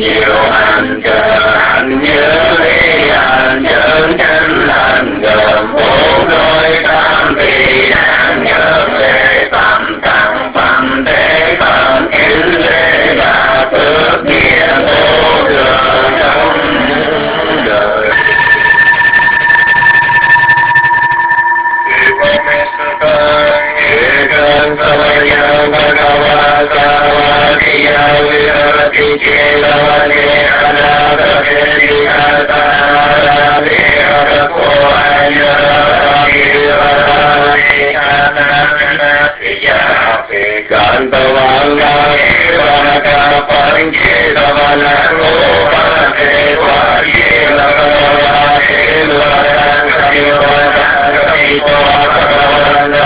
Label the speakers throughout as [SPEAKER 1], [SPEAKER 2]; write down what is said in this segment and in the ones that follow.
[SPEAKER 1] nhiều hành chờ hành nhớ lý hành chân chân hành gồm bốn đôi tam vị đang nhớ lệ tâm tăng phẩm thế phẩm kính lễ và phước nghĩa vô thường trong đời. Ekam Savaya Bhagava Savatiya Virati Chelavane Anadaveti Atarave Arakoaya Virati Ananasiya Ekantavanga Evanaka Panche Savana Lopate Vaye Lavavate Lavana Savivana Savivana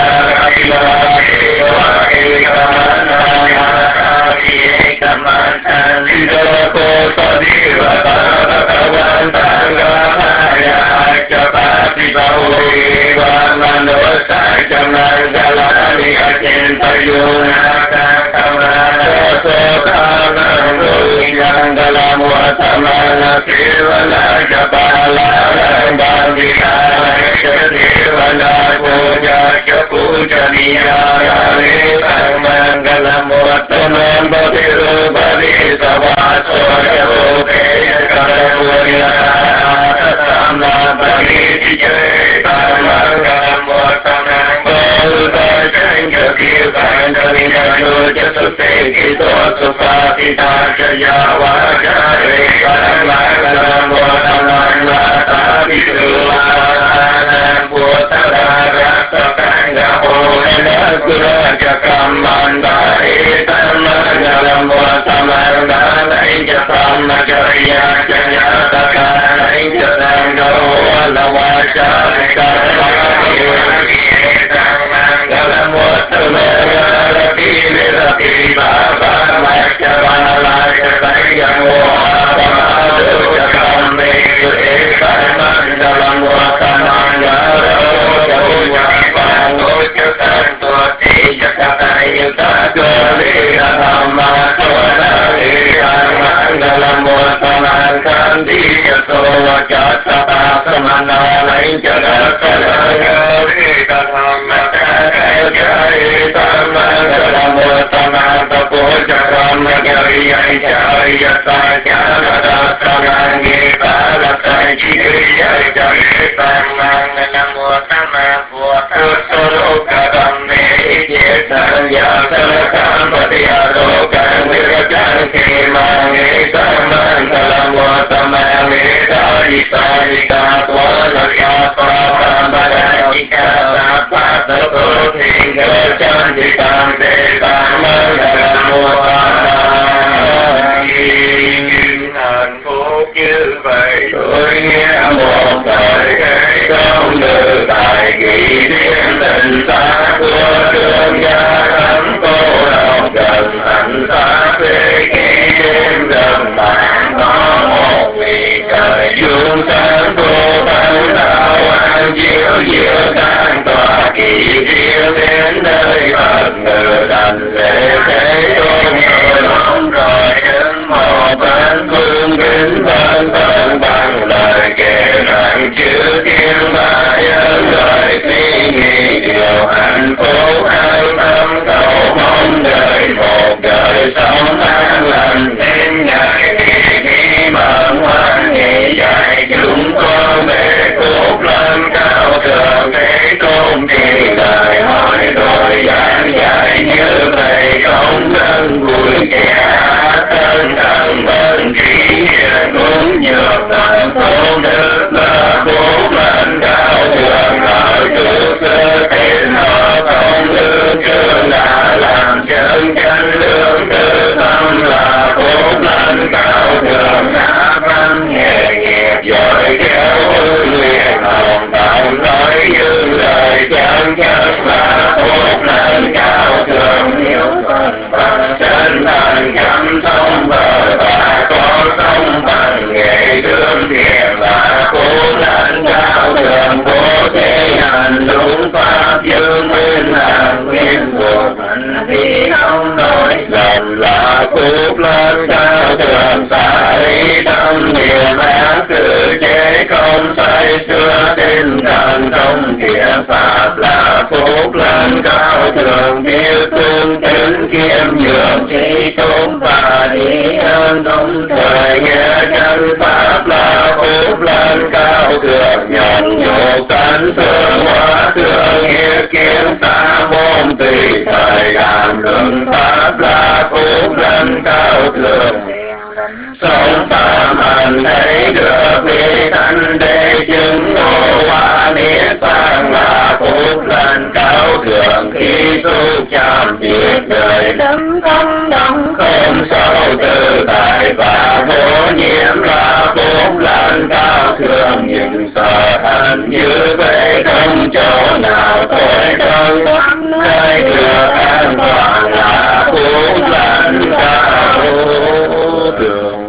[SPEAKER 1] phúc lên cao thường xả lý tâm niệm ác sự chế không say xưa tinh thần trong thiện pháp là phúc lành cao thượng biết tương tính kiêm nhường trí tốn và trí ơn đồng thời nghe chân pháp là phúc lành cao thượng nhận nhục tánh thương hóa thương nghĩa kiến xa môn tùy thời cảm luận pháp là phúc lành cao thượng sống phạm hành thấy được vị thanh đế chứng ngộ hóa niết bàn là phúc lành cao thượng khi tu chạm diệt đời đấng không đóng không sâu tự tại và vô nhiễm là phúc lành cao thượng nhưng sợ hạnh như vậy không chỗ nào tối thân nơi được an toàn là phúc lành cao thượng.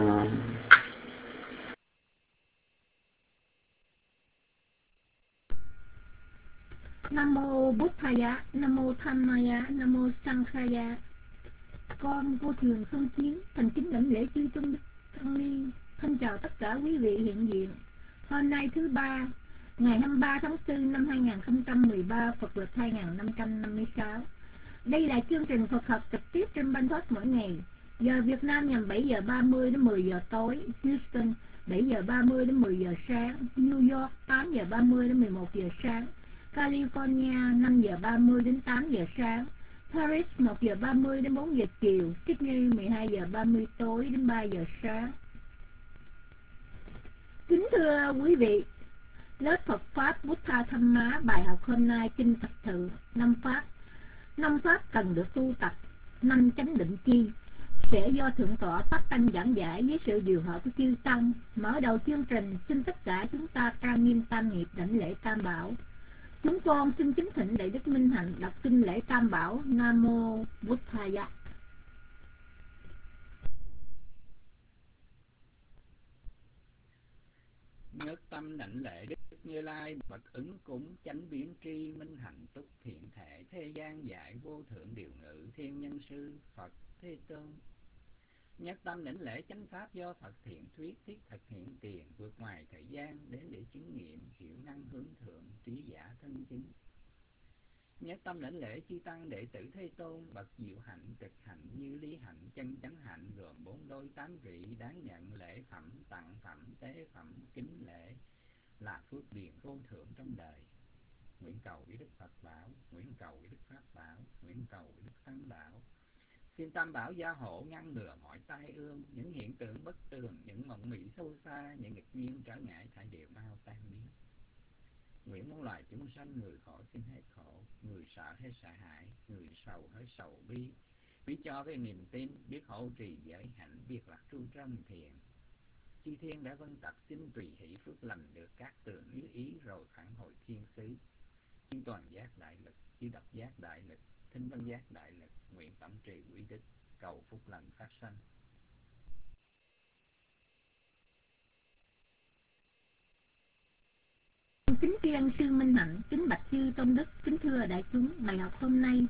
[SPEAKER 2] Nam mô Buddhaya, Nam mô Dhammaya, Nam mô Sanghaya. Con vô thường không chiến thành kính đảnh lễ chư tôn đức tăng ni. Thân chào tất cả quý vị hiện diện. Hôm nay thứ ba, ngày 23 tháng 4 năm 2013, Phật lịch 2556. Đây là chương trình Phật học trực tiếp trên Banh Thoát mỗi ngày. Giờ Việt Nam nhằm 7 giờ 30 đến 10 giờ tối, Houston 7 giờ 30 đến 10 giờ sáng, New York 8 giờ 30 đến 11 giờ sáng, California 5 giờ 30 đến 8 giờ sáng, Paris 1 giờ 30 đến 4 giờ chiều, Sydney 12 giờ 30 tối đến 3 giờ sáng. Kính thưa quý vị, lớp Phật Pháp Buddha Dhamma bài học hôm nay kinh Thập Tự năm pháp cần được tu tập, năm chánh định chi sẽ do Thượng tọa Pháp Tăng giảng giải với sự điều hợp của chư tăng. Mở đầu chương trình, xin tất cả chúng ta trang nghiêm tam nghiệp đảnh lễ Tam Bảo. Chúng con xin kính thỉnh Đại Đức Minh Hạnh đọc kinh lễ Tam Bảo. Nam mô Buddhaya.
[SPEAKER 3] Nhất tâm đảnh lễ Đức Như Lai bậc ứng cúng chánh biến tri minh hạnh túc thiện thể thế gian giải vô thượng điều ngự thiên nhân sư Phật Thế Tôn. Nhất tâm đảnh lễ chánh pháp do Phật thiện thuyết thiết thực hiện tiền vượt ngoài thời gian đến để chứng nghiệm hiểu năng hướng thượng trí giả thân chính. Nhất tâm đảnh lễ chư tăng đệ tử Thế Tôn bậc diệu hạnh trực hạnh như lý hạnh chân chánh hạnh gồm 4 đôi 8 vị đáng nhận lễ phẩm tặng phẩm tế phẩm kính lễ là phước điền vô thượng trong đời. Nguyện cầu với Đức Phật bảo, nguyện cầu với Đức Pháp bảo, nguyện cầu với Đức Thánh bảo. Xin Tam Bảo gia hộ ngăn ngừa mọi tai ương, những hiện tượng bất tường, những mộng mị sâu xa, những nghịch duyên trở ngại thải đều mau tan biến. Nguyện muôn loài chúng sanh người khổ xin hết khổ, người sợ hết sợ hãi, người sầu hết sầu bi, biết cho với niềm tin, biết hộ trì giới hạnh, biết lạc tru trong thiền. Chư thiên đã vân tập xin tùy hỷ phước lành được các tường như ý rồi phản hồi thiên xứ. Chư toàn giác đại lực, chư độc giác đại lực, thinh văn giác đại lực, nguyện tẩm trì quý đức, cầu phúc lành phát sanh.
[SPEAKER 2] Kính tri ân sư Minh Hạnh, kính bạch chư tôn đức, kính thưa đại chúng. Bài học hôm nay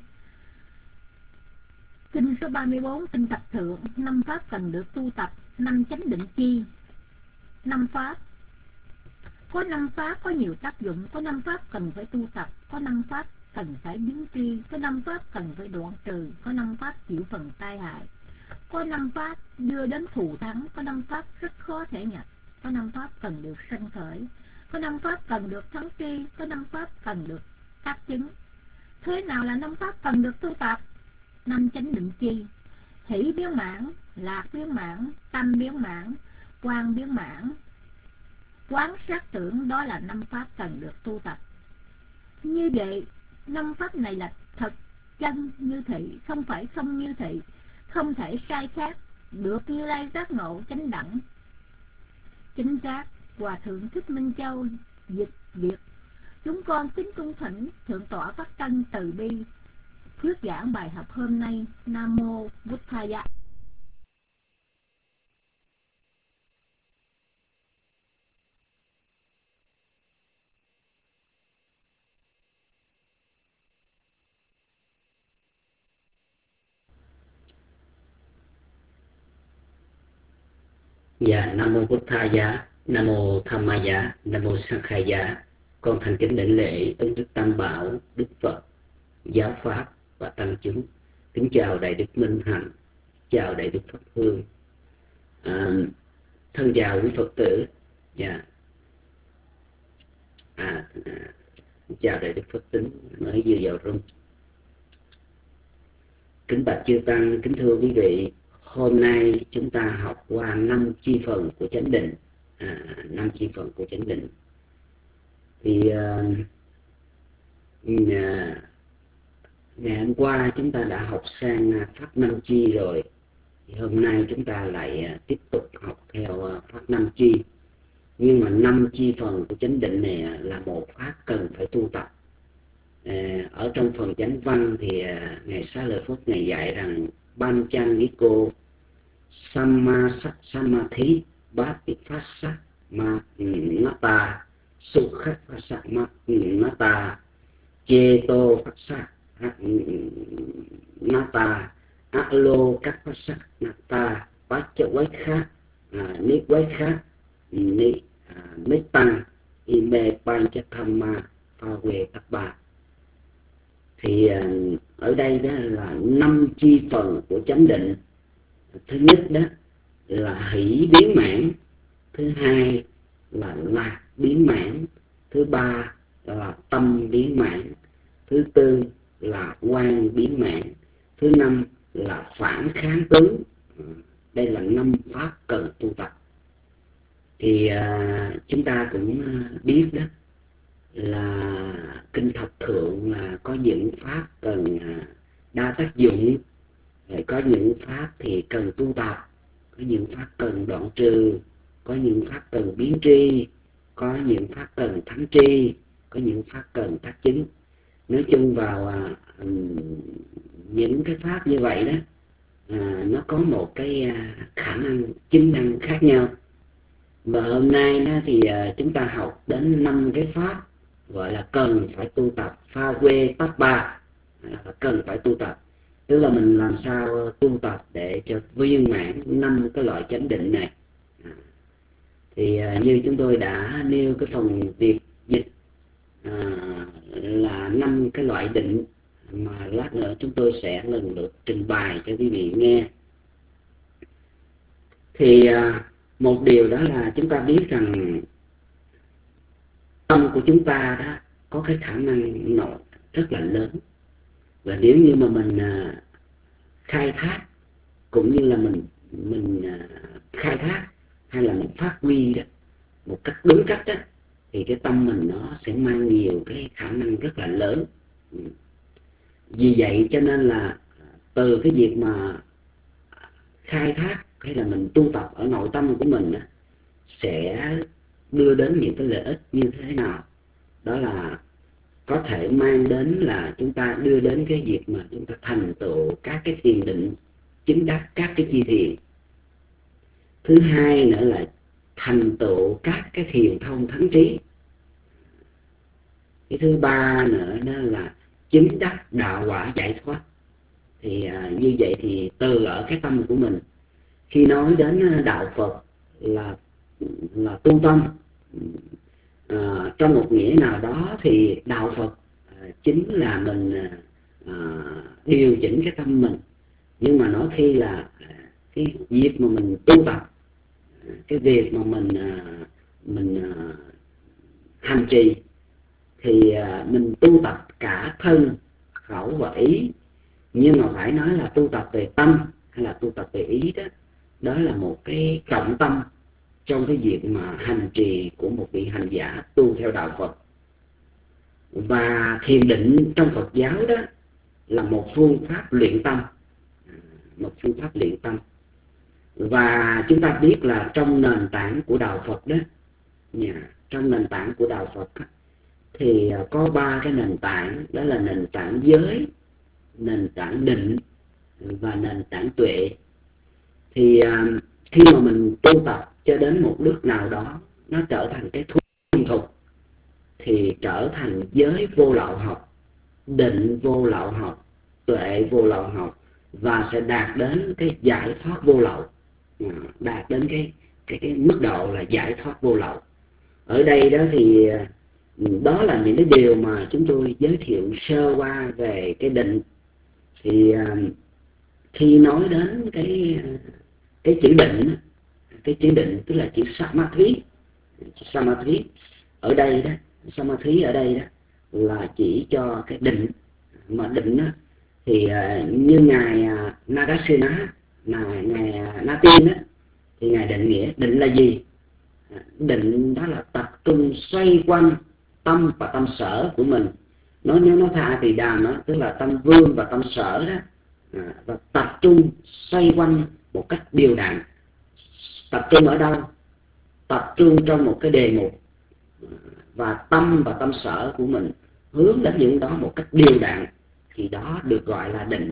[SPEAKER 2] kinh số 34 kinh Thập Thượng. Năm pháp cần được tu tập, năm chánh định chi. Năm pháp có 5 pháp có nhiều tác dụng, có 5 pháp cần phải tu tập, có 5 pháp cần phải biến tri, có 5 pháp cần phải đoạn trừ, có 5 pháp chịu phần tai hại, có 5 pháp đưa đến thù thắng, có 5 pháp rất khó thể nhập, có 5 pháp cần được sanh khởi, có 5 pháp cần được thắng tri, có 5 pháp cần được tác chứng. Thế nào là 5 pháp cần được tu tập? 5 chánh định chi: hỷ biến mãn, lạc biến mãn, tâm biến mãn, quang biến mãn, quán sát tưởng. Đó là 5 pháp cần được tu tập. Như vậy 5 pháp này là thật chân như thị, không phải không như thị, không thể sai khác, được Như Lai giác ngộ chánh đẳng chính giác. Hòa thượng Thích Minh Châu dịch việt. Chúng con kính cung thỉnh Thượng tọa Pháp Tăng từ bi thuyết giảng bài học hôm nay. Nam mô Buddhaya.
[SPEAKER 4] Dạ, Nam mô Bụt Tha Giá, Nam mô Tham Ma Giá, Nam mô Sang Khai Giá. Con thành kính đảnh lễ ứng Đức Tam Bảo, Đức Phật, Giáo Pháp và Tăng chúng. Kính chào Đại Đức Minh Hạnh, chào Đại Đức Pháp Hương. Thân chào quý Phật tử. Dạ. Chào Đại Đức Phật Tính mới vừa vào room. Kính bạch chư tăng, kính thưa quý vị. Hôm nay chúng ta học qua 5 chi phần của chánh định. 5 chi phần của chánh định. Thì ngày hôm qua chúng ta đã học sang pháp 5 chi rồi. Thì hôm nay chúng ta lại tiếp tục học theo pháp 5 chi. Nhưng mà 5 chi phần của chánh định này là một pháp cần phải tu tập. Ở trong phần chánh văn thì Ngài Xá Lợi Phất Ngài dạy rằng Panchangiko Samadhi Bhatipassa Nata Sukhaphassa Nata Cheto Phassa Nata Alokaphassa Nata Pachavaikha Nivvaikha Nittang Ime Panchakamma Phawe Tappa. Thì ở đây đó là 5 chi phần của chánh định. Thứ nhất đó là hỷ biến mãn, thứ hai là lạc biến mãn, thứ ba là tâm biến mãn, thứ tư là quan biến mãn, thứ năm là phản kháng tướng. Đây là 5 pháp cần tu tập. Thì chúng ta cũng biết đó là kinh thập thượng là có những pháp cần đa tác dụng, có những pháp thì cần tu tập, có những pháp cần đoạn trừ, có những pháp cần biến tri, có những pháp cần thắng tri, có những pháp cần tác chứng. Nói chung vào những cái pháp như vậy đó, nó có một cái khả năng chức năng khác nhau. Và hôm nay đó thì chúng ta học đến 5 cái pháp gọi là cần phải tu tập, pha quê tắp ba, cần phải tu tập. Tức là mình làm sao tu tập để cho viên mãn 5 cái loại chánh định này. Thì như chúng tôi đã nêu cái phần việc dịch là 5 cái loại định mà lát nữa chúng tôi sẽ lần lượt trình bày cho quý vị nghe. Thì một điều đó là chúng ta biết rằng tâm của chúng ta đó có cái khả năng nội rất là lớn. Và nếu như mà mình khai thác cũng như là mình khai thác hay là mình phát huy đó một cách đúng cách đó, thì cái tâm mình nó sẽ mang nhiều cái khả năng rất là lớn. Vì vậy cho nên là từ cái việc mà khai thác hay là mình tu tập ở nội tâm của mình đó, sẽ đưa đến những cái lợi ích như thế nào. Đó là có thể mang đến là chúng ta đưa đến cái việc mà chúng ta thành tựu các cái thiền định, chứng đắc các cái chi thiền. Thứ hai nữa là thành tựu các cái thiền thông thắng trí. Cái thứ ba nữa đó là chứng đắc đạo quả giải thoát. Thì như vậy thì từ ở cái tâm của mình, khi nói đến đạo Phật là tu tâm, trong một nghĩa nào đó thì đạo Phật chính là mình điều chỉnh cái tâm mình. Nhưng mà nói khi là cái việc mà mình tu tập, cái việc mà mình hành trì, thì mình tu tập cả thân, khẩu và ý. Nhưng mà phải nói là tu tập về tâm hay là tu tập về ý đó, đó là một cái trọng tâm trong cái việc mà hành trì của một vị hành giả tu theo đạo Phật. Và thiền định trong Phật giáo đó là một phương pháp luyện tâm, một phương pháp luyện tâm. Và chúng ta biết là trong nền tảng của đạo Phật đó, trong nền tảng của đạo Phật đó, thì có 3 cái nền tảng. Đó là nền tảng giới, nền tảng định và nền tảng tuệ. Thì khi mà mình tu tập cho đến một lúc nào đó nó trở thành cái thuần thục, thì trở thành giới vô lậu học, định vô lậu học, tuệ vô lậu học, và sẽ đạt đến cái giải thoát vô lậu, đạt đến cái mức độ là giải thoát vô lậu. Ở đây đó thì đó là những cái điều mà chúng tôi giới thiệu sơ qua về cái định. Thì khi nói đến cái chữ định, cái chữ định tức là chữ samadhi. Samadhi ở đây đó, samadhi ở đây đó là chỉ cho cái định. Mà định đó, thì như ngài Nagasena, ngài Na Tiên đó, thì ngài định nghĩa định là gì? Định đó là tập trung xoay quanh tâm và tâm sở của mình. Nếu nó tha thì đàm đó, tức là tâm vương và tâm sở đó, và tập trung xoay quanh một cách đều đặn. Tập trung ở đâu? Tập trung trong một cái đề mục, và tâm và tâm sở của mình hướng đến những đó một cách đều đặn, thì đó được gọi là định.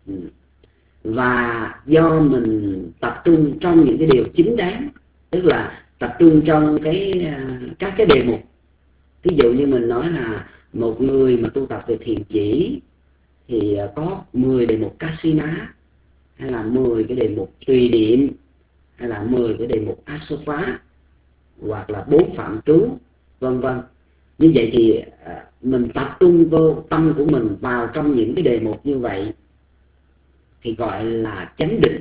[SPEAKER 4] Và do mình tập trung trong những cái điều chính đáng, tức là tập trung trong các cái đề mục. Ví dụ như mình nói là một người mà tu tập về thiền chỉ thì có 10 đề mục Kasina, hay là 10 cái đề mục tùy niệm, hay là 10 cái đề mục Asopha, hoặc là 4 phạm trú, vân vân. Như vậy thì mình tập trung vô tâm của mình vào trong những cái đề mục như vậy thì gọi là chánh định.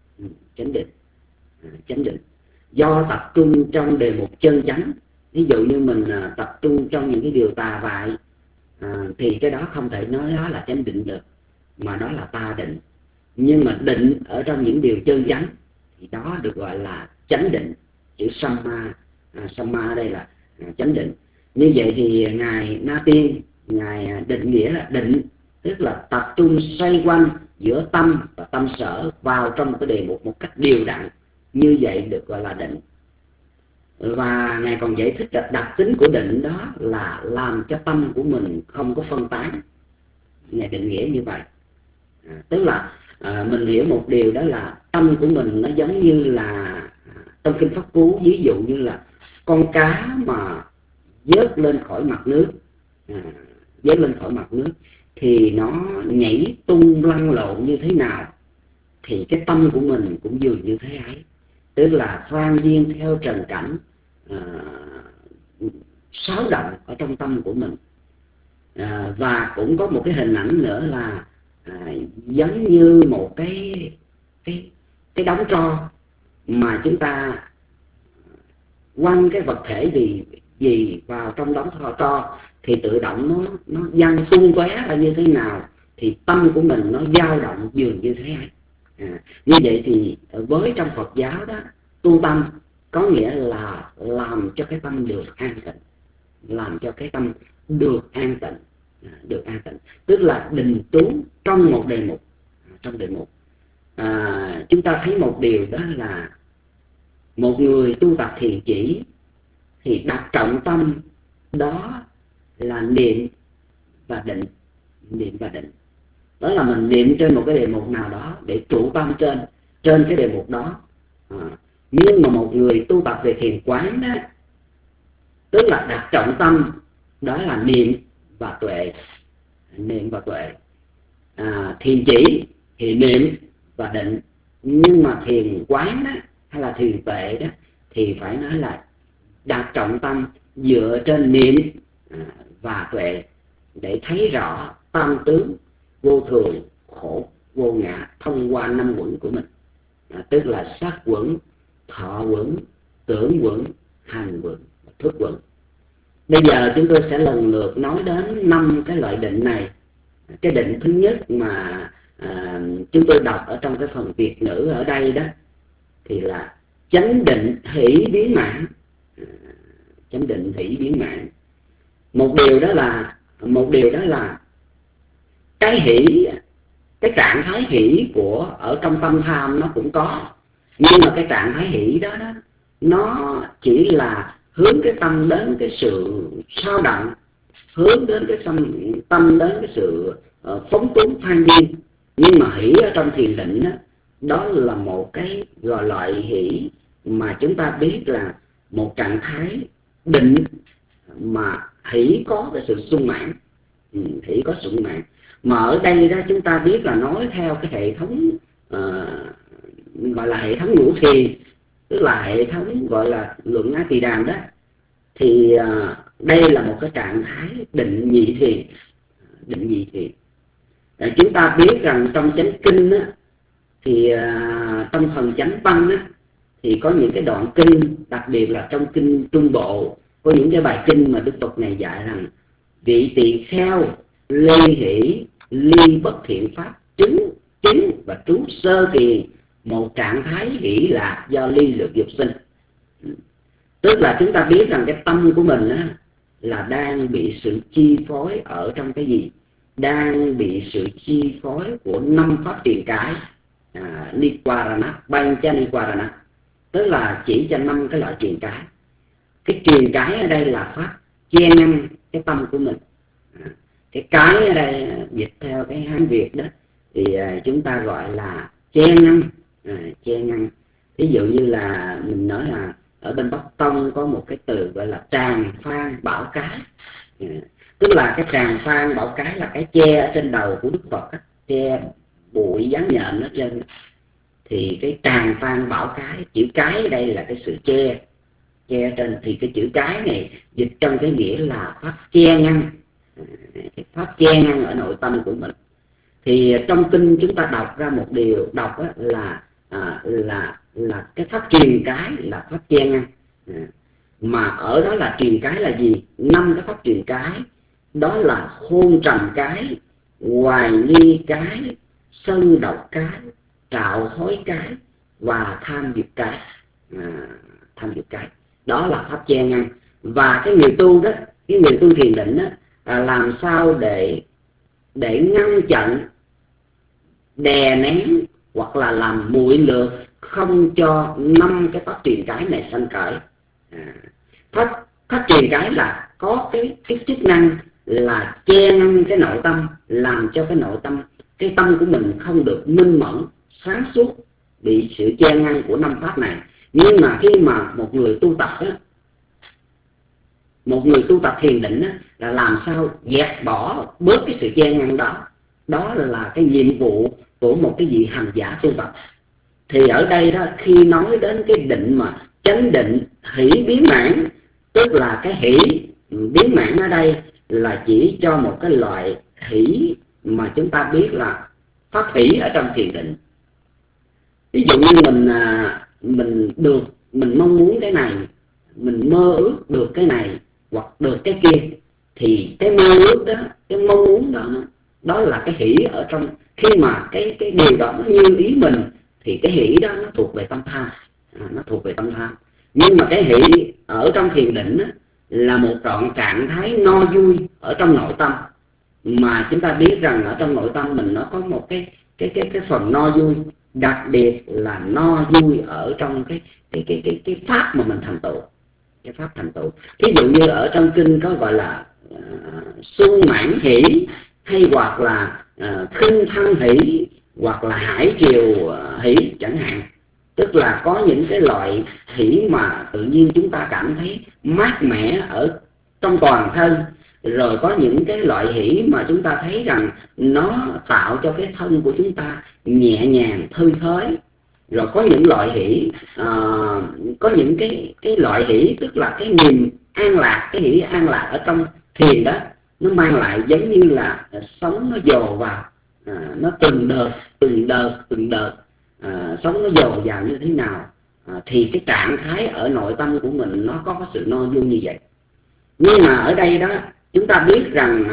[SPEAKER 4] Chánh định do tập trung trong đề mục chân chánh. Ví dụ như mình tập trung trong những cái điều tà bại, thì cái đó không thể nói đó là chánh định được, mà đó là tà định. Nhưng mà định ở trong những điều chân chánh thì đó được gọi là chánh định. Chữ samma, samma ở đây là chánh định. Như vậy thì ngài Na Tiên, ngài định nghĩa là định tức là tập trung xoay quanh giữa tâm và tâm sở vào trong một cái đề mục một cách đều đặn, như vậy được gọi là định. Và ngài còn giải thích là đặc tính của định đó là làm cho tâm của mình không có phân tán. Ngài định nghĩa như vậy. Tức là mình hiểu một điều đó là tâm của mình nó giống như là trong kinh Pháp Cú, ví dụ như là con cá mà vớt lên khỏi mặt nước, vớt lên khỏi mặt nước thì nó nhảy tung lăn lộn như thế nào, thì cái tâm của mình cũng dường như thế ấy. Tức là phan duyên theo trần cảnh, xáo động ở trong tâm của mình. Và cũng có một cái hình ảnh nữa là giống như một cái đống tro mà chúng ta quăng cái vật thể gì vào trong đống tro thì tự động nó văng tung tóe ra như thế nào, thì tâm của mình nó dao động dường như thế ấy. Như vậy thì với trong Phật giáo đó, tu tâm có nghĩa là làm cho cái tâm được an tịnh, làm cho cái tâm được an tịnh, được an tịnh, tức là định trú trong một đề mục. Trong đề mục chúng ta thấy một điều đó là một người tu tập thiền chỉ thì đặt trọng tâm đó là niệm và định. Niệm và định đó là mình niệm trên một cái đề mục nào đó để trụ tâm trên cái đề mục đó. Nhưng mà một người tu tập về thiền quán đó, tức là đặt trọng tâm đó là niệm và tuệ. Niệm và tuệ. Thiền chỉ thì niệm và định, nhưng mà thiền quán đó, hay là thiền tuệ đó, thì phải nói là đặt trọng tâm dựa trên niệm và tuệ để thấy rõ tam tướng vô thường, khổ, vô ngã thông qua 5 quẩn của mình. Tức là sắc quẩn, thọ quẩn, tưởng quẩn, hành quẩn, thức quẩn. Bây giờ chúng tôi sẽ lần lượt nói đến 5 cái loại định này. Cái định thứ nhất mà chúng tôi đọc ở trong cái phần Việt ngữ ở đây đó thì là chánh định hỷ biến mãn. Chánh định hỷ biến mãn. Một điều đó là cái hỷ, cái trạng thái hỷ của ở trong tâm tham nó cũng có, nhưng mà cái trạng thái hỷ đó nó chỉ là hướng cái tâm đến cái sự sao động, hướng đến cái tâm đến cái sự phóng túng phan duyên. Nhưng mà hỷ ở trong thiền định đó là một cái gọi loại hỷ mà chúng ta biết là một trạng thái định mà hỷ có cái sự sung mãn. Hỷ có sung mãn. Mà ở đây đó chúng ta biết là nói theo cái hệ thống gọi là hệ thống ngũ thiền, tức là hệ thống gọi là luận A Tỳ Đàm đó, thì đây là một cái trạng thái định nhị thiền. Định nhị thiền, chúng ta biết rằng trong chánh kinh á, thì trong phần chánh văn á, thì có những cái đoạn kinh, đặc biệt là trong kinh Trung Bộ, có những cái bài kinh mà Đức Phật này dạy rằng vị tỳ kheo ly hỷ ly bất thiện pháp chứng và trú sơ thiền, một trạng thái hỷ lạc do ly lược dục sinh. Tức là chúng ta biết rằng cái tâm của mình á, là đang bị sự chi phối ở trong cái gì? Đang bị sự chi phối của 5 pháp truyền cái, Nivarana, Pancha Nivarana, tức là chỉ cho 5 cái loại truyền cái. Cái truyền cái ở đây là pháp che ngăn cái tâm của mình. Cái ở đây dịch theo cái Hán Việt đó thì chúng ta gọi là che ngăn. Che ngăn. Ví dụ như là mình nói là ở bên Bắc Tông có một cái từ gọi là tràng phan bảo cái. Tức là cái tràng phan bảo cái là cái che ở trên đầu của Đức Phật, che bụi dán nhện ở trên. Thì cái tràng phan bảo cái, chữ cái ở đây là cái sự che ở trên. Thì cái chữ cái này dịch trong cái nghĩa là pháp che ngăn, pháp che ngăn ở nội tâm của mình. Thì trong kinh chúng ta đọc ra một điều, đọc là cái pháp truyền cái là pháp che ngăn. Mà ở đó là truyền cái là gì? 5 cái pháp truyền cái, đó là hôn trầm cái, hoài nghi cái, sân độc cái, trạo hối cái và tham dục cái. Tham dục cái đó là pháp che ngăn. Và cái người tu đó, cái người tu thiền định đó, làm sao để ngăn chặn, đè nén hoặc là làm muội lược, không cho 5 cái pháp truyền cái này sanh khởi. Pháp truyền cái là có cái chức năng là che ngăn cái nội tâm, làm cho cái nội tâm, cái tâm của mình không được minh mẫn, sáng suốt, bị sự che ngăn của 5 pháp này. Nhưng mà khi mà một người tu tập đó, một người tu tập thiền định đó, là làm sao dẹp bỏ bớt cái sự che ngăn đó. Đó là cái nhiệm vụ của một cái vị hành giả tu tập. Thì ở đây đó, khi nói đến cái định mà chánh định hỷ biến mãn, tức là cái hỷ biến mãn ở đây là chỉ cho một cái loại hỷ mà chúng ta biết là pháp hỷ ở trong thiền định. Ví dụ như mình mong muốn cái này, mình mơ ước được cái này hoặc được cái kia, thì cái mơ ước đó, cái mong muốn đó, đó là cái hỷ ở trong. Khi mà cái điều đó nó như ý mình thì cái hỷ đó nó thuộc về tâm tham, nó thuộc về tâm tham. Nhưng mà cái hỷ ở trong thiền định đó, là một trạng thái no vui ở trong nội tâm. Mà chúng ta biết rằng ở trong nội tâm mình nó có một cái phần no vui, đặc biệt là no vui ở trong cái pháp mà mình thành tựu, cái pháp thành tựu. Ví dụ như ở trong kinh có gọi là xuân mãn hỷ, hay hoặc là khinh thân hỷ, hoặc là hải triều hỷ chẳng hạn. Tức là có những cái loại hỷ mà tự nhiên chúng ta cảm thấy mát mẻ ở trong toàn thân. Rồi có những cái loại hỷ mà chúng ta thấy rằng nó tạo cho cái thân của chúng ta nhẹ nhàng, thư thới. Rồi có những loại hỷ, có những cái loại hỷ tức là cái niềm an lạc, cái hỷ an lạc ở trong thiền đó, nó mang lại giống như là sóng nó dồn vào, nó từng đợt, sóng nó dồn vào như thế nào, thì cái trạng thái ở nội tâm của mình nó có sự no vui như vậy. Nhưng mà ở đây đó chúng ta biết rằng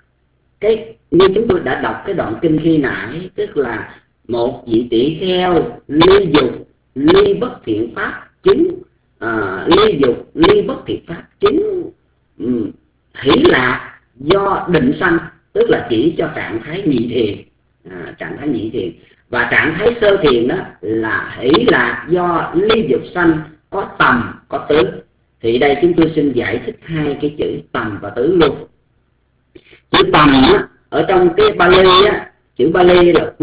[SPEAKER 4] như chúng tôi đã đọc cái đoạn kinh khi nãy, tức là một vị tỷ kheo ly dục ly bất thiện pháp chứng, ly dục ly bất thiện pháp chứng hỷ lạc do định sanh, tức là chỉ cho trạng thái nhị thiền, trạng thái nhị thiền. Và trạng thái sơ thiền đó là hỷ lạc do ly dục sanh, có tầm có tứ. Thì đây chúng tôi xin giải thích 2 cái chữ tầm và tứ luôn. Chữ tầm á, ở trong cái Bali á, chữ Bali là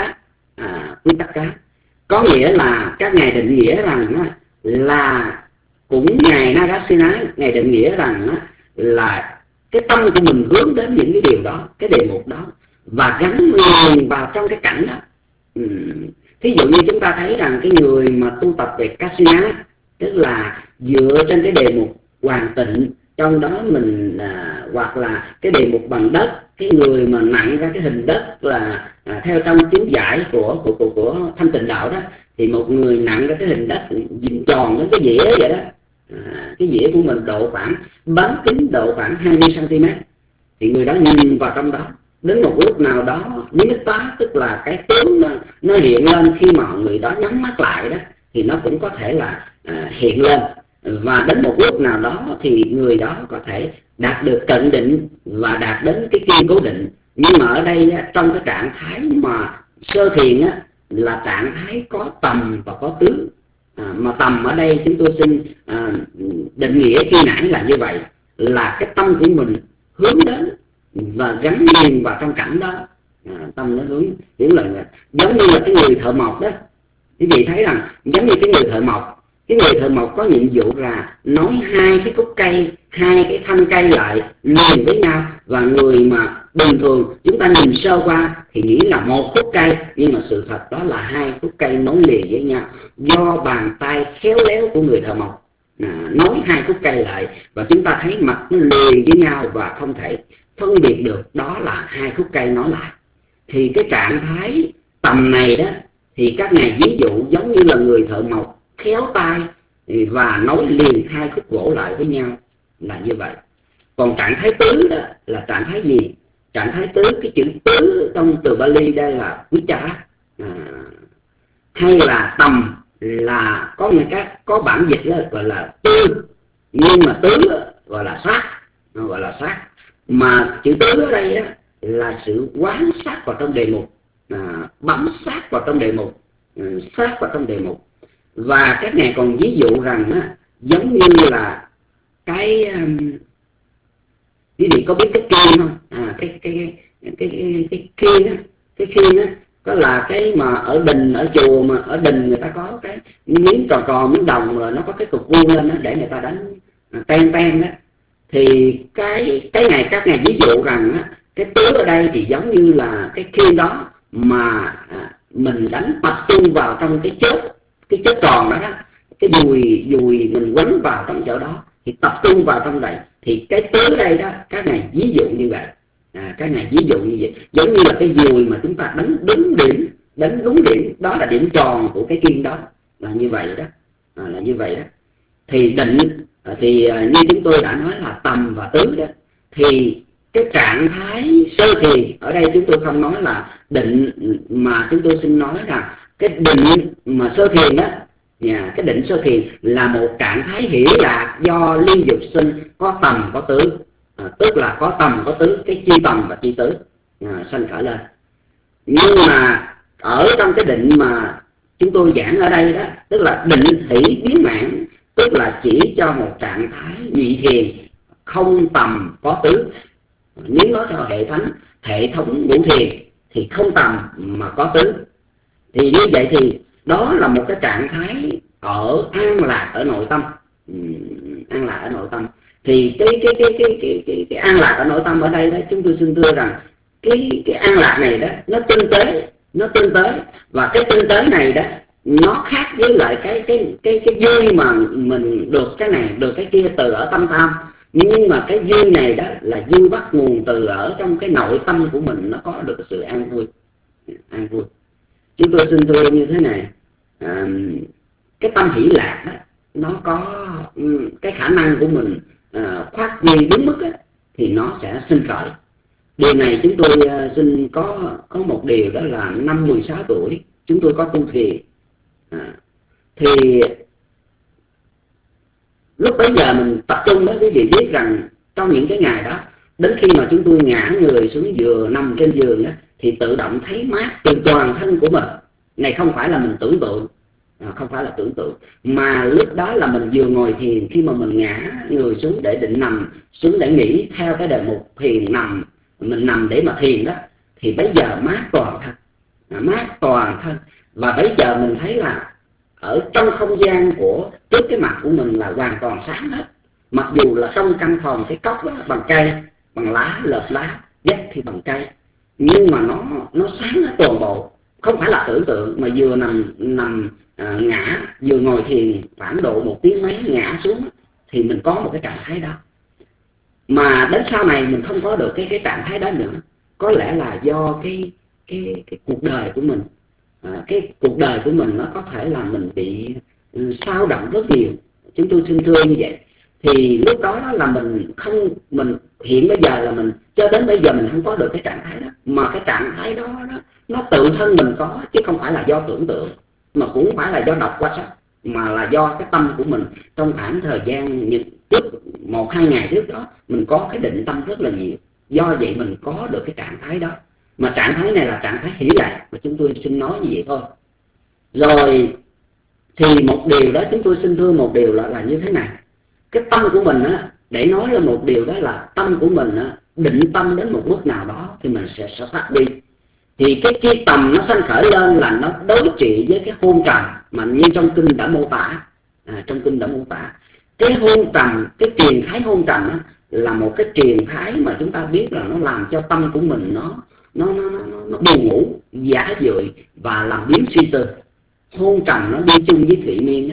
[SPEAKER 4] Vitakka, có nghĩa là các ngài định nghĩa rằng á, là cũng ngài Nagasena, ngài định nghĩa rằng á, là cái tâm của mình hướng đến những cái điều đó, cái đề mục đó, và gắn liền vào trong cái cảnh đó. Thí dụ như chúng ta thấy rằng cái người mà tu tập về Kasina, tức là dựa trên cái đề mục hoàn tịnh, trong đó mình hoặc là cái đề mục bằng đất, cái người mà nặng ra cái hình đất là theo trong chú giải của Thanh Tịnh Đạo đó, thì một người nặng ra cái hình đất nhìn tròn đến cái dĩa vậy đó, cái dĩa của mình độ khoảng bán kính độ khoảng 20 cm, thì người đó nhìn vào trong đó, đến một lúc nào đó nimitta, tức là cái tướng nó hiện lên khi mà người đó nhắm mắt lại đó, thì nó cũng có thể là hiện lên, và đến một lúc nào đó thì người đó có thể đạt được cận định và đạt đến cái kiên cố định. Nhưng mà ở đây trong cái trạng thái mà sơ thiền á, là trạng thái có tầm và có tứ, mà tầm ở đây chúng tôi xin định nghĩa khi nãy là như vậy, là cái tâm của mình hướng đến và gắn liền vào trong cảnh đó, tâm nó hướng là giống như là cái người thợ mộc đó. Quý vị thấy rằng giống như cái người thợ mộc, cái người thợ mộc có nhiệm vụ là nối hai cái khúc cây, hai cái thân cây lại liền với nhau, và người mà bình thường chúng ta nhìn sơ qua thì nghĩ là một khúc cây, nhưng mà sự thật đó là hai khúc cây nối liền với nhau do bàn tay khéo léo của người thợ mộc nối hai khúc cây lại, và chúng ta thấy mặt nó liền với nhau và không thể phân biệt được đó là hai khúc cây nối lại. Thì cái trạng thái tầm này đó thì các ngài ví dụ giống như là người thợ mộc khéo tay và nối liền hai khúc gỗ lại với nhau là như vậy. Còn trạng thái tứ đó là trạng thái gì? Trạng thái tứ, cái chữ tứ trong từ Bali đây là vichara, hay là tầm, là có bản dịch đó gọi là tư, nhưng mà tứ gọi là sát, mà chữ tứ ở đây đó là sự quán sát vào trong đề mục, bám sát vào trong đề mục, sát vào trong đề mục. Và các ngài còn ví dụ rằng á, giống như là cái quý vị có biết cái kim không? Cái khiên á, có là cái mà ở đình, ở chùa, mà ở đình người ta có cái miếng tròn miếng đồng, rồi nó có cái cục vuông lên đó để người ta đánh ten đó. Thì cái này các ngài ví dụ rằng á, cái tứ ở đây thì giống như là cái khiên đó mà mình đánh tập trung vào trong cái chớp tròn đó, cái dùi mình quấn vào trong chỗ đó thì tập trung vào trong đây, thì cái tứ đây đó các ngài ví dụ như vậy. Các ngài ví dụ như vậy, giống như là cái dùi mà chúng ta đánh đúng điểm, đó là điểm tròn của cái kim đó, là như vậy đó, là như vậy đó. Thì định thì như chúng tôi đã nói là tầm và tứ đó, thì cái trạng thái sơ thiền ở đây chúng tôi không nói là định, mà chúng tôi xin nói là cái định mà sơ thiền đó, cái định sơ thiền là một trạng thái hỷ lạc do liên dục sinh, có tầm có tứ, tức là có tầm có tứ, cái chi tầm và chi tứ sanh khởi lên. Nhưng mà ở trong cái định mà chúng tôi giảng ở đây đó, tức là định hỷ biến mãn, tức là chỉ cho một trạng thái nhị thiền không tầm có tứ. Nếu nói theo hệ thống ngũ thiền thì không tầm mà có tứ. Thì như vậy thì đó là một cái trạng thái ở an lạc ở nội tâm, an lạc ở nội tâm. Thì cái an lạc ở nội tâm ở đây đó, chúng tôi xin thưa rằng cái an lạc này đó nó tinh tế, và cái tinh tế này đó nó khác với lại cái vui mà mình được cái này được cái kia từ ở tâm tham. Nhưng mà cái vui này đó là vui bắt nguồn từ ở trong cái nội tâm của mình, nó có được sự an vui. Chúng tôi xin thưa như thế này, cái tâm hỷ lạc đó nó có cái khả năng của mình phát huy đúng mức á, thì nó sẽ sinh khởi. Điều này chúng tôi xin có một điều, đó là năm 16 tuổi chúng tôi có tu thiền, thì lúc bấy giờ mình tập trung đó, quý vị biết rằng trong những cái ngày đó, đến khi mà chúng tôi ngã người xuống giường, nằm trên giường đó, thì tự động thấy mát từ toàn thân của mình. Này không phải là mình tưởng tượng, không phải là tưởng tượng, mà lúc đó là mình vừa ngồi thiền, khi mà mình ngã người xuống để định nằm xuống để nghỉ theo cái đề mục thiền nằm, mình nằm để mà thiền đó, thì bây giờ mát toàn thân. Và bây giờ mình thấy là ở trong không gian của trước cái mặt của mình là hoàn toàn sáng hết. Mặc dù là trong căn phòng cái cốc đó bằng cây, bằng lá, lợp lá, vách thì bằng cây, nhưng mà nó sáng hết toàn bộ. không phải là tưởng tượng, mà vừa nằm ngã, vừa ngồi thiền khoảng độ 1 tiếng mấy ngã xuống thì mình có một cái trạng thái đó. Mà đến sau này mình không có được cái trạng thái đó nữa, có lẽ là do cái cuộc đời của mình, cái cuộc đời của mình nó có thể là mình bị xao động rất nhiều. Chúng tôi xin thưa như vậy. Thì lúc đó là mình hiện bây giờ là mình cho đến bây giờ mình không có được cái trạng thái đó, mà cái trạng thái đó nó tự thân mình có, chứ không phải là do tưởng tượng, mà cũng không phải là do đọc qua sách, mà là do cái tâm của mình trong khoảng thời gian trước 1-2 ngày trước đó mình có cái định tâm rất là nhiều. Do vậy mình có được cái trạng thái đó, mà trạng thái này là trạng thái hỷ lạc, mà chúng tôi xin nói như vậy thôi. Rồi thì một điều đó chúng tôi xin thưa một điều là như thế này. Cái tâm của mình á, để nói lên một điều đó là tâm của mình á, định tâm đến một mức nào đó thì mình sẽ tắt đi. Thì cái chi tầm nó sanh khởi lên là nó đối trị với cái hôn trầm mà như trong kinh đã mô tả. Trong kinh đã mô tả cái hôn trầm, cái truyền thái hôn trầm á, là một cái truyền thái mà chúng ta biết là nó làm cho tâm của mình nó buồn ngủ, giả dưỡi và làm biến suy tư. Hôn trầm nó đi chung với thụy miên á.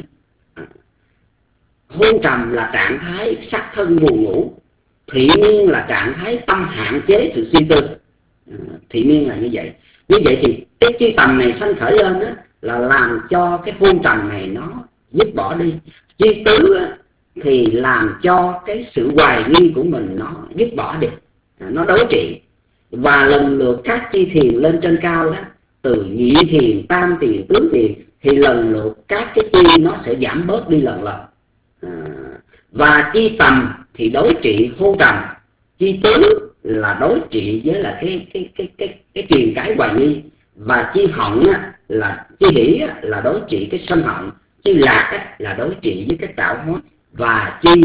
[SPEAKER 4] Hôn trầm là trạng thái sắc thân buồn ngủ, thụy miên là trạng thái tâm hạn chế sự suy tư. Thụy miên là như vậy. Như vậy thì cái chi tầm này sanh khởi lên đó, là làm cho cái hôn trầm này nó dứt bỏ đi. Chi tứ á, thì làm cho cái sự hoài nghi của mình nó dứt bỏ đi, nó đối trị. Và lần lượt các chi thiền lên trên cao đó, từ nhị thiền, tam thiền, tứ thiền, thì lần lượt các cái chi nó sẽ giảm bớt đi lần lần. Và chi tầm thì đối trị hôn trầm, chi tứ là đối trị với là cái truyền cái hoài nghi, và chi hận á, là chi hỷ á, là đối trị cái sân hận, chi lạc á, là đối trị với cái tạo hóa, và chi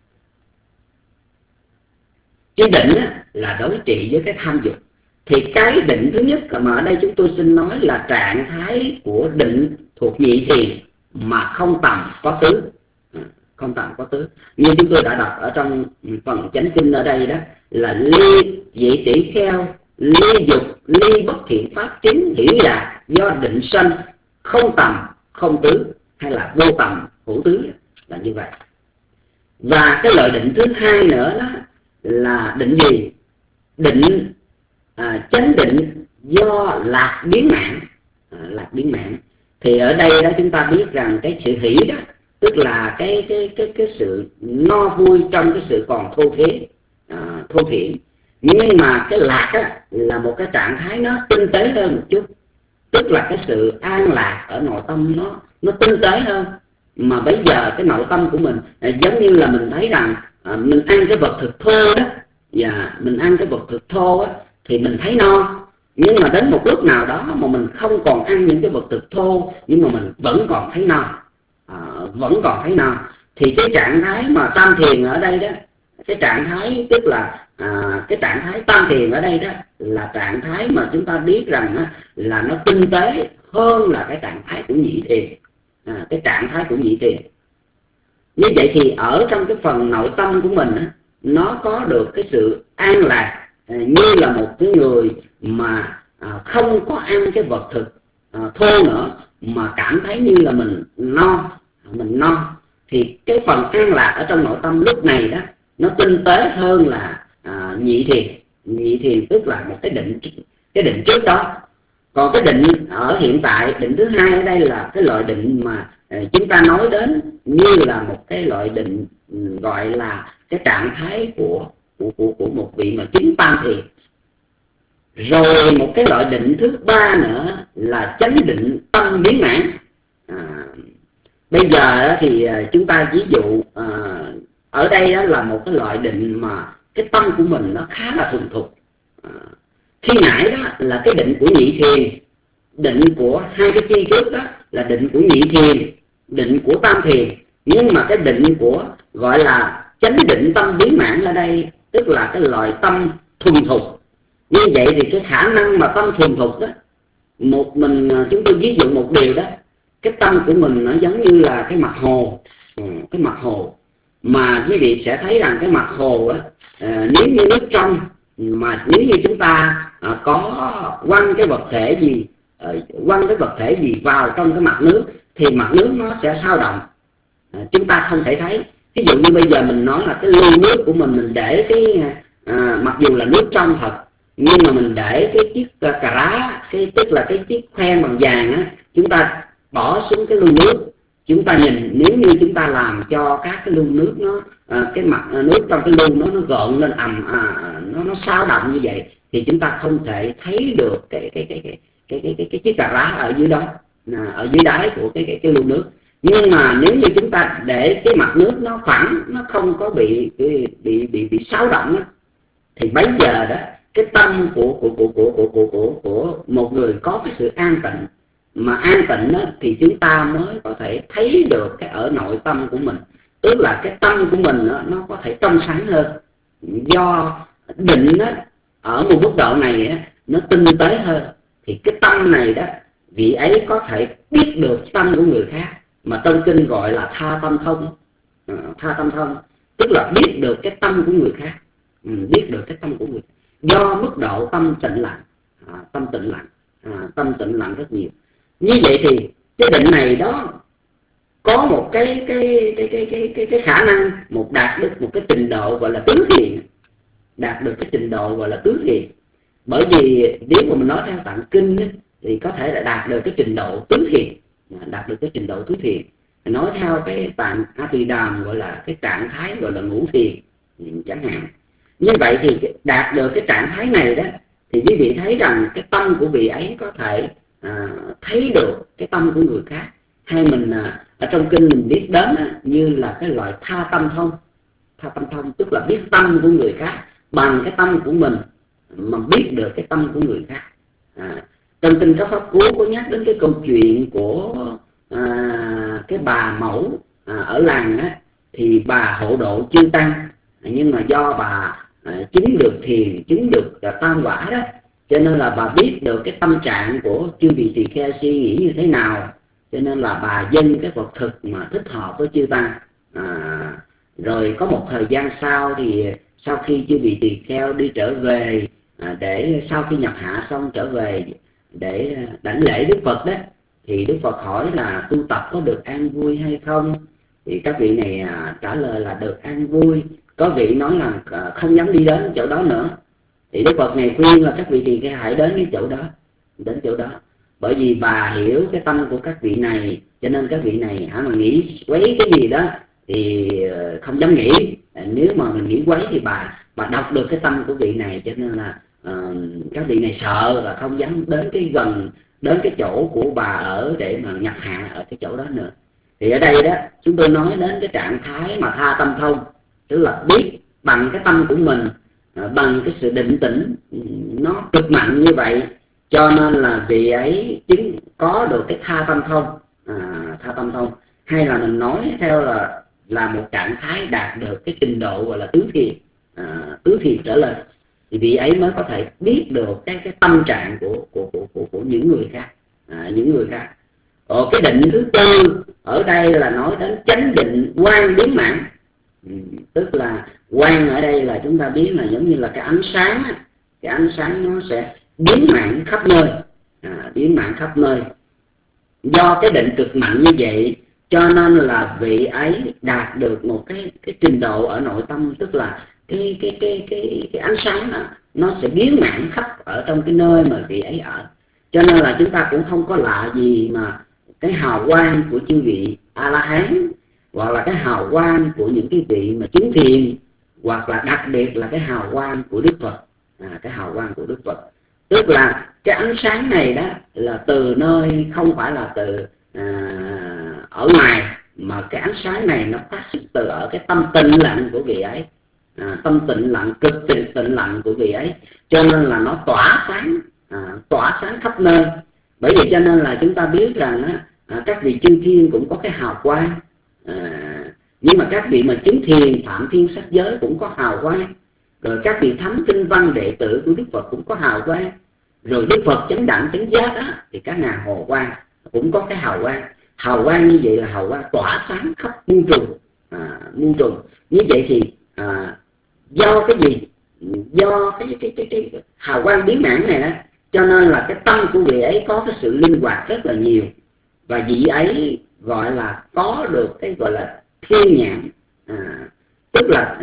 [SPEAKER 4] định á, là đối trị với cái tham dục. Thì cái định thứ nhất mà ở đây chúng tôi xin nói là trạng thái của định thuộc nhị thiền mà không tầm có tứ. Không tầm có tứ, như chúng tôi đã đọc ở trong phần chánh kinh ở đây đó, là ly dị tỷ kheo, ly dục, ly bất thiện pháp chính hỷ lạc do định sanh, không tầm không tứ, hay là vô tầm hữu tứ, là như vậy. Và cái loại định thứ hai nữa đó là định gì? Định chánh định do lạc biến mạng. Lạc biến mạng thì ở đây đó chúng ta biết rằng cái sự hỷ đó tức là cái sự no vui trong cái sự còn thô thiển. Nhưng mà cái lạc á, là một cái trạng thái nó tinh tế hơn một chút, tức là cái sự an lạc ở nội tâm nó tinh tế hơn. Mà bây giờ cái nội tâm của mình giống như là mình thấy rằng mình ăn cái vật thực thô đó, và mình ăn cái vật thực thô á, thì mình thấy no. Nhưng mà đến một lúc nào đó mà mình không còn ăn những cái vật thực thô, nhưng mà mình vẫn còn thấy no, thì cái trạng thái mà tam thiền ở đây đó, cái trạng thái tức là cái trạng thái tam thiền ở đây đó là trạng thái mà chúng ta biết rằng á, là nó tinh tế hơn là cái trạng thái của nhị thiền. Cái trạng thái của nhị thiền như vậy thì ở trong cái phần nội tâm của mình á, nó có được cái sự an lạc, như là một cái người mà không có ăn cái vật thực thô nữa, mà cảm thấy như là mình no. Thì cái phần an lạc ở trong nội tâm lúc này đó nó tinh tế hơn là nhị thiền. Nhị thiền tức là một cái định trước đó. Còn cái định ở hiện tại, định thứ hai ở đây là cái loại định mà chúng ta nói đến như là một cái loại định gọi là cái trạng thái của một vị mà chứng tam thiền. Rồi một cái loại định thứ ba nữa là chánh định tâm biến mãn. Bây giờ thì chúng ta ví dụ ở đây là một cái loại định mà cái tâm của mình nó khá là thuần thục. Khi nãy đó là cái định của nhị thiền, định của hai cái chi trước đó là định của nhị thiền, định của tam thiền. Nhưng mà cái định của gọi là chánh định tâm biến mãn ở đây tức là cái loại tâm thuần thục. Như vậy thì cái khả năng mà tâm thuần thục đó, chúng tôi ví dụ một điều đó, cái tâm của mình nó giống như là cái mặt hồ. Cái mặt hồ mà quý vị sẽ thấy rằng cái mặt hồ đó, nếu như nước trong, mà nếu như chúng ta có quăng cái vật thể gì quăng cái vật thể gì vào trong cái mặt nước thì mặt nước nó sẽ sao động, chúng ta không thể thấy. Ví dụ như bây giờ mình nói là cái ly nước của mình để cái mặc dù là nước trong thật, nhưng mà mình để cái chiếc cà rá, tức là cái chiếc khoen bằng vàng á, chúng ta bỏ xuống cái lu nước, chúng ta nhìn, nếu như chúng ta làm cho các cái lu nước nó cái mặt nước trong cái lu nó gợn lên nó sao động như vậy, thì chúng ta không thể thấy được cái chiếc cà rá ở dưới đó, ở dưới đáy của cái lu nước. Nhưng mà nếu như chúng ta để cái mặt nước nó phẳng, nó không có bị xáo động đó, thì bấy giờ đó cái tâm của một người có cái sự an tịnh, mà an tịnh đó, thì chúng ta mới có thể thấy được cái ở nội tâm của mình, tức là cái tâm của mình đó, nó có thể trong sáng hơn. Do định đó, ở một mức độ này đó, nó tinh tế hơn, thì cái tâm này đó, vị ấy có thể biết được tâm của người khác, mà trong kinh gọi là tha tâm thông. Tha tâm thông tức là biết được cái tâm của người khác, biết được cái tâm của người khác. Do mức độ tâm tịnh lặng, tâm tịnh lặng rất nhiều. Như vậy thì cái định này đó có một cái khả năng đạt được một cái trình độ gọi là tứ thiền, đạt được cái trình độ gọi là tứ thiền. Bởi vì nếu mà mình nói theo tạng kinh ấy, thì có thể là đạt được cái trình độ tứ thiền, đạt được cái trình độ tứ thiền. Nói theo cái tạng A Tỳ Đàm gọi là cái trạng thái gọi là ngũ thiền chẳng hạn. Như vậy thì đạt được cái trạng thái này đó, thì quý vị thấy rằng cái tâm của vị ấy có thể thấy được cái tâm của người khác. Hay mình ở trong kinh mình biết đến như là cái loại tha tâm thông. Tha tâm thông tức là biết tâm của người khác bằng cái tâm của mình, mà biết được cái tâm của người khác. Trong kinh các pháp cú có nhắc đến cái câu chuyện của cái bà mẫu ở làng á, thì bà hộ độ chư tăng, nhưng mà do bà chứng được thiền, chứng được tam quả đó, cho nên là bà biết được cái tâm trạng của chư vị tỳ kheo suy nghĩ như thế nào, cho nên là bà dâng cái vật thực mà thích hợp với chư tăng. Rồi có một thời gian sau thì sau khi chư vị tỳ kheo đi trở về, để sau khi nhập hạ xong trở về để đảnh lễ Đức Phật đó, thì Đức Phật hỏi là tu tập có được an vui hay không? Thì các vị này trả lời là được an vui. Có vị nói là không dám đi đến chỗ đó nữa. Thì Đức Phật này khuyên là các vị tỳ kheo hãy đến cái chỗ đó, đến chỗ đó. Bởi vì bà hiểu cái tâm của các vị này, cho nên các vị này hả mà nghĩ quấy cái gì đó thì không dám nghĩ. Nếu mà mình nghĩ quấy thì bà đọc được cái tâm của vị này, cho nên là các vị này sợ và không dám đến đến cái chỗ của bà ở để mà nhập hạ ở cái chỗ đó nữa. Thì ở đây đó chúng tôi nói đến cái trạng thái mà tha tâm thông, tức là biết bằng cái tâm của mình, bằng cái sự định tĩnh nó cực mạnh như vậy, cho nên là vị ấy chứng có được cái tha tâm thông. Tha tâm thông, hay là mình nói theo là một trạng thái đạt được cái trình độ gọi là tứ thiền trở lên, thì vị ấy mới có thể biết được cái tâm trạng của những người khác, những người khác. Cái định thứ tư ở đây là nói đến chánh định quang biến mạng. Tức là quang ở đây là chúng ta biết là giống như là cái ánh sáng, cái ánh sáng nó sẽ biến mạng khắp nơi, biến mạng khắp nơi. Do cái định cực mạnh như vậy, cho nên là vị ấy đạt được một cái trình độ ở nội tâm, tức là cái ánh sáng đó, nó sẽ biến mạng khắp ở trong cái nơi mà vị ấy ở. Cho nên là chúng ta cũng không có lạ gì mà cái hào quang của chư vị A La Hán, hoặc là cái hào quang của những cái vị mà chứng thiền, hoặc là đặc biệt là cái hào quang của Đức Phật, cái hào quang của Đức Phật. Tức là cái ánh sáng này đó là từ nơi không phải là từ ở ngoài, mà cái ánh sáng này nó phát xuất từ ở cái tâm tịnh lặng của vị ấy, tâm tịnh lặng, cực tịnh lặng của vị ấy, cho nên là nó tỏa sáng khắp nơi. Bởi vì cho nên là chúng ta biết rằng các vị chư thiên cũng có cái hào quang, nhưng mà các vị mà chứng thiền phạm thiên sắc giới cũng có hào quang, rồi các vị thánh kinh văn đệ tử của Đức Phật cũng có hào quang, rồi Đức Phật chánh đẳng chánh giác đó, thì các ngài hồ quang cũng có cái hào quang. Hào quang như vậy là hào quang tỏa sáng khắp muôn trùng. Như vậy thì do cái gì? Do cái hào quang biến mạng này đó, cho nên là cái tâm của vị ấy có cái sự linh hoạt rất là nhiều, và vị ấy gọi là có được cái gọi là thiên nhãn, tức là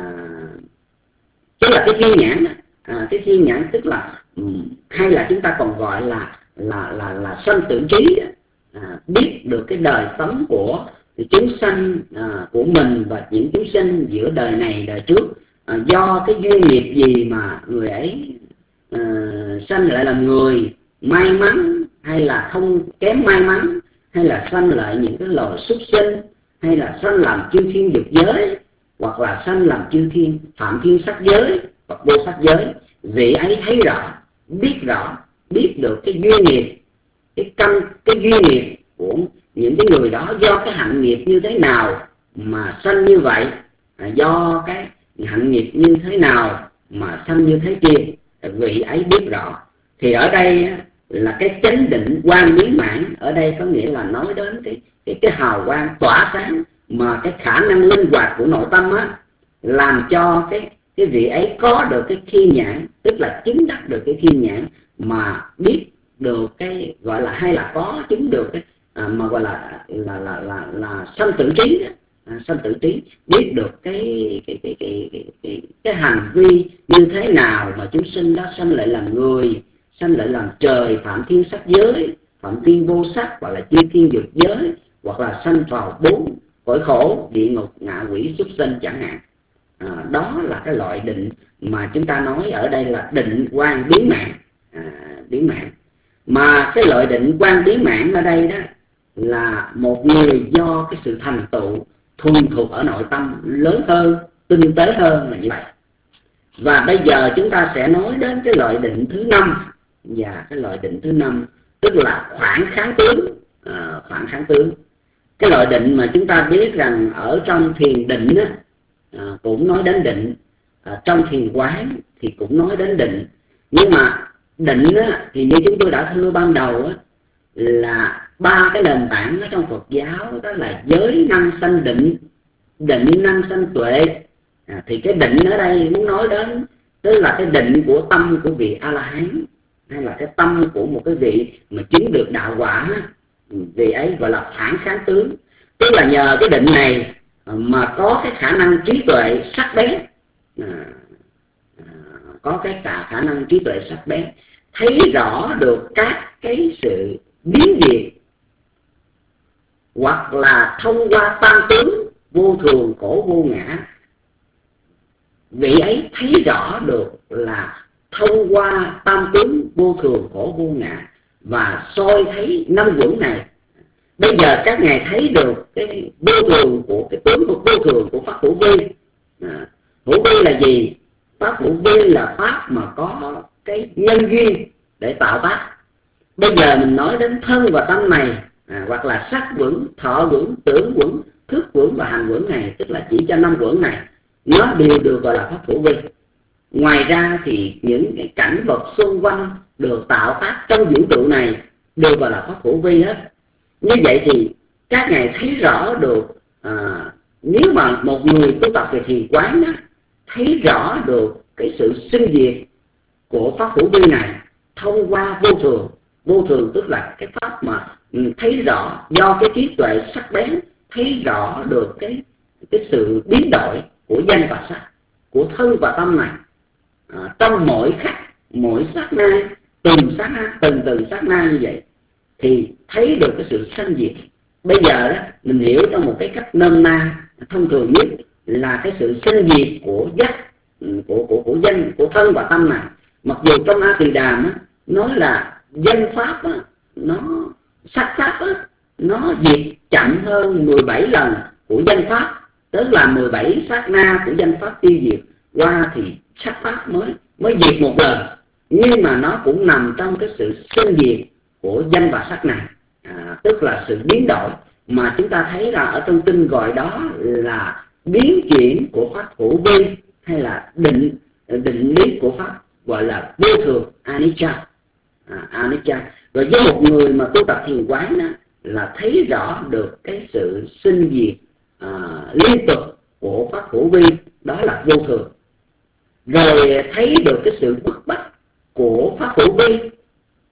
[SPEAKER 4] cái thiên nhãn, cái thiên nhãn tức là hay là chúng ta còn gọi là sanh tử trí, biết được cái đời sống của chúng sanh của mình và những chúng sinh giữa đời này đời trước, do cái duyên nghiệp gì mà người ấy sanh lại làm người may mắn hay là không kém may mắn, hay là sanh lại những cái loài súc sinh, hay là sanh làm chư thiên dục giới, hoặc là sanh làm chư thiên phạm thiên sắc giới hoặc vô sắc giới. Vị ấy thấy rõ, biết được cái duyên nghiệp, cái duyên nghiệp của những cái người đó, do cái hạnh nghiệp như thế nào mà sanh như vậy, do cái hạnh nghiệp như thế nào mà sanh như thế kia, vị ấy biết rõ. Thì ở đây là cái chánh định quang biến mãn, ở đây có nghĩa là nói đến cái hào quang tỏa sáng mà cái khả năng linh hoạt của nội tâm á, làm cho cái vị ấy có được cái thiên nhãn, tức là chứng đắc được cái thiên nhãn, mà biết được cái gọi là, hay là có chứng được cái mà gọi là sanh tử trí đó. Sanh tử trí biết được cái hành vi như thế nào mà chúng sinh đó sanh lại làm người, sanh lại làm trời, phạm thiên sắc giới, phạm thiên vô sắc, hoặc là chư thiên dục giới, hoặc là sanh vào 4 cõi khổ, địa ngục, ngạ quỷ, súc sinh chẳng hạn. Đó là cái loại định mà chúng ta nói ở đây là định quang biến mãn. Biến mãn mà cái loại định quang biến mãn ở đây đó là một người do cái sự thành tựu thuần thuộc ở nội tâm lớn hơn, tinh tế hơn là như vậy. Và bây giờ chúng ta sẽ nói đến cái loại định thứ 5, và cái loại định thứ 5 tức là khoảng kháng tướng. Khoảng kháng tướng, cái loại định mà chúng ta biết rằng ở trong thiền định á, cũng nói đến định, trong thiền quán thì cũng nói đến định. Nhưng mà định á, thì như chúng tôi đã thưa ban đầu á, là 3 cái nền tảng ở trong Phật giáo, đó là giới năng sanh định, định năng sanh tuệ. Thì cái định ở đây muốn nói đến tức là cái định của tâm của vị A-la-hán, hay là cái tâm của một cái vị mà chứng được đạo quả, vị ấy gọi là phản kháng tướng. Tức là nhờ cái định này mà có cái khả năng trí tuệ sắc bén, có cái khả năng trí tuệ sắc bén, thấy rõ được các cái sự biến diệt, hoặc là thông qua tam tướng vô thường khổ vô ngã. Vị ấy thấy rõ được là thông qua tam tướng vô thường khổ vô ngã và soi thấy 5 quẩn này. Bây giờ các ngài thấy được cái vô thường của cái tướng của vô thường của pháp hữu vi. Hữu vi là gì? Pháp hữu vi là pháp mà có cái nhân duyên để tạo tác. Bây giờ mình nói đến thân và tâm này, hoặc là sắc quẩn, thọ quẩn, tưởng quẩn, thức quẩn và hành quẩn này, tức là chỉ cho 5 quẩn này, nó đều được gọi là pháp hữu vi. Ngoài ra thì những cái cảnh vật xung quanh được tạo tác trong vũ trụ này đều gọi là pháp hữu vi hết. Như vậy thì các ngài thấy rõ được, nếu mà một người tu tập về thiền quán đó, thấy rõ được cái sự sinh diệt của pháp hữu vi này thông qua vô thường. Vô thường tức là cái pháp mà thấy rõ, do cái trí tuệ sắc bén thấy rõ được cái sự biến đổi của danh và sắc, của thân và tâm này, trong mỗi khắc, mỗi sát na, từng sát na, từng sát na như vậy, thì thấy được cái sự sanh diệt. Bây giờ đó mình hiểu trong một cái cách nôm na thông thường nhất là cái sự sanh diệt của giác, của danh, của thân và tâm này. Mặc dù trong A Tỳ Đàm á, nói là danh pháp á, nó sắc pháp á, nó diệt chậm hơn 17 lần của danh pháp, tức là 17 sát na của danh pháp tiêu diệt qua thì sắc pháp mới diệt một lần. Nhưng mà nó cũng nằm trong cái sự sinh diệt của danh và sắc này, tức là sự biến đổi mà chúng ta thấy là ở trong kinh gọi đó là biến chuyển của pháp hữu vi, hay là định lý của pháp gọi là vô thường, anicca. Rồi với một người mà tu tập thiền quán đó, là thấy rõ được cái sự sinh diệt liên tục của pháp hữu vi, đó là vô thường. Rồi thấy được cái sự bức bách của pháp hữu vi,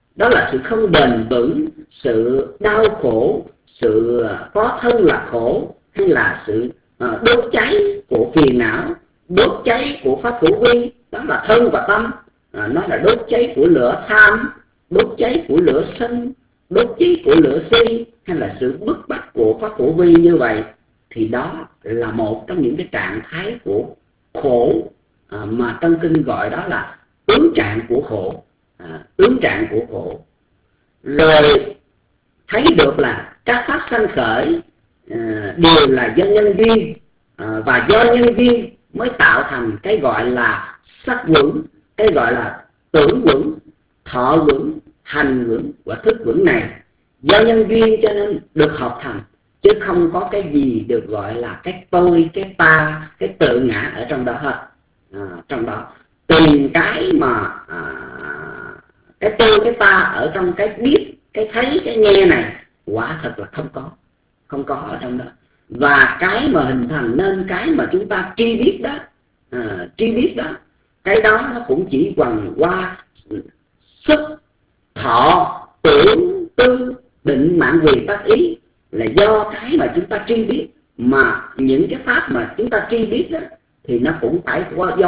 [SPEAKER 4] đó là sự không bền vững, sự đau khổ, sự có thân là khổ, hay là sự đốt cháy của phiền não, đốt cháy của pháp hữu vi, đó là thân và tâm. Nó là đốt cháy của lửa tham, đốt cháy của lửa sân, đốt cháy của lửa si, hay là sự bức bách của pháp hữu vi như vậy, thì đó là một trong những cái trạng thái của khổ mà trong kinh gọi đó là tướng trạng của khổ. Tướng trạng của khổ. Rồi thấy được là các pháp sanh khởi đều là do nhân duyên, và do nhân duyên mới tạo thành cái gọi là sắc vững, cái gọi là tưởng vững, thọ vững, hành vững và thức vững này. Do nhân duyên cho nên được hợp thành, chứ không có cái gì được gọi là cái tôi, cái ta, cái tự ngã ở trong đó hết. Trong đó từng cái mà cái tôi, cái ta ở trong cái biết, cái thấy, cái nghe này quả thật là không có ở trong đó. Và cái mà hình thành nên cái mà chúng ta tri biết đó, cái đó nó cũng chỉ bằng qua sức, thọ, tưởng, tư, định, mạng, quyền, tác, ý, là do cái mà chúng ta tri biết. Mà những cái pháp mà chúng ta tri biết đó thì nó cũng phải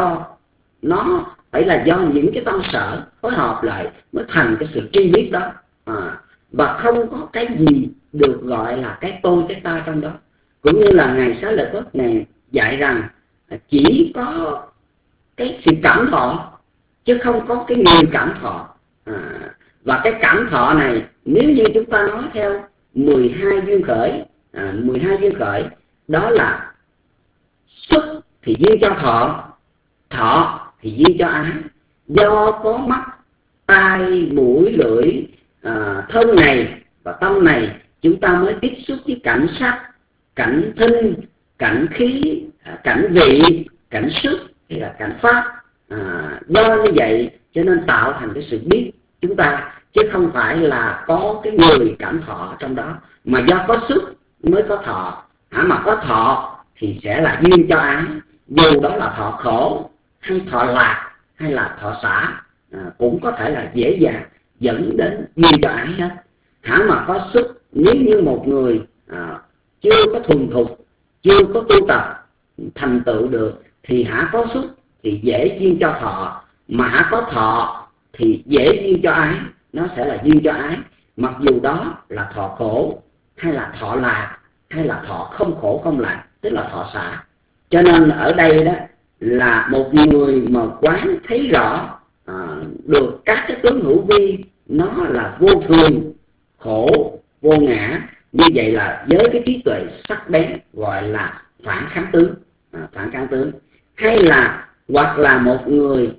[SPEAKER 4] là do những cái tâm sở phối hợp lại mới thành cái sự tri biết đó. Và không có cái gì được gọi là cái tôi, cái ta trong đó. Cũng như là Ngài Xá Lợi Phất này dạy rằng chỉ có cái sự cảm thọ, chứ không có cái người cảm thọ. Và cái cảm thọ này, nếu như chúng ta nói theo 12 duyên khởi, 12 duyên khởi đó là xúc thì duyên cho thọ, thọ thì duyên cho ái. Do có mắt, tai, mũi, lưỡi, thân này và tâm này, chúng ta mới tiếp xúc với cảnh sắc, cảnh thinh, cảnh khí, cảnh vị, cảnh sức hay là cảnh pháp. Do như vậy cho nên tạo thành cái sự biết chúng ta, chứ không phải là có cái người cảm thọ trong đó. Mà do có sức mới có thọ, mà có thọ thì sẽ là duyên cho ái. Dù đó là thọ khổ hay thọ lạc hay là thọ xả, cũng có thể là dễ dàng dẫn đến duyên cho ái hết. Mà có sức, nếu như một người chưa có thuần thục, chưa có tu tập thành tựu được, thì có sức thì dễ duyên cho thọ, mà có thọ thì dễ duyên cho ái. Nó sẽ là duyên cho ái, mặc dù đó là thọ khổ hay là thọ lạc hay là thọ không khổ không lạc, tức là thọ xả. Cho nên ở đây đó là một người mà quán thấy rõ được các cái tướng hữu vi, nó là vô thường, khổ, vô ngã. Như vậy là với cái trí tuệ sắc bén gọi là phản kháng tướng. Phản kháng tướng. Hay là hoặc là một người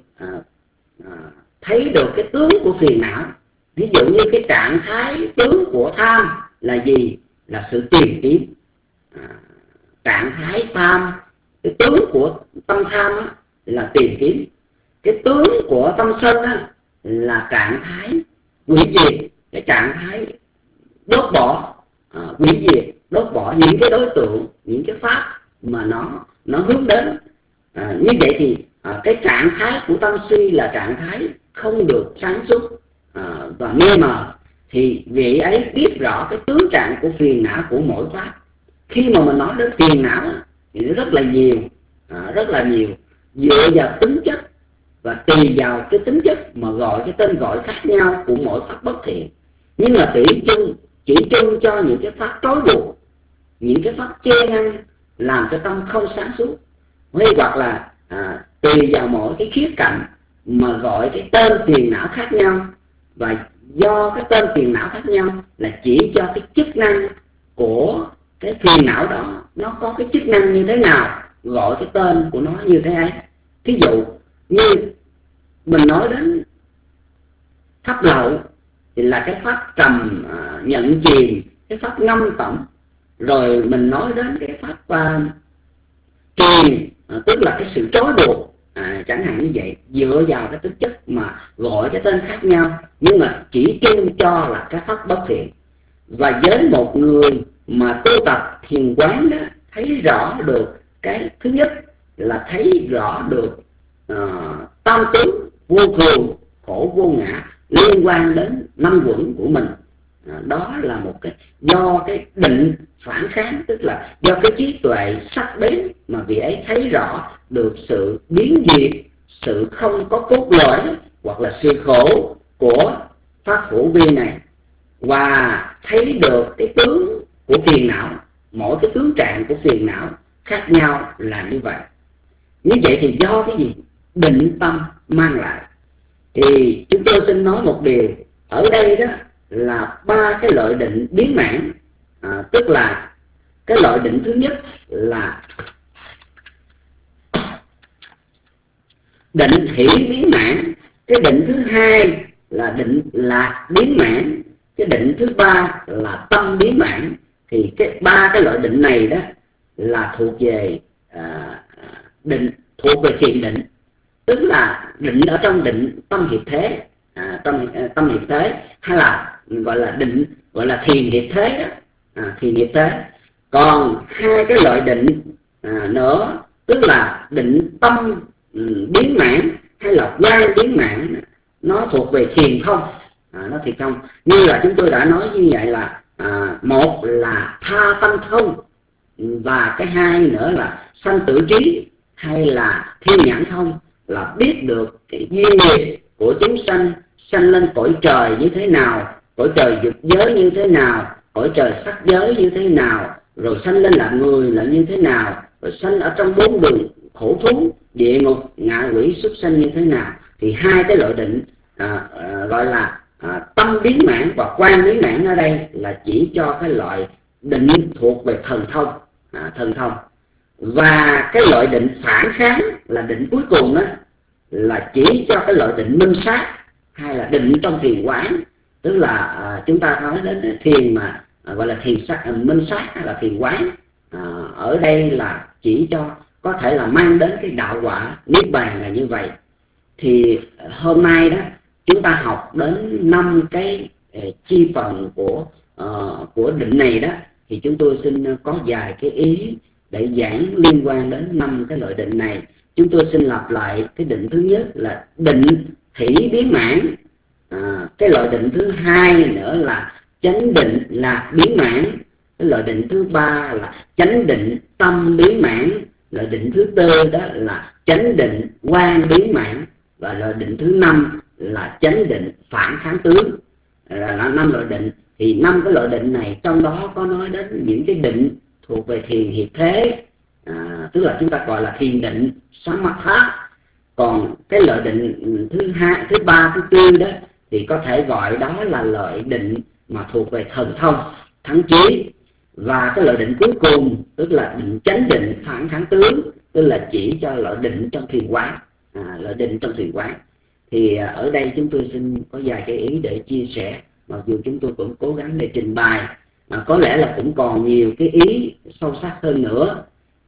[SPEAKER 4] thấy được cái tướng của phiền não. Ví dụ như cái trạng thái tướng của tham là gì? Là sự tìm kiếm. Trạng thái tham, cái tướng của tâm tham là tìm kiếm. Cái tướng của tâm sân là trạng thái hủy diệt, cái trạng thái đốt bỏ, hủy diệt, đốt bỏ những cái đối tượng, những cái pháp mà nó hướng đến. Như vậy thì cái trạng thái của tâm si là trạng thái không được sáng suốt và mê mờ. Thì vị ấy biết rõ cái tướng trạng của phiền não của mỗi pháp. Khi mà mình nói đến phiền não thì nó rất là nhiều, dựa vào tính chất và tùy vào cái tính chất mà gọi cái tên gọi khác nhau của mỗi pháp bất thiện. Nhưng mà chỉ chung cho những cái pháp trói buộc, những cái pháp che ngăn làm cho tâm không sáng suốt, hay hoặc là tùy vào mỗi cái khía cạnh mà gọi cái tên phiền não khác nhau. Và do cái tên phiền não khác nhau là chỉ cho cái chức năng của cái phiền não đó, nó có cái chức năng như thế nào, gọi cái tên của nó như thế ấy. Thí dụ như mình nói đến pháp lậu thì là cái pháp trầm nhận chìm, cái pháp ngâm tẩm. Rồi mình nói đến cái pháp truyền, tức là cái sự trói buộc, chẳng hạn như vậy. Dựa vào cái tính chất mà gọi cái tên khác nhau, nhưng mà chỉ chung cho là cái pháp bất thiện. Và với một người mà tu tập thiền quán đó, thấy rõ được cái thứ nhất là thấy rõ được tam tướng vô thường, khổ vô ngã, liên quan đến năm quẩn của mình. Đó là một cái do cái định phản kháng, tức là do cái trí tuệ sắc bén mà vị ấy thấy rõ được sự biến diệt, sự không có cốt lõi hoặc là sự khổ của pháp phổ vi này, và thấy được cái tướng của phiền não, mỗi cái tướng trạng của phiền não khác nhau là như vậy. Như vậy thì do cái gì? Định tâm mang lại. Thì chúng tôi xin nói một điều ở đây đó là ba cái loại định biến mãn, tức là cái loại định thứ nhất là định hỷ biến mãn, cái định thứ hai là định lạc biến mãn, cái định thứ ba là tâm biến mãn. Thì cái ba cái loại định này đó là thuộc về định, thuộc về thiền định, tức là định ở trong định tâm hiệp thế, tâm hiệp thế, hay là gọi là định, gọi là thiền hiệp thế đó, thiền hiệp thế. Còn hai cái loại định nữa, tức là định tâm biến mãn hay là quang biến mãn, nó thuộc về thiền không, nó thiền không. Như là chúng tôi đã nói như vậy là một là tha tâm thông, và cái hai nữa là sanh tử trí hay là thiên nhãn thông, là biết được cái duyên nghiệp của chúng sanh, sanh lên cõi trời như thế nào, cõi trời dục giới như thế nào, cõi trời sắc giới như thế nào, rồi sanh lên làm người là như thế nào, rồi sanh ở trong bốn đường khổ thú, địa ngục, ngạ quỷ, súc sanh như thế nào. Thì hai cái loại định gọi là tâm biến mãn và quan biến mãn ở đây là chỉ cho cái loại định thuộc về thần thông, thần thông. Và cái loại định phản kháng là định cuối cùng đó là chỉ cho cái loại định minh sát hay là định trong thiền quán, tức là chúng ta nói đến thiền mà gọi là thiền sát, minh sát hay là thiền quán, ở đây là chỉ cho có thể là mang đến cái đạo quả niết bàn là như vậy. Thì hôm nay đó chúng ta học đến 5 cái chi phần của định này đó, thì chúng tôi xin có vài cái ý để giảng liên quan đến 5 cái loại định này. Chúng tôi xin lặp lại cái định thứ nhất là định hỷ biến mãn, cái loại định thứ hai nữa là chánh định lạc biến mãn, cái loại định thứ ba là chánh định tâm biến mãn, loại định thứ tư đó là chánh định quang biến mãn, và loại định thứ năm là chánh định phản kháng tướng, là 5 loại định. Thì 5 cái loại định này trong đó có nói đến những cái định thuộc về thiền hiệp thế, tức là chúng ta gọi là thiền định samatha. Còn cái loại định thứ hai, thứ ba, thứ tư đó thì có thể gọi đó là loại định mà thuộc về thần thông thắng trí. Và cái loại định cuối cùng tức là định chánh định phản kháng tướng, tức là chỉ cho loại định trong thiền quán, loại định trong thiền quán. Thì ở đây chúng tôi xin có vài cái ý để chia sẻ, mặc dù chúng tôi cũng cố gắng để trình bày, có lẽ là cũng còn nhiều cái ý sâu sắc hơn nữa.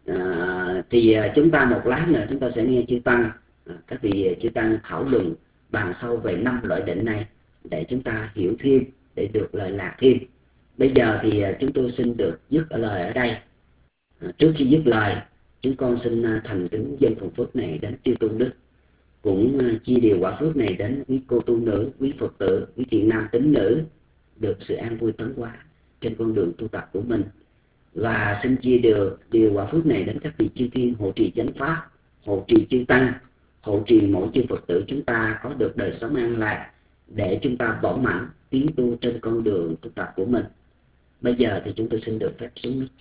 [SPEAKER 4] Thì chúng ta một lát nữa chúng ta sẽ nghe chư tăng, các vị chư tăng thảo luận bàn sâu về 5 loại định này để chúng ta hiểu thêm, để được lời lạc thêm. Bây giờ thì chúng tôi xin được dứt lời ở đây. Trước khi dứt lời, chúng con xin thành kính dâng phần phước này đến chư tôn đức, cũng chia điều quả phước này đến quý cô tu nữ, quý Phật tử, quý thiện nam tín nữ, được sự an vui tấn hóa trên con đường tu tập của mình. Và xin chia được điều quả phước này đến các vị chư thiên hộ trì chánh pháp, hộ trì chư tăng, hộ trì mỗi chư Phật tử chúng ta có được đời sống an lạc, để chúng ta bỏ mạnh tiến tu trên con đường tu tập của mình. Bây giờ thì chúng tôi xin được phép xuống mic.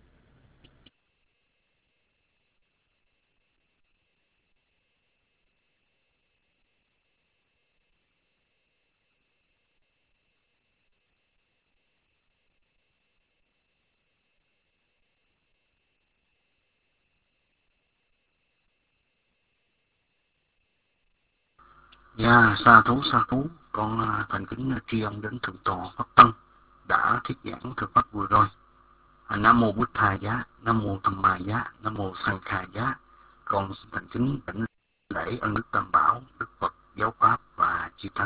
[SPEAKER 5] Dạ, sa thú, con thành kính tri ân đến thượng tọa Pháp Tân đã thuyết giảng thực pháp vừa rồi. Nam mô Bụt Thầy giá, Nam mô Tham Ma giá, Nam mô Sang Khai giá. Con xin thành kính đảnh lễ ân đức Tam Bảo, Đức Phật, Giáo Pháp và chư tăng.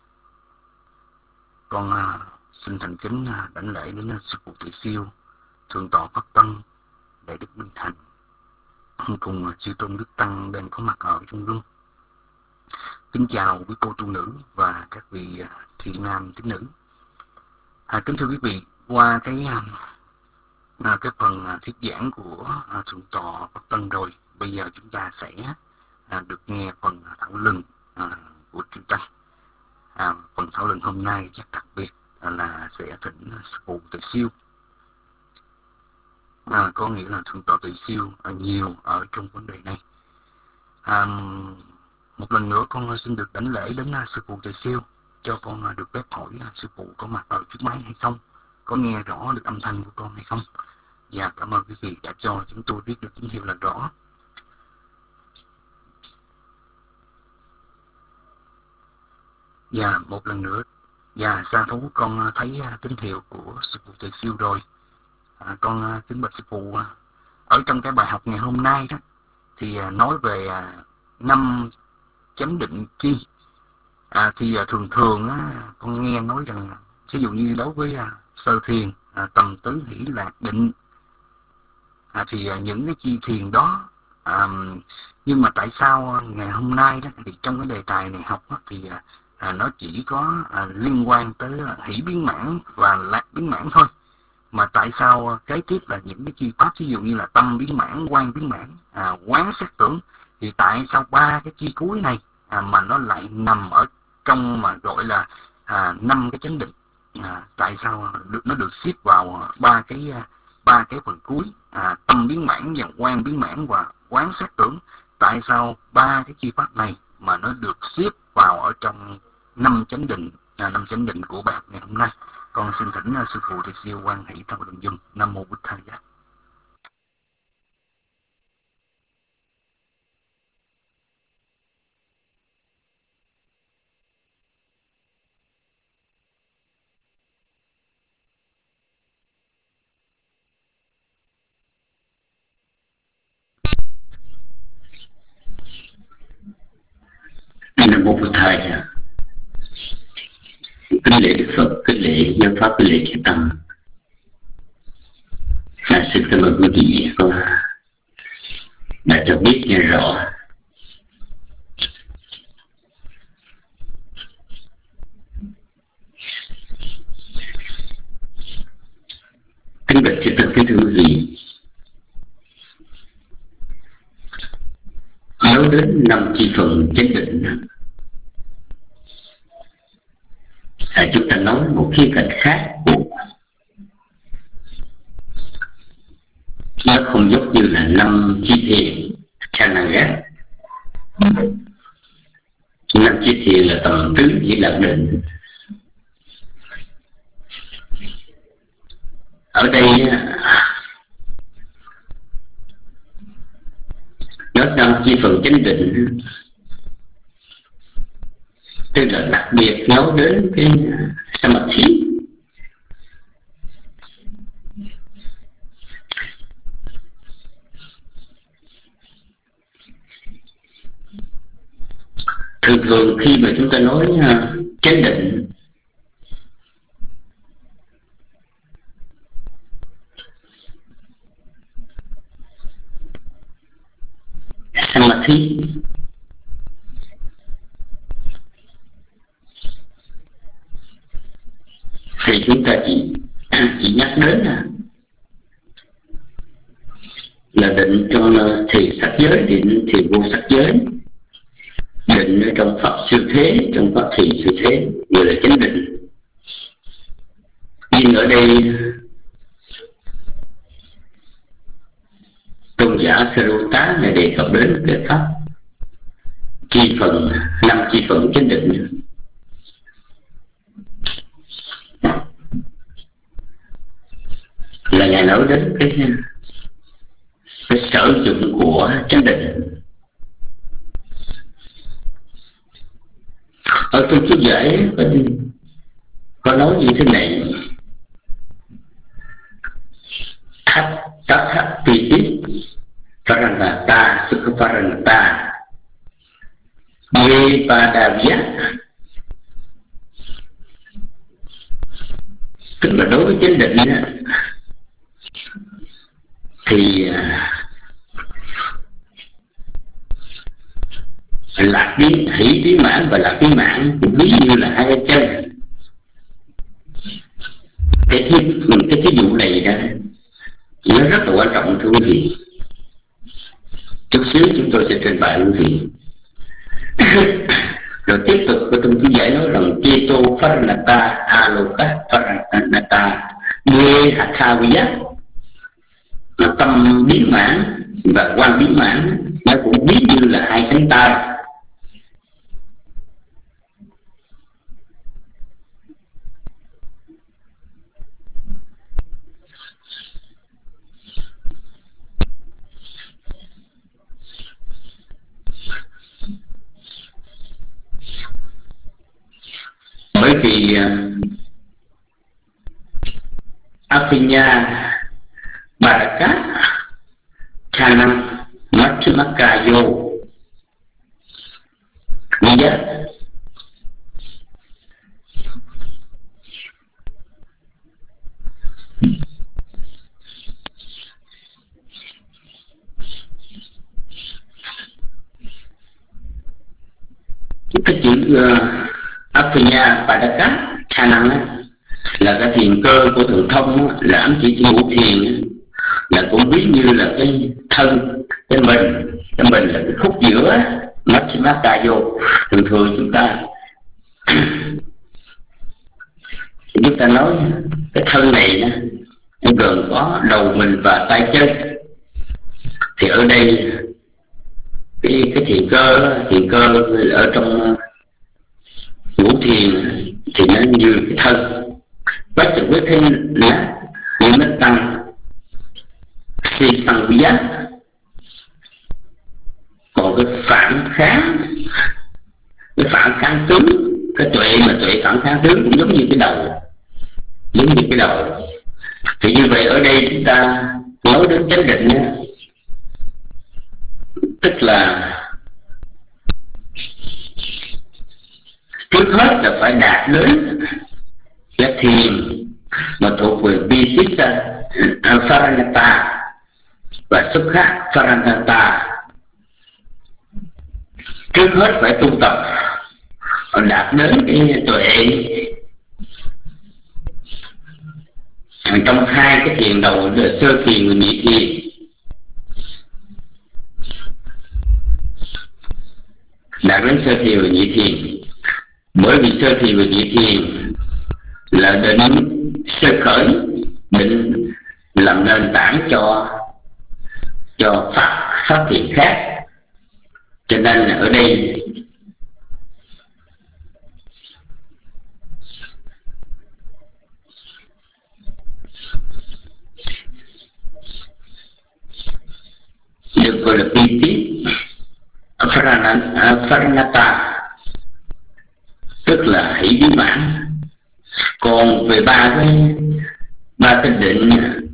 [SPEAKER 5] Con xin thành kính đảnh lễ đến sư phụ Thị Siêu, thượng tọa Pháp Tân, Đại đức Minh Thành, cùng chư tôn đức tăng đang có mặt ở trong room. Kính chào quý cô tu nữ và các vị thiện nam tín nữ. Kính thưa quý vị, qua cái phần thuyết giảng của Thượng tọa Pháp Tân rồi, bây giờ chúng ta sẽ được nghe phần thảo luận của Chư Tăng. Phần thảo luận hôm nay chắc đặc biệt là sẽ thỉnh sư phụ Từ Siêu. Có nghĩa là Thượng tọa Từ Siêu nhiều ở trong vấn đề này. Một lần nữa con xin được đảnh lễ đến sư phụ Từ Siêu, cho con được phép hỏi sư phụ có mặt ở chiếc máy hay không, có nghe rõ được âm thanh của con hay không. Và cảm ơn quý vị đã cho chúng tôi biết được tín hiệu là rõ. Và một lần nữa, và sa thú con thấy tín hiệu của sư phụ Từ Siêu rồi. Con kính bạch sư phụ, ở trong cái bài học ngày hôm nay đó thì nói về 5 chánh định chi. Thì thường thường con nghe nói rằng ví dụ như đối với sơ thiền, tầm tứ hỷ lạc định, thì những cái chi thiền đó, nhưng mà tại sao ngày hôm nay đó thì trong cái đề tài này học đó, thì nó chỉ có liên quan tới hỷ biến mãn và lạc biến mãn thôi, mà tại sao kế tiếp là những cái chi pháp ví dụ như là tâm biến mãn, quan biến mãn, quán sát tưởng, thì tại sao ba cái chi cuối này mà nó lại nằm ở trong mà gọi là 5 cái chánh định? Tại sao nó được xếp vào ba cái phần cuối, tâm biến mãn và quan biến mãn và quán sát tưởng? Tại sao ba cái chi pháp này mà nó được xếp vào ở trong 5 chánh định, 5 chánh định của bạn ngày hôm nay? Con xin thỉnh sư phụ Từ Siêu quan hỷ thảo luận dùm. Nam mô Bụt Thầy Giá.
[SPEAKER 1] Nam mô Bụt Thầy. Kính lễ Đức Phật, kính lễ Giáo Pháp, kính lễ Chư Tăng. Xin cảm ơn quý vị đã cho biết nghe rõ. Kính bạch Chư Tăng, kính thưa quý vị, nói đến 5 chi phần chánh định, chúng ta nói một khía cạnh khác, nó không giống như là 5 chi thiền Chananga. 5 chi thiền là tầm tứ hỷ lạc định. Ở đây nói 5 chi phần chánh định, tức là đặc biệt nói đến cái Samadhi. Thường thường khi mà chúng ta nói chánh định, Samadhi, thì chúng ta chỉ nhắc đến là định trong thiền sắc giới, định thiền vô sắc giới, định ở trong pháp siêu thế, trong pháp thiền siêu thế, gọi là chánh định. Nhưng ở đây tôn giả Sarutta này đề cập đến cái pháp chi phần, 5 chi phần chánh định, là Ngài nói đến cái sở dụng của chánh định. Ở trong chú giải có nói như thế này: thắt tát thắt piti paranata sukha paranata ye padavya, tức là đối với chánh định thì lạc biến hỷ biến mãn và lạc biến mãn ví như là hai cái chân. Cái thí dụ này đó nó rất là quan trọng thưa quý vị. Chút xíu chúng tôi sẽ trình bày quý vị. Rồi tiếp tục trong chú giải nói rằng Keto Paranata Aloka Paranata Ye Hathaviya, tâm biến mãn và quan biến mãn nó cũng biết như là hai cánh tay. Bởi vì Apinya Baraka Chanam Matrimakayo Nghĩa cái chữ Apinya Padaka Chanam là cái thiền cơ của thường thông, là ám chỉ ngũ thiền, là cũng ví như là cái thân, cái mình là cái khúc giữa Matrimakayo. Thường chúng ta nói cái thân này nó gồm có đầu mình và tay chân. Thì ở đây cái thiền cơ ở trong ngũ thiền thì nó như cái thân. Bách chữ quyết thêm là những nó tăng si sang vía. Còn cái phản kháng tướng, cái tuệ phản kháng tướng cũng giống như cái đầu. Thì như vậy ở đây chúng ta nói đến chánh định, tức là trước hết là phải đạt đến cái thiền mà thuộc về Vichissa Paranata và Sukha Paranata. Trước hết phải tu tập đạt đến cái tuệ trong hai cái thiền đầu là sơ thiền và nhị thiền. Đạt đến sơ thiền và nhị thiền, bởi vì sơ thiền và nhị thiền là định sơ khởi, định làm nền tảng cho phát thiền khác. Cho nên là ở đây được gọi là Piti Paranata, tức là hỷ biến mãn. Còn về ba cái định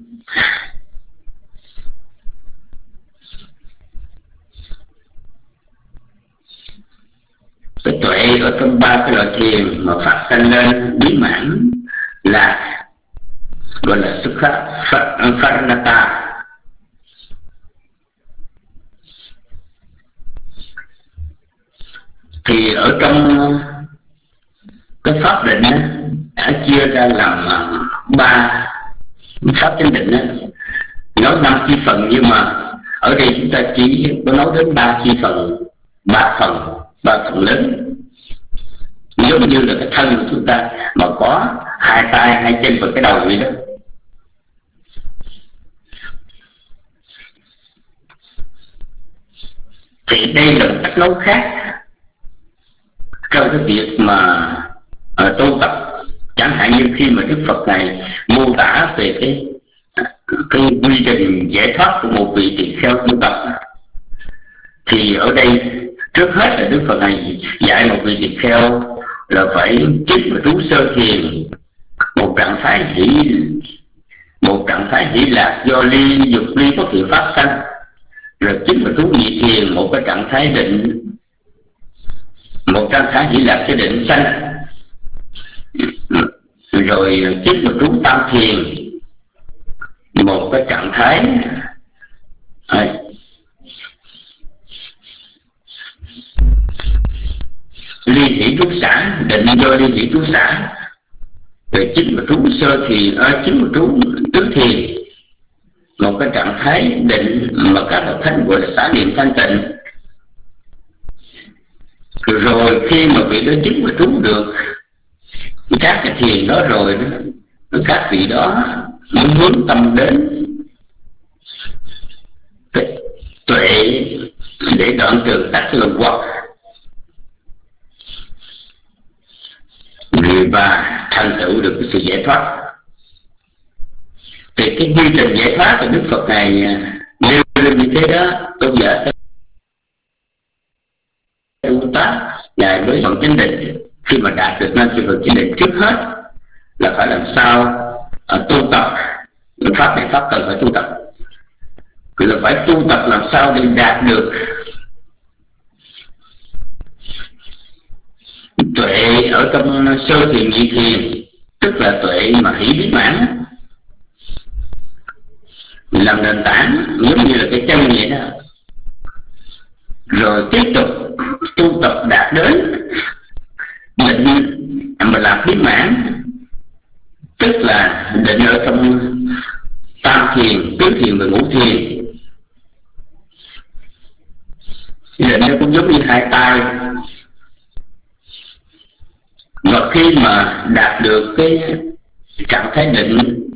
[SPEAKER 1] cái tuệ ở trong ba cái loại thiền mà phát sanh lên biến mãn là gọi là Sukha Paranata. Thì ở trong cái pháp định đã chia ra làm ba pháp chánh định, nói 5 chi phần, nhưng mà ở đây chúng ta chỉ có nói đến 3 chi phần, ba phần lớn, giống như là cái thân của chúng ta mà có hai tay, hai chân và cái đầu vậy đó. Thì đây là một cách nói khác trong cái việc mà tu tập. Chẳng hạn như khi mà Đức Phật này mô tả về cái quy trình giải thoát của một vị tỳ kheo tu tập, thì ở đây trước hết là Đức Phật này dạy một vị tỳ kheo là phải chứng và trú sơ thiền, một trạng thái hỷ lạc do dục ly có sự phát sanh, rồi chứng và trú nhị thiền, một cái trạng thái định, một trạng thái hỷ lạc cho định sanh, rồi chứng và trú tam thiền, một cái trạng thái hỷ trú xả, định do ly hỷ trú xả, về chính và trú sơ thiền, chính và trú tứ thiền, một cái trạng thái định mà các bậc thánh gọi là xả niệm thanh tịnh. Rồi khi mà vị đó chứng và trú được các cái thiền đó rồi đó, các vị đó mới hướng tâm đến cái tuệ để đoạn trừ các lục hoặc và thành tựu được cái sự giải thoát. Thì cái quy trình giải thoát của Đức Phật này nêu lên như thế đó. Tôn giả tu tác ngài với phần chánh định, khi mà đạt được 5 phần chánh định, trước hết là phải làm sao tu tập. Pháp này pháp cần phải tu tập,คือlà phải tu tập làm sao để đạt được tuệ ở trong sơ thiền nhị thiền, tức là tuệ mà hỷ biến mãn làm nền tảng, giống như là cái chân vậy đó. Rồi tiếp tục tu tập đạt đến định mà làm biến mãn, tức là định ở trong tam thiền, tứ thiền và ngũ thiền. Định nó cũng giống như hai tay. Và khi mà đạt được cái trạng thái định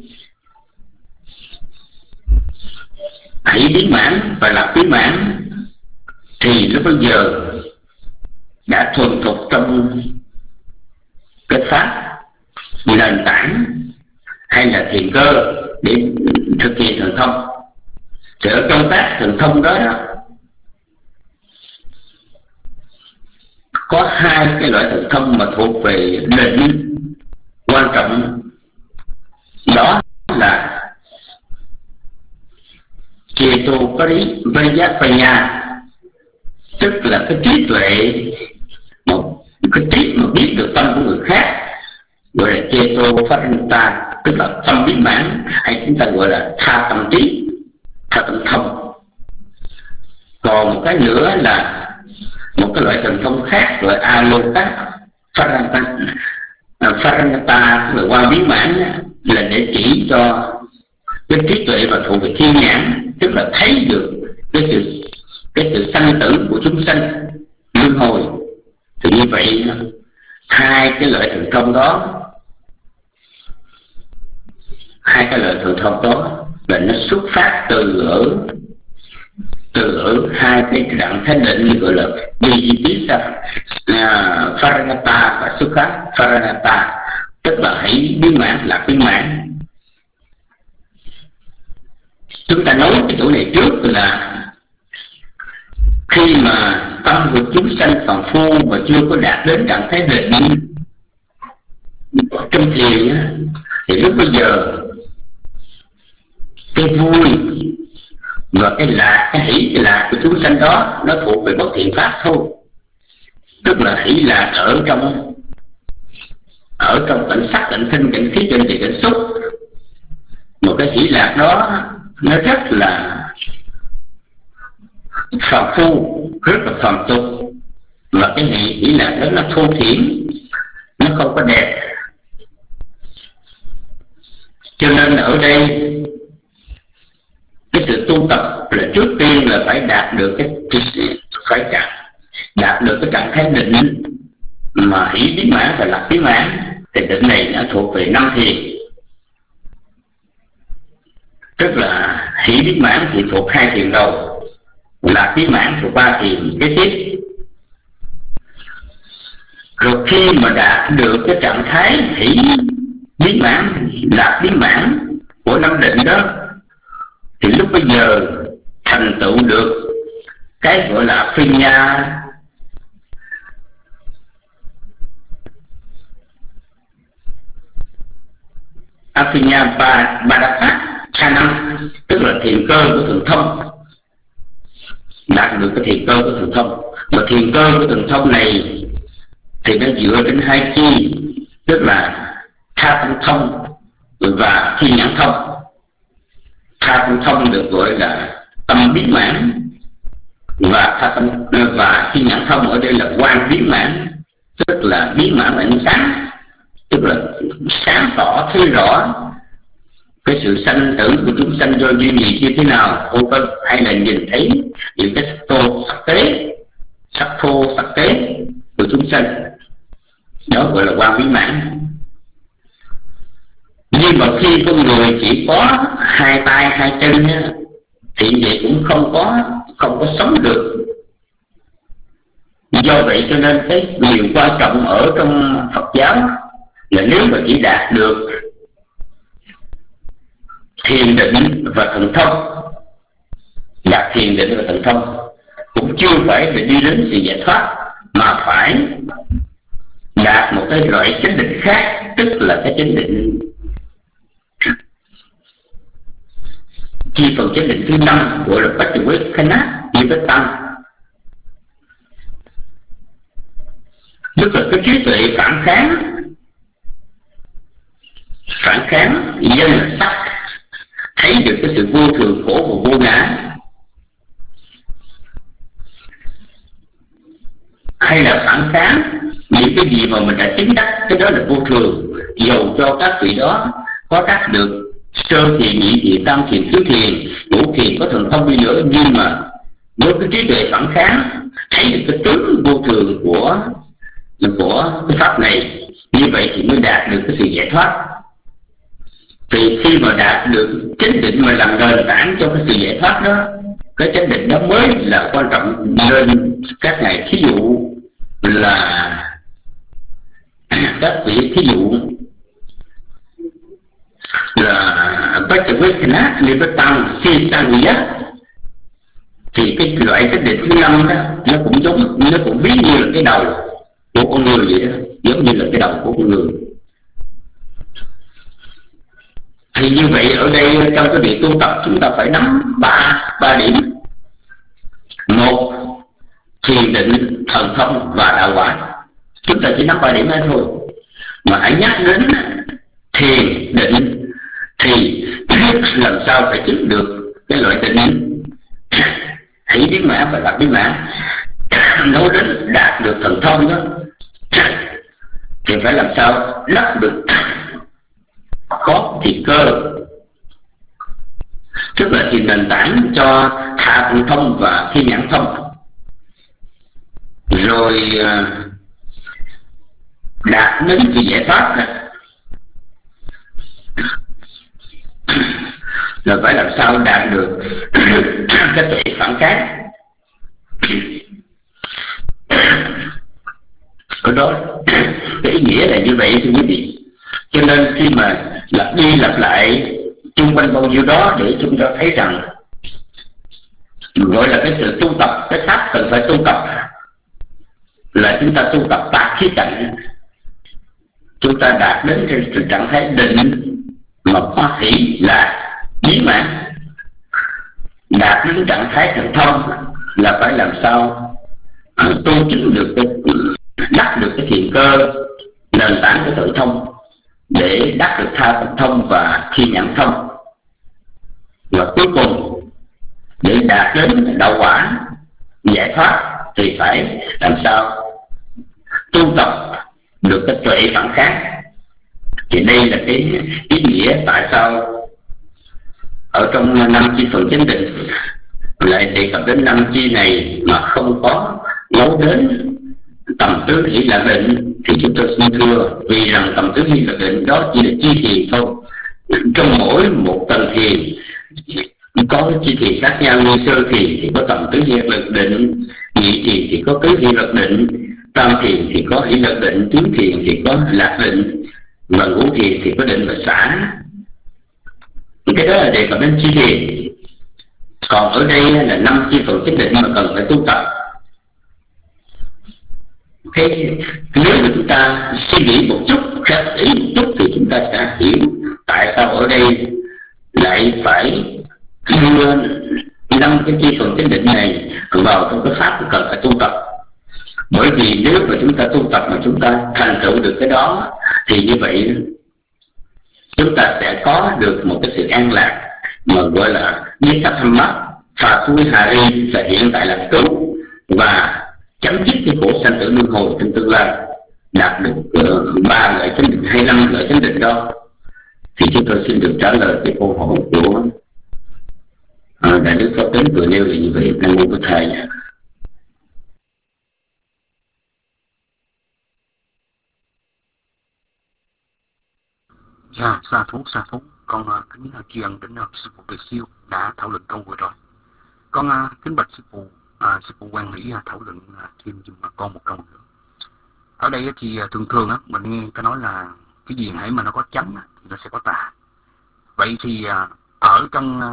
[SPEAKER 1] hỷ biến mãn và lạc biến mãn, thì lúc bây giờ đã thuần thục trong cái pháp nền tảng hay là thiền cơ để thực hiện thần thông. Thì ở trong các thần thông đó, có hai cái loại thần thông mà thuộc về định quan trọng, đó là Cetopariya, tức là cái trí tuệ, một cái trí mà biết được tâm của người khác, gọi là Cetopariya, tức là tâm biến mãn, hay chúng ta gọi là tha tâm trí, tha tâm thông. Còn một cái nữa là một cái loại thần thông khác gọi Alokata Pharangata, tức là qua biến mãn, là để chỉ cho cái trí tuệ mà thuộc về thiên nhãn, tức là thấy được cái sự sanh tử của chúng sanh luân hồi. Thì như vậy hai cái loại thần thông đó là nó xuất phát từ ở hai cái trạng thái định gọi là Vijitisa Pharangata và Sukha Pharangata, tức là hỷ biến mãn, lạc biến mãn. Chúng ta nói cái chỗ này trước là khi mà tâm của chúng sanh phàm phu mà chưa có đạt đến trạng thái định trong thiền, thì lúc bây giờ cái vui và cái lạc, cái hỷ, cái lạc của chúng sanh đó nó thuộc về bất thiện pháp thôi. Tức là hỷ lạc ở trong cảnh sắc, cảnh thinh, cảnh khí, cảnh vị, cảnh xúc. Một cái hỷ lạc đó nó rất là phàm phu, rất là phàm tục, và cái hỷ lạc đó nó thô thiển, nó không có đẹp. Cho nên ở đây cái sự tu tập là trước tiên là phải đạt được đạt được cái trạng thái định mà hỷ biến mãn và lạc biến mãn. Thì định này nó thuộc về 5 thiền, tức là hỷ biến mãn thì thuộc 2 thiền đầu, lạc biến mãn thuộc 3 thiền kế tiếp. Rồi khi mà đạt được cái trạng thái hỷ biến mãn, lạc biến mãn của 5 định đó, thì lúc bây giờ thành tựu được cái gọi là Afinya Badattha, tức là thiền cơ của thần thông. Đạt được cái thiền cơ của thần thông, và thiền cơ của thần thông này thì nó dựa trên 2 chi, tức là tha tâm thông và thiên nhãn thông. Tha tâm thông được gọi là tâm biến mãn, và thiên nhãn thông ở đây là quan biến mãn. tức là biến mãn ánh sáng, tức là sáng tỏ thấy rõ cái sự sanh tử của chúng sanh do duyên gì như thế nào, vân vân, hay là nhìn thấy những cái sắc thô sắc tế của chúng sanh, đó gọi là quang biến mãn. Nhưng mà khi con người chỉ có hai tay hai chân thì vậy cũng không có sống được. Do vậy cho nên cái điều quan trọng ở trong Phật giáo là nếu mà chỉ đạt được thiền định và thần thông, đạt thiền định và thần thông cũng chưa phải là đi đến sự giải thoát, mà phải đạt một cái loại chánh định khác, tức là cái chánh định chi phần chánh định thứ 5, gọi là Bách Quế Khana như cái tăng, tức là cái trí tuệ phản kháng danh là sắc, thấy được cái sự vô thường khổ và vô ngã, hay là phản kháng những cái gì mà mình đã chứng đắc, cái đó là vô thường. Dầu cho các vị đó có đắc được sơ thiền, nhị thiền, tam thiền, tứ thiền, ngũ thiền, có thần thông đi nữa, nhưng mà với cái trí tuệ phản kháng thấy được cái tướng vô thường của cái pháp này, như vậy thì mới đạt được cái sự giải thoát. Thì khi mà đạt được chánh định mà làm nền tảng cho cái sự giải thoát đó, cái chánh định đó mới là quan trọng. Nên các ngài thí dụ là các vị thí dụ là Bách Quế Khana Ni Bát Tăng Si Sang Giác, thì cái loại chánh định thứ 5 đó nó cũng ví như là cái đầu của con người vậy đó, giống như là cái đầu của con người. Thì như vậy ở đây trong cái việc tu tập chúng ta phải nắm ba điểm: một, thiền định, thần thông và đạo quả. Chúng ta chỉ nắm 3 điểm đó thôi, mà hãy nhắc đến thiền định thì làm sao phải chứng được cái loại định hỷ biến mã và lạc biến mã. Nói đến đạt được thần thông đó thì phải làm sao đắc được có thiền cơ, tức là thiền nền tảng cho hạ thần thông và thiên nhãn thông. Rồi đạt đến sự giải thoát là phải làm sao đạt được cái tuệ phản kháng. Ở đó cái ý nghĩa là như vậy thưa quý vị. Cho nên khi mà lặp đi lặp lại chung quanh bao nhiêu đó để chúng ta thấy rằng gọi là cái sự tu tập, cái pháp cần phải tu tập là chúng ta tu tập 3 khía cạnh. Chúng ta đạt đến cái trạng thái định mà có hỷ là biến mãn, đạt đến trạng thái thần thông là phải làm sao tu chứng được đắc được cái thiền cơ, nền tảng của thần thông để đắc được tha thần thông và thiên nhãn thông. Và cuối cùng để đạt đến đạo quả giải thoát thì phải làm sao tu tập được cái tuệ phản kháng. Thì đây là cái ý nghĩa tại sao ở trong 5 chi phần chánh định lại đề cập đến 5 chi này mà không có nói đến tầm tứ hỷ lạc định. Thì chúng tôi xin thưa, vì rằng tầm tứ hỷ lạc định đó chỉ là chi thiền thôi. Trong mỗi một tầng thiền có chi thiền khác nhau, như sơ thiền thì có tầm tứ hỷ lạc định, nhị thiền thì có tứ hỷ lạc định, tam thiền thì có hỷ lạc định, tứ thiền thì có lạc định, và ngũ thiền thì có định và xả. Cái đó là đề cập đến chi thiền. Còn ở đây là 5 chi phần chánh định mà cần phải tu tập. Nếu mà chúng ta suy nghĩ một chút, khép ý một chút thì chúng ta sẽ hiểu tại sao ở đây lại phải đưa 5 cái chi phần chánh định này vào trong cái pháp cần phải tu tập. Bởi vì nếu mà chúng ta tu tập mà chúng ta thành tựu được cái đó thì như vậy chúng ta sẽ có được một cái sự an lạc mà gọi là Niết Tham Mắt Phà Tui Hà Ri, là hiện tại là cứu và chấm dứt cái khổ sanh tử luân hồi trong tương lai. đạt được 3 lợi chánh định hay 5 lợi chánh định đó, thì chúng tôi xin được trả lời cái câu hỏi của Đại đức Pháp Tính vừa nêu là như vậy. Nam mô Bổn Thầy.
[SPEAKER 5] Dạ, sa thú. Con kính tri ân đến sư phụ Việt Siêu đã thảo luận câu vừa rồi. Con kính bạch sư phụ quan hỷ thảo luận thêm giùm con một câu nữa. Ở đây thì thường mình nghe ta nói là cái gì hãy mà nó có chánh thì nó sẽ có tà. Vậy thì ở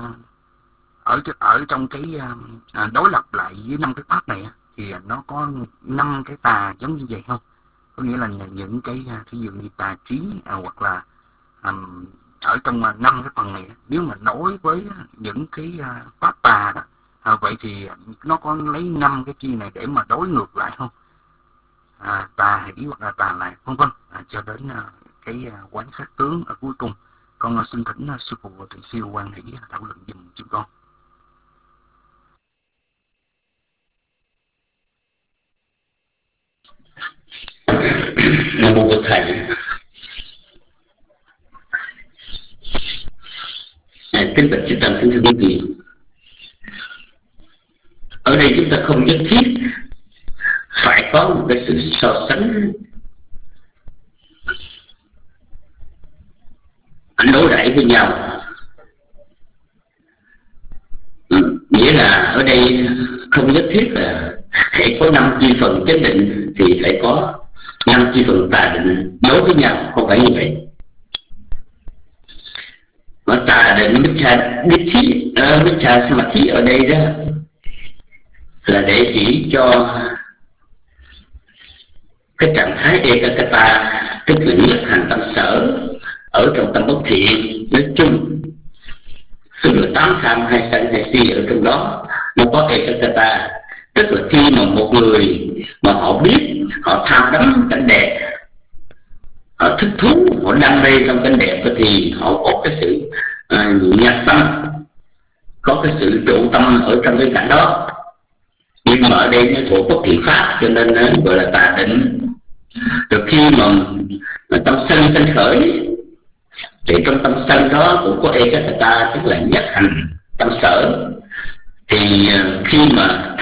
[SPEAKER 5] trong cái đối lập lại với 5 cái pháp này thì nó có 5 cái tà giống như vậy không? Có nghĩa là những cái thí dụ như tà trí hoặc là ở trong 5 cái phần này, nếu mà đối với những cái pháp tà đó, vậy thì nó có lấy 5 cái chi này để mà đối ngược lại không? Tà hỷ hoặc là tà lại vân vân, cho đến cái quán sát tướng ở cuối cùng. Con xin thỉnh sư phụ Từ Siêu quan hỷ thảo luận giùm chúng con.
[SPEAKER 1] Nam mô Bổn Thầy. Kính bạch chư tăng, kính thưa quý vị, ở đây chúng ta không nhất thiết phải có một cái sự so sánh đối đãi với nhau. Nghĩa là ở đây không nhất thiết là hãy có 5 chi phần chánh định thì phải có 5 chi phần tà định đối với nhau, không phải như vậy. Mà tà định Miccha Samadhi ở đây đó là để chỉ cho cái trạng thái Ekakata, tức là nhất hành tâm sở ở trong tâm bất thiện nói chung, tức là 8 tham 2 sân 2 si ở trong đó nó có Ekakata. Tức là khi mà một người mà họ biết, họ tham đắm cảnh đẹp, họ thích thú, họ đam mê trong cảnh đẹp, thì họ có cái sự nhập tâm, có cái sự trụ tâm ở trong cái cảnh đó. Nhưng mà ở đây nó thuộc bất thiện pháp, cho nên nó gọi là tà định. Rồi khi mà tâm sân sanh khởi thì trong tâm sân đó cũng có Ekakata, tức là nhất hành tâm sở. Thì khi mà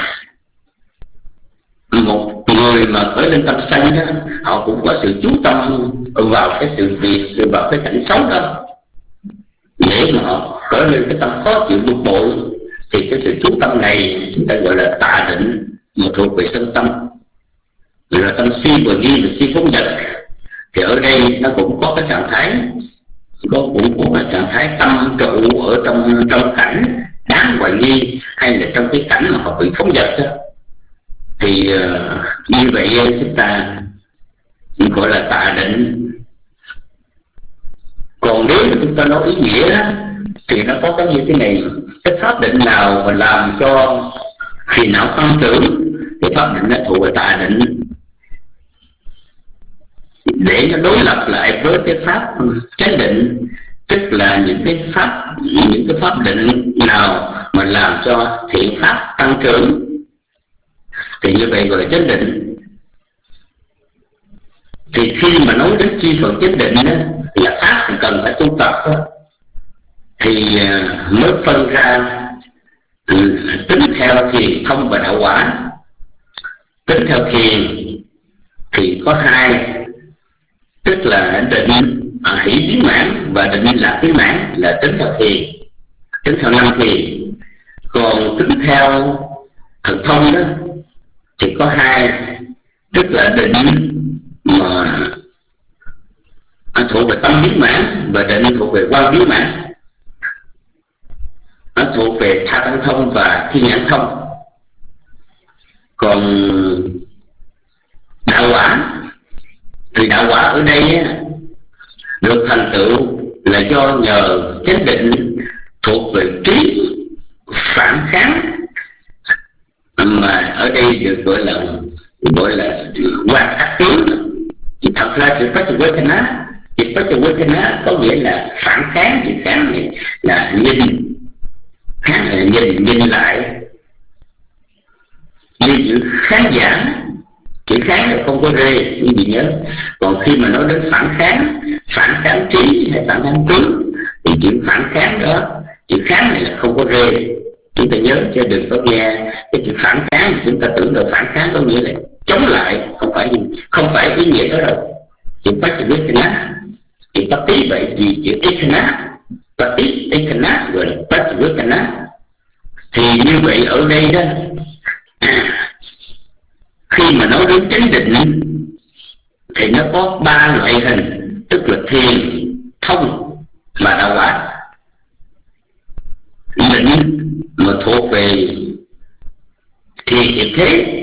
[SPEAKER 1] một người mà khởi lên tâm sân đó, họ cũng có sự chú tâm vào cái sự việc, vào cái cảnh xấu đó, để mà họ khởi lên cái tâm khó chịu bực bội. Thì cái sự chú tâm này chúng ta gọi là tà định, mà thuộc về sân tâm, là tâm si và nghi và si phóng dật. Thì ở đây nó cũng có cái trạng thái, cũng có cái trạng thái tâm trụ ở trong cảnh đáng hoài nghi, hay là trong cái cảnh mà họ bị phóng dật đó. Thì như vậy chúng ta gọi là tà định. Còn nếu mà chúng ta nói ý nghĩa đó, thì nó có cái như thế này: cái pháp định nào mà làm cho phiền não tăng trưởng thì pháp định nó thuộc về tà định, để nó đối lập lại với cái pháp chánh định. Tức là những cái pháp định nào mà làm cho thiện pháp tăng trưởng thì như vậy gọi là chánh định. Thì khi mà nói đến chi phần chánh định đó, là pháp thì cần phải tu tập đó, thì mới phân ra tính theo thiền thông và đạo quả. Tính theo thiền thì có 2, tức là định hỷ biến mãn và định lạc biến mãn, là tính theo thiền, tính theo 5 thiền. Còn tính theo thần thông đó thì có 2, tức là định mà thuộc về tâm biến mãn và định thuộc về quan biến mãn. Nó thuộc về tha tăng thông và thiên nhãn thông. Còn đạo quả thì đạo quả ở đây được thành tựu là do nhờ chánh định thuộc về trí phản kháng, mà ở đây được gọi là quan sát tướng. Thật ra chỉ có có nghĩa là phản kháng. Thì kháng này là nhìn lại như khán giả Chữ kháng là không có rê, quý vị nhớ. Còn khi mà nói đến phản kháng trí hay phản kháng tướng, thì chữ phản kháng đó, chữ kháng này là không có rê. Chúng ta nhớ chứ đừng có nghe cái chữ phản kháng chúng ta tưởng là phản kháng có nghĩa là chống lại, không phải ý nghĩa đó đâu. Chữ Pachivekana, chữ Pati vậy thì chữ Ekana, Pati Ekana gọi là Pachivekana. Thì như vậy ở đây đó, khi mà nói đến chánh định thì nó có 3 loại hình, tức là thiền, thông và đạo quả. Định mà thuộc về thiền hiệp thế,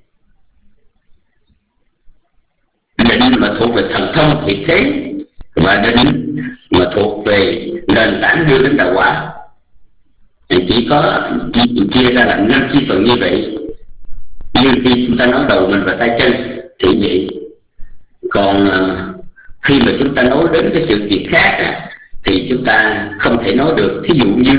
[SPEAKER 1] định mà thuộc về thần thông hiệp thế, và định mà thuộc về nền tảng đưa đến đạo quả. Chỉ có chia ra làm 5 chi phần như vậy. Như khi chúng ta nói đầu mình và tay chân thì vậy. Còn khi mà chúng ta nói đến cái sự việc khác thì chúng ta không thể nói được. Thí dụ như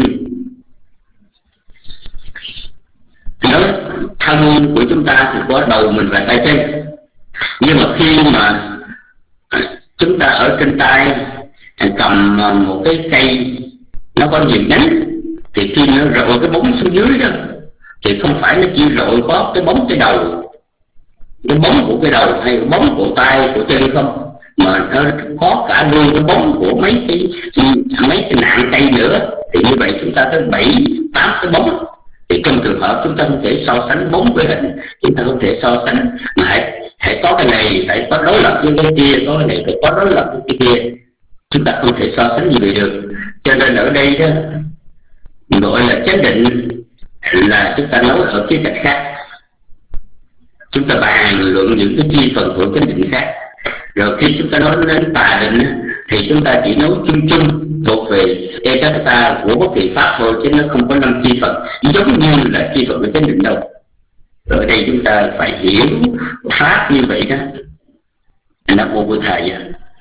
[SPEAKER 1] nói thân của chúng ta thì có đầu mình và tay chân, nhưng mà khi mà chúng ta ở trên tay cầm một cái cây nó có nhiều nhánh, thì khi nó rọi cái bóng xuống dưới đó thì không phải nó chỉ rọi có cái bóng cái đầu, cái bóng của cái đầu hay cái bóng của tay của chân không, mà nó có cả luôn cái bóng của mấy cái nạn cây nữa. Thì như vậy chúng ta tới 7-8 cái bóng. Thì trong trường hợp chúng ta không thể so sánh bóng với hình, chúng ta không thể so sánh, mà hãy có cái này phải có đối lập với cái kia, có cái này phải có đối lập với cái kia. Chúng ta không thể so sánh như vậy được. Cho nên ở đây đó gọi là chánh định là chúng ta nói ở khía cạnh khác, chúng ta bàn luận những cái chi phần của chánh định khác. Rồi khi chúng ta nói đến tà định thì chúng ta chỉ nói chung chung thuộc về Ekata của bất kỳ pháp thôi, chứ nó không có 5 chi phần giống như là chi phần của chánh định đâu. Rồi ở đây chúng ta phải hiểu pháp như vậy đó. Nam mô Bụt Thầy.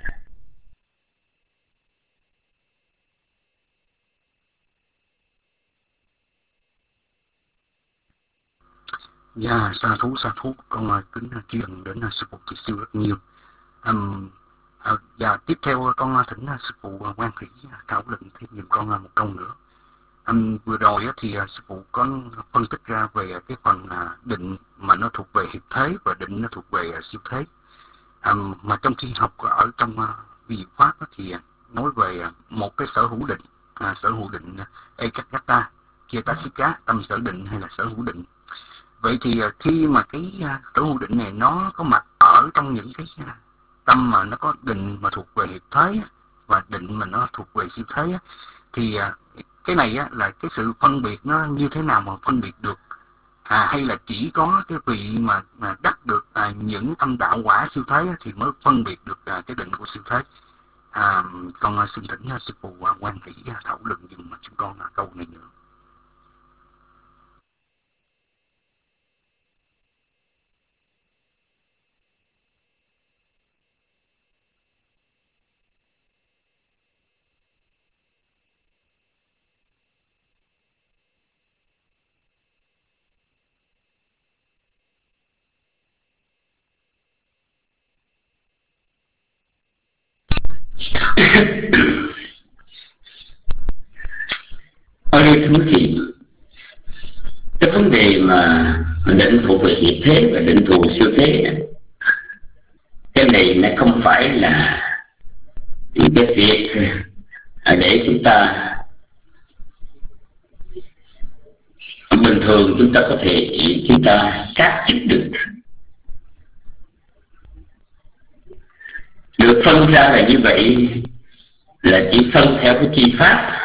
[SPEAKER 5] Dạ, sa thú, con kính tri ân đến sư phụ Chị Siêu rất nhiều. Và tiếp theo con thỉnh sư phụ Quan Thủy thảo luận thêm giùm con một câu nữa. Vừa rồi thì sư phụ có phân tích ra về cái phần định mà nó thuộc về hiệp thế và định nó thuộc về siêu thế. Mà trong khi học ở trong vi diệu pháp thì nói về một cái sở hữu định Ekagata, Cetasika, tâm sở định hay là sở hữu định. Vậy thì khi mà cái sở hữu định này nó có mặt ở trong những cái tâm mà nó có định mà thuộc về hiệp thế và định mà nó thuộc về siêu thế, thì cái này là cái sự phân biệt nó như thế nào mà phân biệt được, hay là chỉ có cái vị mà đắc được những tâm đạo quả siêu thế thì mới phân biệt được cái định của siêu thế. Con xin thỉnh sư phụ Quan Thủy thảo luận dùm chúng con câu này nữa.
[SPEAKER 1] Ở đây thưa quý vị, cái vấn đề mà định thuộc về hiệp thế và định thuộc siêu thế, cái này nó không phải là cái việc để chúng ta bình thường chúng ta có thể xác định được phân ra là như vậy, là chỉ phân theo cái chi pháp.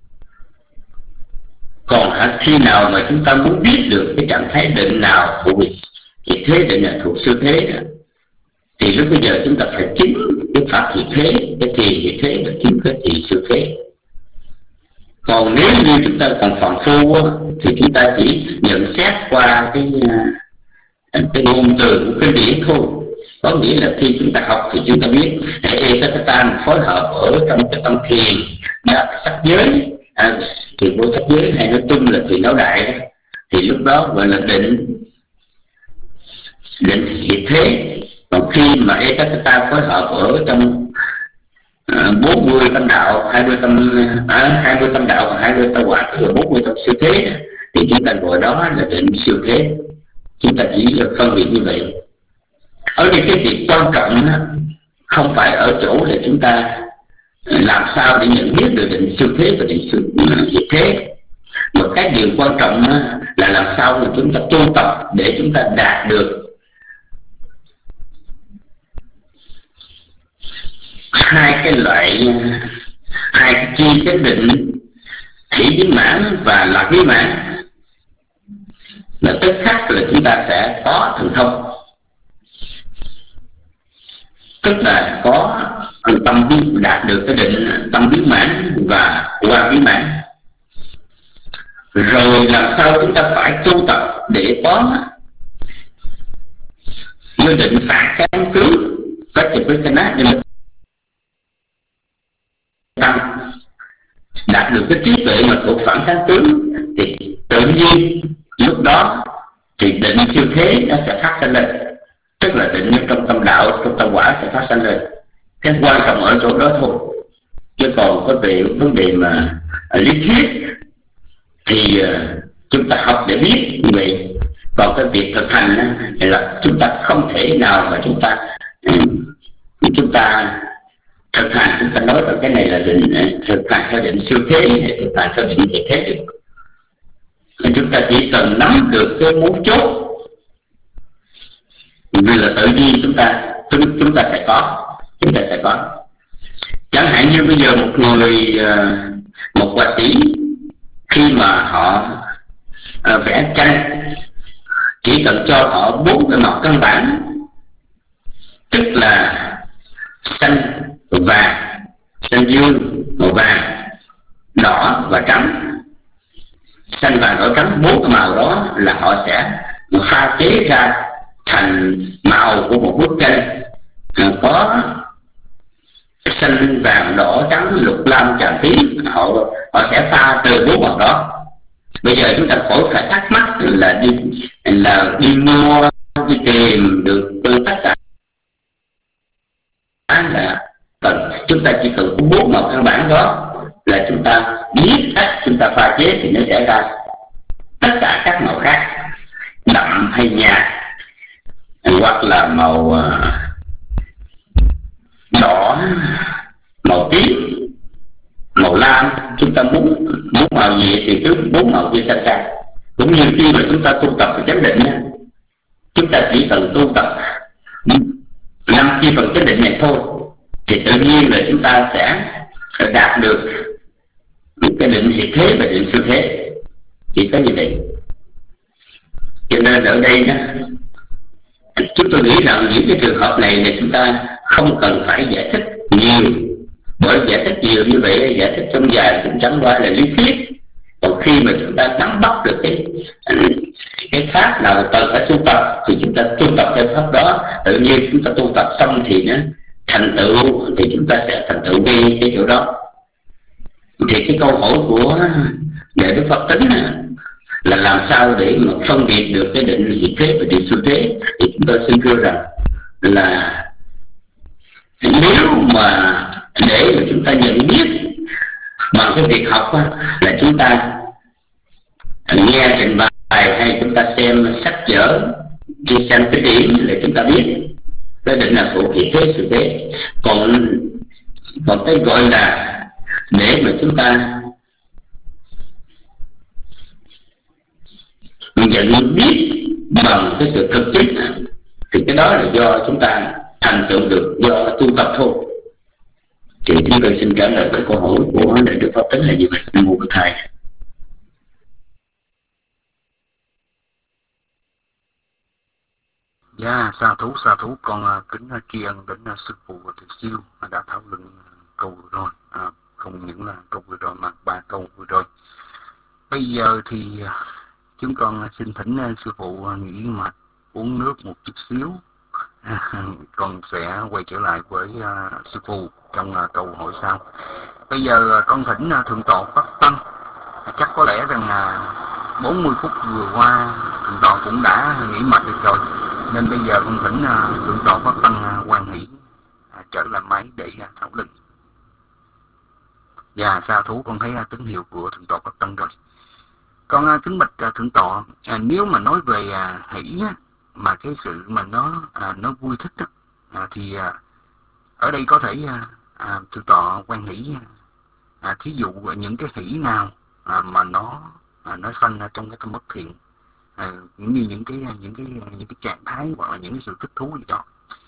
[SPEAKER 1] Còn khi nào mà chúng ta muốn biết được cái trạng thái định nào thuộc về hiệp thế, định là thuộc siêu thế, thì lúc bây giờ chúng ta phải chứng cái pháp hiệp thế, cái thiền hiệp thế và chứng cái thiền siêu thế. Còn nếu như chúng ta còn phàm phu thì chúng ta chỉ nhận xét qua cái ngôn từ của kinh điển thôi. Có nghĩa là khi chúng ta học thì chúng ta biết Ekagata phối hợp ở trong cái tâm thiền sắc giới, thì vô sắc giới hay nói chung là thiền não đại đó, thì lúc đó gọi là định. định hiệp thế. Còn khi mà Ekatata phối hợp ở trong 40 tâm đạo, 20 tâm đạo và 20 tâm quả, tức là 40 tâm siêu thế, thì chúng ta gọi đó là định siêu thế. Chúng ta chỉ phân biệt như vậy. Ở đây cái việc quan trọng không phải ở chỗ là chúng ta làm sao để nhận biết được định siêu thế và định siêu hiệp thế. Một cái điều quan trọng là làm sao mà chúng ta tu tập để chúng ta đạt được hai cái chi chánh định, hỷ viên mãn và lạc viên mãn, là tức khắc là chúng ta sẽ có thần thông, tức là có tâm viên, đạt được cái định tâm viên mãn và qua viên mãn. Rồi làm sao chúng ta phải tu tập để có như định phản kháng cứ có chụp với cái nát để tăng, đạt được cái trí tuệ mà thuộc phản kháng cứ, thì tự nhiên lúc đó thì định siêu thế nó sẽ phát sinh lên, tức là định trong tâm đạo, trong tâm quả sẽ phát sinh lên. Cái quan trọng ở chỗ đó thôi, chứ còn có về vấn đề mà lý thuyết thì chúng ta học để biết như vậy. Còn cái việc thực hành là chúng ta không thể nào mà chúng ta thực hành, chúng ta nói rằng cái này là định thực hành theo định siêu thế hay thực hành theo định hiệp thế được. Chúng ta chỉ cần nắm được cái mấu chốt vì là tự nhiên chúng ta sẽ có. Chẳng hạn như bây giờ một họa sĩ khi mà họ vẽ tranh, chỉ cần cho họ 4 cái màu căn bản, tức là xanh, vàng, xanh dương, màu vàng, đỏ và trắng. Xanh, vàng, đỏ, trắng, 4 cái màu đó là họ sẽ pha chế ra thành màu của một bức tranh có xanh, vàng, đỏ, trắng, lục, lam, chàm, tím. Họ sẽ pha từ 4 màu đó. Bây giờ chúng ta khỏi phải thắc mắc là đi mua, đi tìm được tất cả, là chúng ta chỉ cần có 4 màu căn bản đó là chúng ta biết cách chúng ta pha chế thì nó sẽ ra tất cả các màu khác, đậm hay nhạt, hoặc là màu đỏ, màu tím, màu lam. Chúng ta muốn màu gì thì cứ 4 màu kia sanh ra. Cũng như khi mà chúng ta tu tập về chánh định, chúng ta chỉ cần tu tập 5 chi phần chánh định này thôi thì tự nhiên là chúng ta sẽ đạt được cái định hiệp thế và định siêu thế. Chỉ có như vậy. Cho nên ở đây đó, chúng tôi nghĩ rằng những cái trường hợp này là chúng ta không cần phải giải thích nhiều, bởi giải thích nhiều như vậy, giải thích trong dài cũng chẳng qua là lý thuyết. Còn khi mà chúng ta nắm bắt được cái pháp nào cần phải tu tập thì chúng ta tu tập theo pháp đó. Tự nhiên chúng ta tu tập xong thì nó thành tựu, thì chúng ta sẽ thành tựu ngay cái chỗ đó. Thì cái câu hỏi của Đại Đức Pháp Tính là làm sao để mà phân biệt được cái định hiệp thế và định siêu thế, thì chúng tôi xin thưa rằng là nếu mà để mà chúng ta nhận biết bằng cái việc học là chúng ta nghe trình bày hay chúng ta xem sách vở, đi xem cái điển là chúng ta biết cái định là thuộc hiệp thế siêu thế. Còn cái gọi là để mà chúng ta nhận biết bằng cái sự thực chứng thì cái đó là do chúng ta thành tựu được do tu tập thôi. Thì chúng tôi xin trả lời cái câu hỏi của Đại Đức Pháp Tính là như vậy. Nam mô Bổn Thầy.
[SPEAKER 5] Dạ, sa thú, con kính tri ân đến sư phụ và thầy siêu đã thảo luận câu vừa rồi, không những là câu vừa rồi mà 3 câu vừa rồi. Bây giờ thì chúng con xin thỉnh sư phụ nghỉ mạch, uống nước một chút xíu, con sẽ quay trở lại với sư phụ trong câu hỏi sau. Bây giờ con thỉnh thượng tọa Pháp Tân. Chắc có lẽ rằng 40 phút vừa qua thượng tọa cũng đã nghỉ mạch được rồi. Nên bây giờ con thỉnh thượng tọa Pháp Tăng Quan Hỷ trở lại máy để thảo luận. Và sa thú, con thấy tín hiệu của thượng tọa Pháp Tăng rồi. Con kính bạch thượng tọa, nếu mà nói về hỷ mà cái sự mà nó vui thích thì ở đây có thể thượng tọa Quan Hỷ thí dụ những cái hỷ nào mà nó sanh trong cái tâm bất thiện, như những cái trạng thái hoặc là những cái sự thích thú gì đó,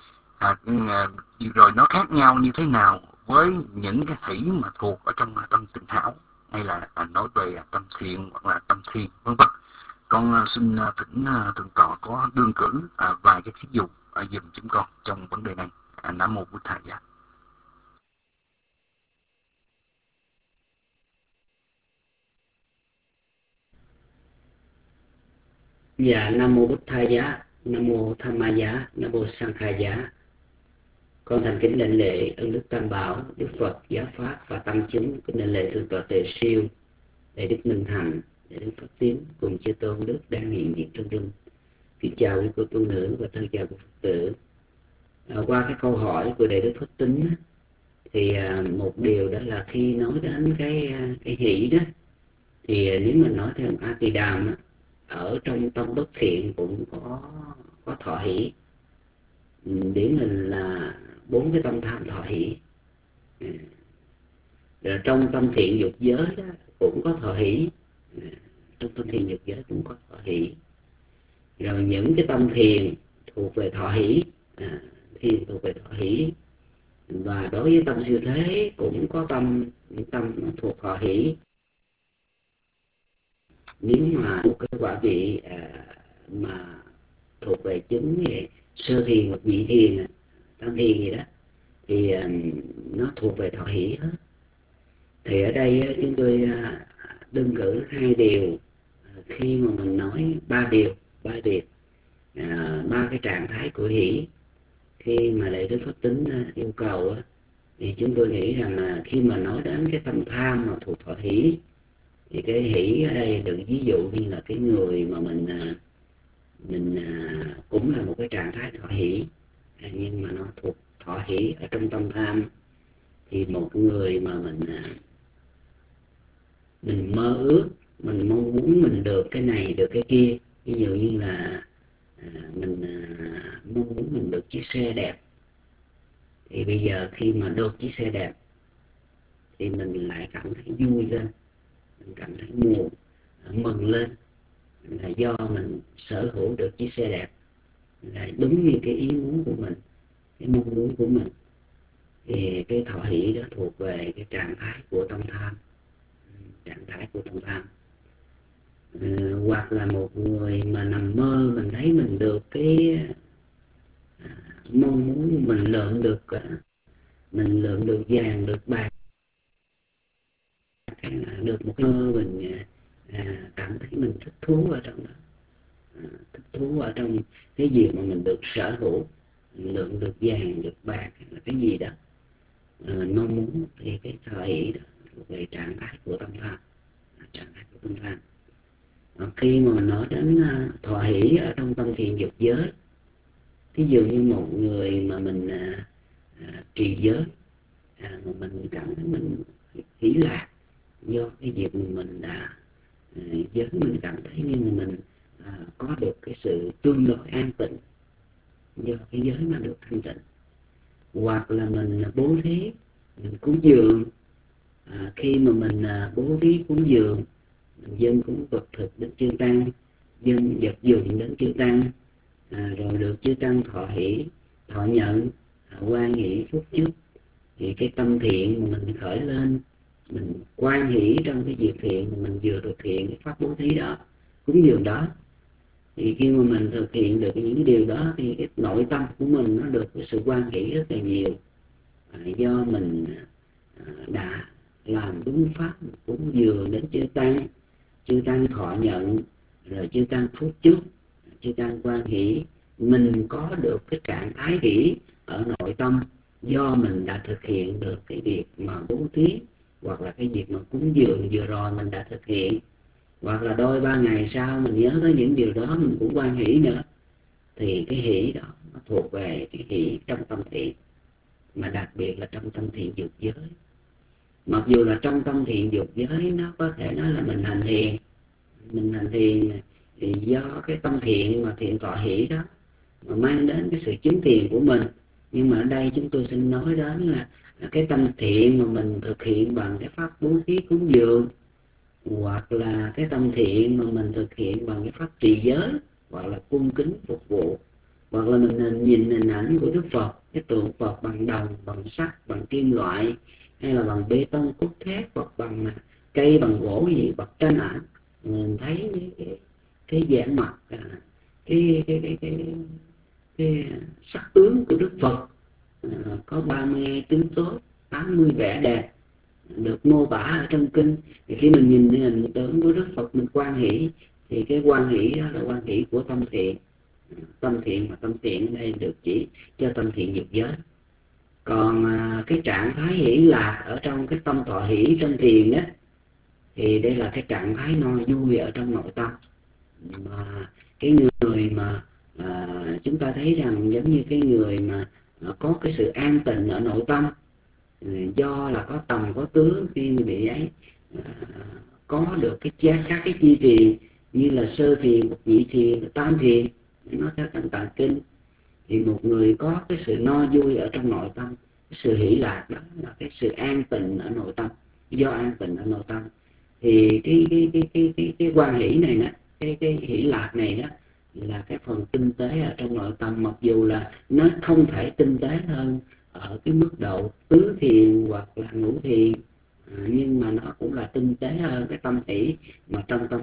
[SPEAKER 5] rồi nó khác nhau như thế nào với những cái hỷ mà thuộc ở trong tâm tịnh hảo, hay là nói về tâm thiện hoặc là tâm thiền vân vân. Con xin thỉnh thượng tọa có đương cử vài cái thí dụ dùm chúng con trong vấn đề này. Nam mô Bụt Thầy Giá.
[SPEAKER 4] Dạ, Nam mô Bụt Thầy Giá, Nam mô Tham Ma Giá, Nam mô Sang Khai Giá. Con thành kính đảnh lễ ơn Đức Tam Bảo, Đức Phật, Giáo Pháp và Tăng chúng. Kính đảnh lễ thượng tọa Tề Siêu, Đại Đức Minh Hạnh, Đại Đức Pháp Tiến cùng chư tôn đức đang hiện diện trong rừng. Kính chào quý cô tu nữ và thân chào quý Phật tử. Qua cái câu hỏi của Đại Đức Pháp Tính thì một điều đó là khi nói đến cái hỷ đó, thì nếu mình nói theo A Tỳ Đàm ở trong tâm bất thiện cũng có thọ hỷ. Điển hình là 4 cái tâm tham thọ hỷ. Rồi trong tâm thiện dục giới đó, cũng có thọ hỷ. Trong tâm thiện dục giới cũng có thọ hỷ. Rồi những cái tâm thiền thuộc về thọ hỷ, thiền thuộc về thọ hỷ. Và đối với tâm siêu thế cũng có tâm thuộc thọ hỷ. Nếu mà một cái quả vị mà thuộc về chứng sơ thiền hoặc nhị thiền, tam thiền gì đó, thì nó thuộc về thọ hỷ hết. Thì ở đây chúng tôi đơn cử 2 điều khi mà mình nói 3 điều, 3 cái trạng thái của hỷ. Khi mà Đại Đức Pháp Tính yêu cầu thì chúng tôi nghĩ rằng là khi mà nói đến cái tâm tham mà thuộc thọ hỷ, thì cái hỷ ở đây được ví dụ như là cái người mà mình cũng là một cái trạng thái thọ hỷ, nhưng mà nó thuộc thọ hỷ ở trong tâm tham. Thì một người mà mình mơ ước, mình mong muốn mình được cái này được cái kia, ví dụ như là mình mong muốn mình được chiếc xe đẹp, thì bây giờ khi mà được chiếc xe đẹp thì mình lại cảm thấy vui lên, mình cảm thấy mừng lên, là do mình sở hữu được chiếc xe đẹp, là đúng như cái ý muốn của mình, cái mong muốn của mình. Thì cái thọ hỷ đó thuộc về cái trạng thái của tâm tham, trạng thái của tâm tham. Hoặc là một người mà nằm mơ mình thấy mình được cái mong muốn, mình lượm được vàng, được bạc, được một cái mơ, mình cảm thấy mình thích thú ở trong đó, thích thú ở trong cái gì mà mình được sở hữu, mình lượm được vàng, được bạc, là cái gì đó mong muốn. Thì cái thọ hỷ đó thuộc về trạng thái của tâm tham, trạng thái của tâm tham. Khi mà mình nói đến thọ hỷ ở trong tâm thiền dục giới, ví dụ như một người mà mình trì giới, mà mình cảm thấy mình hỷ lạc do cái việc mình đã giới, mình cảm thấy như mình có được cái sự tương đối an tịnh do cái giới mà được thanh tịnh. Hoặc là mình bố thí, mình cúng dường, khi mà mình bố thí cúng dường, mình dâng cúng vật thực đến chư tăng, dâng vật dụng đến chư tăng, rồi được chư tăng thọ hỷ, thọ nhận, hoan hỷ phúc chúc, thì cái tâm thiện mà mình khởi lên, mình quan hỷ trong cái việc thiện mà mình vừa thực hiện cái pháp bố thí đó, cúng dường đó, thì khi mà mình thực hiện được những cái điều đó thì cái nội tâm của mình nó được cái sự quan hỷ rất là nhiều, do mình đã làm đúng pháp cúng dường đến chư tăng thọ nhận, rồi chư tăng phúc chúc, chư tăng quan hỷ. Mình có được cái trạng thái hỷ ở nội tâm do mình đã thực hiện được cái việc mà bố thí, hoặc là cái việc mà cúng dường vừa rồi mình đã thực hiện, hoặc là đôi 3 ngày sau mình nhớ tới những điều đó mình cũng quan hỷ nữa, thì cái hỷ đó nó thuộc về cái hỷ trong tâm thiện, mà đặc biệt là trong tâm thiện dục giới. Mặc dù là trong tâm thiện dục giới nó có thể nói là mình hành thiền thì do cái tâm thiện mà thiện thọ hỷ đó mà mang đến cái sự chứng thiền của mình. Nhưng mà ở đây chúng tôi xin nói đến là cái tâm thiện mà mình thực hiện bằng cái pháp bố thí cúng dường, hoặc là cái tâm thiện mà mình thực hiện bằng cái pháp trì giới, hoặc là cung kính phục vụ, hoặc là mình nhìn hình ảnh của Đức Phật, cái tượng Phật bằng đồng, bằng sắt, bằng kim loại, hay là bằng bê tông cốt thép, hoặc bằng cây, bằng gỗ gì, bậc tranh ảnh, mình thấy cái dạng mặt, cái sắc tướng của Đức Phật, có 32 tướng tốt, 80 vẻ đẹp được mô tả ở trong kinh. Thì khi mình nhìn hình tướng của Đức Phật mình hoan hỷ, thì cái hoan hỷ đó là hoan hỷ của tâm thiện. Tâm thiện mà tâm thiện ở đây được chỉ cho tâm thiện dục giới. Còn cái trạng thái hỷ lạc ở trong cái tâm thọ hỷ trong thiền đó, thì đây là cái trạng thái no vui ở trong nội tâm. Mà cái người mà chúng ta thấy rằng giống như cái người mà có cái sự an tịnh ở nội tâm, do là có tầm có tướng, khi người bị ấy có được các cái chi thiền như là sơ thiền, nhị thiền, tam thiền, nó theo Tạng Tạng Kinh, thì một người có cái sự no vui ở trong nội tâm, cái sự hỷ lạc đó là cái sự an tịnh ở nội tâm. Do an tịnh ở nội tâm thì cái quan hỷ này nè, cái hỷ lạc này đó là cái phần tinh tế ở trong nội tâm. Mặc dù là nó không thể tinh tế hơn ở cái mức độ tứ thiền hoặc là ngũ thiền, nhưng mà nó cũng là tinh tế hơn cái tâm hỷ mà trong tâm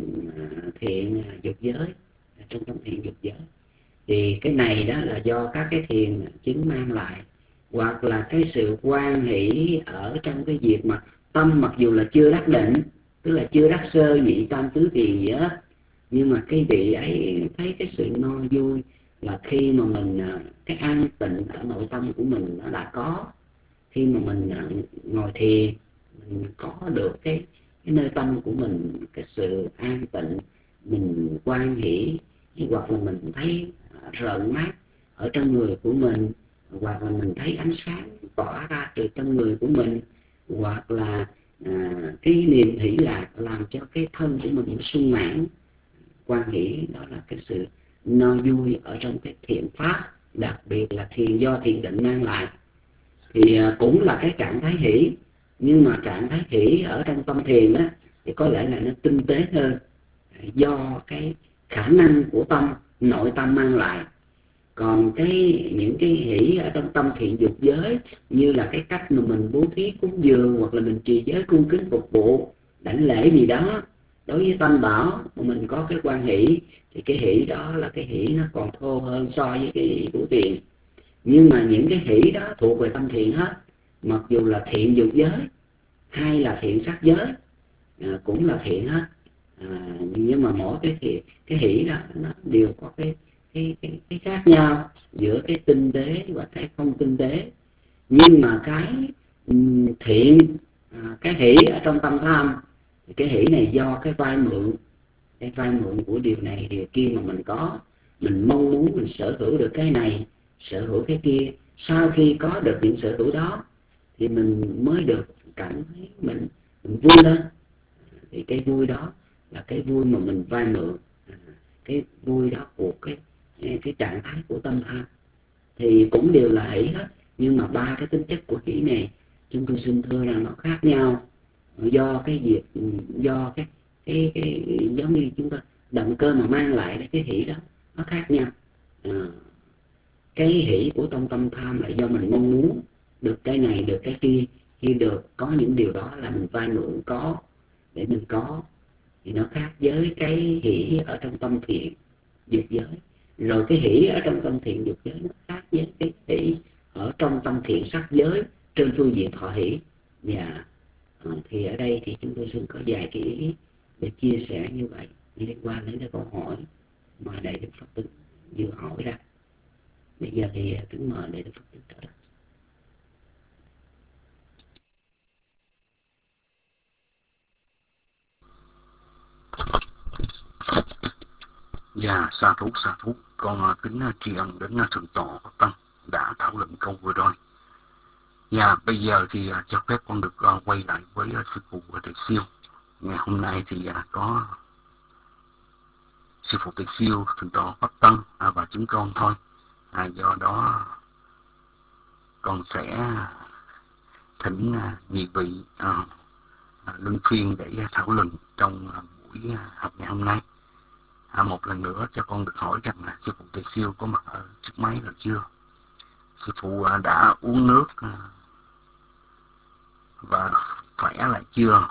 [SPEAKER 4] thiện dục giới, trong tâm thiện dục giới. Thì cái này đó là do các cái thiền chứng mang lại, hoặc là cái sự quan hỷ ở trong cái việc mà tâm mặc dù là chưa đắc định, tức là chưa đắc sơ nhị tam tứ thiền gì hết, nhưng mà cái vị ấy thấy cái sự no vui là khi mà mình cái an tịnh ở nội tâm của mình nó đã có. Khi mà mình ngồi thiền, mình có được cái nơi tâm của mình cái sự an tịnh, mình quan hỷ, hoặc là mình thấy rợn mát ở trong người của mình, hoặc là mình thấy ánh sáng tỏa ra từ trong người của mình, hoặc là cái niềm hỷ lạc làm cho cái thân của mình sung mãn. Quan hỷ đó là cái sự no vui ở trong cái thiện pháp, đặc biệt là thiền do thiền định mang lại. Thì cũng là cái trạng thái hỷ, nhưng mà trạng thái hỷ ở trong tâm thiền á thì có lẽ là nó tinh tế hơn, do cái khả năng của tâm, nội tâm mang lại. Còn những cái hỷ ở trong tâm thiện dục giới, như là cái cách mà mình bố thí cúng dường, hoặc là mình trì giới cung kính phục vụ, đảnh lễ gì đó đối với tam bảo mà mình có cái quan hỷ, thì cái hỷ đó là cái hỷ nó còn thô hơn so với cái hỷ của thiền. Nhưng mà những cái hỷ đó thuộc về tâm thiện hết, mặc dù là thiện dục giới hay là thiện sắc giới cũng là thiện hết. Nhưng mà mỗi cái hỷ đó nó đều có cái khác nhau giữa cái tinh tế và cái không tinh tế. Nhưng mà cái thiện, cái hỷ ở trong tâm tham, thì cái hỷ này do cái vay mượn của điều này điều kia mà mình có, mình mong muốn mình sở hữu được cái này, sở hữu cái kia. Sau khi có được những sở hữu đó thì mình mới được cảm thấy mình vui lên. Thì cái vui đó là cái vui mà mình vay mượn, cái vui đó của cái trạng thái của tâm tham, thì cũng đều là hỷ hết. Nhưng mà ba cái tính chất của hỷ này chúng tôi xin thưa rằng nó khác nhau, do cái việc, do cái giống như chúng ta động cơ mà mang lại cái hỷ đó nó khác nhau. Cái hỷ của tâm tham là do mình mong muốn được cái này, được cái kia. Khi được có những điều đó là mình vay mượn có để mình có, thì nó khác với cái hỷ ở trong tâm thiện dục giới. Rồi cái hỷ ở trong tâm thiện dục giới nó khác với cái hỷ ở trong tâm thiện sắc giới trên phương diện thọ hỷ. Và thì ở đây thì chúng tôi xin có vài cái ý để chia sẻ như vậy liên quan đến cái câu hỏi mà Đại Đức Phật Tử vừa hỏi ra. Bây giờ thì kính mời Đại Đức Phật Tử trở lại.
[SPEAKER 5] Dạ, sa thú, con kính tri ân đến Thượng tọa Pháp Tăng đã thảo luận câu vừa rồi. Dạ, bây giờ thì cho phép con được quay lại với sư phụ Tuyệt Siêu. Ngày hôm nay thì có sư phụ Tuyệt Siêu, Thượng tọa Pháp Tăng và chúng con thôi. Do đó con sẽ thỉnh nhị vị luân phiên để thảo luận trong buổi học ngày hôm nay. Một lần nữa cho con được hỏi rằng là sư phụ Tuyệt Siêu có mặt ở trước máy rồi chưa? Sư phụ đã uống nước và khỏe lại chưa?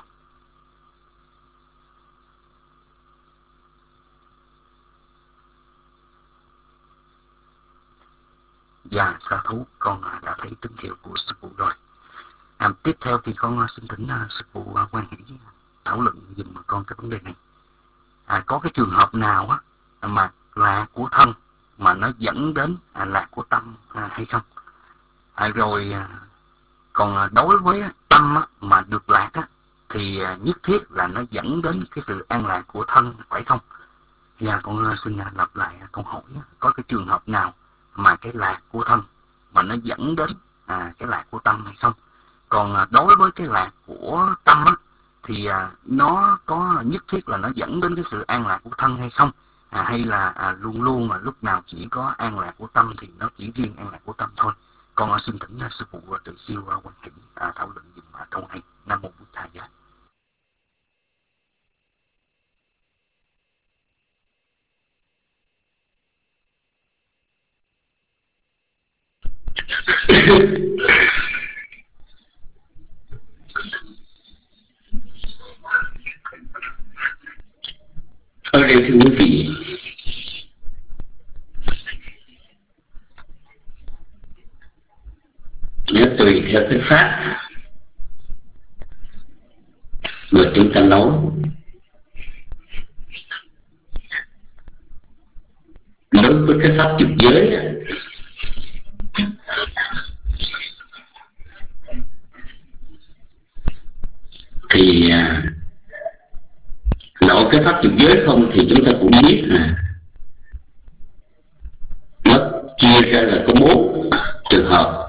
[SPEAKER 5] Dạ, sa thú, con đã thấy tín hiệu của sư phụ rồi. Tiếp theo thì con xin thỉnh sư phụ Quan Hỷ thảo luận dùm con cái vấn đề này. Có cái trường hợp nào mà lạc của thân mà nó dẫn đến lạc của tâm hay không? Rồi còn đối với tâm mà được lạc thì nhất thiết là nó dẫn đến cái sự an lạc của thân, phải không? Dạ, con xin lặp lại câu hỏi. Có cái trường hợp nào mà cái lạc của thân mà nó dẫn đến cái lạc của tâm hay không? Còn đối với cái lạc của tâm thì nó có nhất thiết là nó dẫn đến cái sự an lạc của thân hay không? Hay là luôn luôn mà lúc nào chỉ có an lạc của tâm thì nó chỉ riêng an lạc của tâm thôi? Con xin thỉnh sư phụ Tuyệt Siêu Quan Hỷ thảo luận dùm câu này. Nam Mô Bụt Thầy Giá.
[SPEAKER 1] Ở đây thưa quý vị, nó tùy theo cái pháp mà chúng ta nói. Đối với cái pháp dục giới thì nội cái pháp dục giới không thì chúng ta cũng biết nó chia ra là có 4 trường hợp.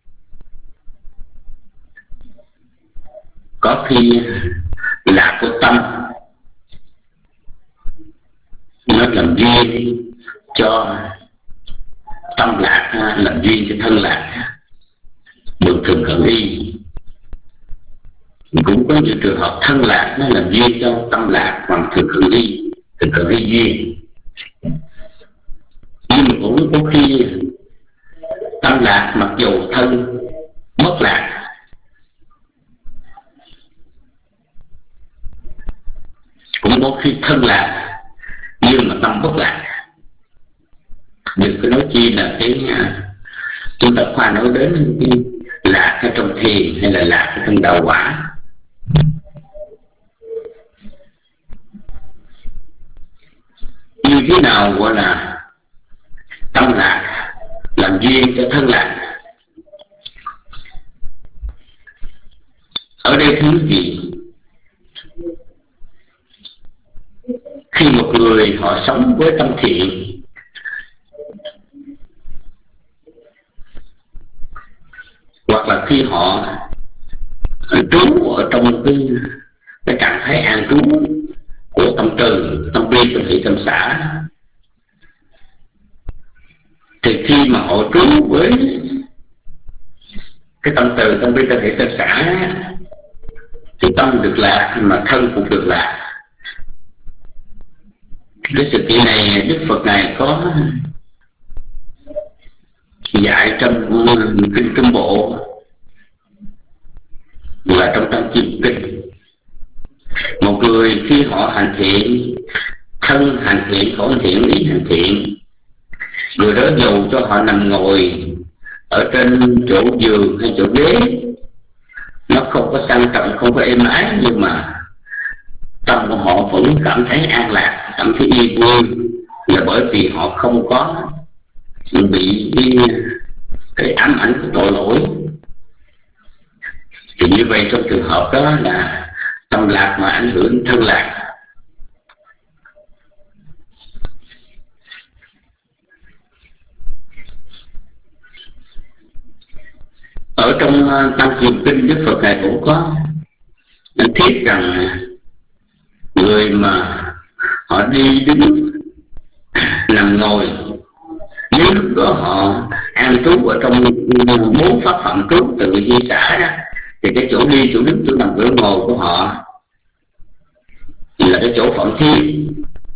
[SPEAKER 1] Có khi lạc của tâm nó làm duyên cho tâm lạc, làm duyên cho thân lạc, được thường cận y. Cũng có những trường hợp thân lạc nó làm duyên cho tâm lạc bằng thường cận y duyên. Nhưng mà cũng có khi tâm lạc mặc dù thân mất lạc, cũng có khi thân lạc nhưng mà tâm bất lạc. Đừng có nói chi là cái chúng ta khoa nói đến cái lạc ở trong thiền hay là lạc ở trong đạo quả. Như thế nào gọi là tâm lạc làm duyên cho thân lạc? Ở đây thưa quý vị, khi một người họ sống với tâm thiện, hoặc là khi họ trú ở trong cái trạng thái an trú của tâm từ, tâm bi, tâm thị, tâm xã, thì khi mà họ trú với cái tâm từ, tâm bi, tâm thị, tâm xã thì tâm được lạc mà thân cũng được lạc. Cái sự kiện này Đức Phật này có dạy trong kinh Trung Bộ và trong Tăng Chiêm Kinh. Một người khi họ hành thiện, thân hành thiện, khẩu hành thiện, ý hành thiện, người đó dù cho họ nằm ngồi ở trên chỗ giường hay chỗ ghế, nó không có sang trọng, không có êm ái, nhưng mà tâm của họ vẫn cảm thấy an lạc, cảm thấy yên vui, là bởi vì họ không có bị cái ám ảnh của tội lỗi. Thì như vậy trong trường hợp đó là tâm lạc mà ảnh hưởng thân lạc. Ở trong Tăng Kiều Kinh, Đức Phật Ngài cũng có thiết rằng người mà họ đi đứng nằm ngồi, nếu lúc đó họ an trú ở trong 4 pháp phạm trú từ vị di xã đó, thì cái chỗ đi, chỗ đứng, chỗ nằm, chỗ ngồi của họ là cái chỗ phạm thiên.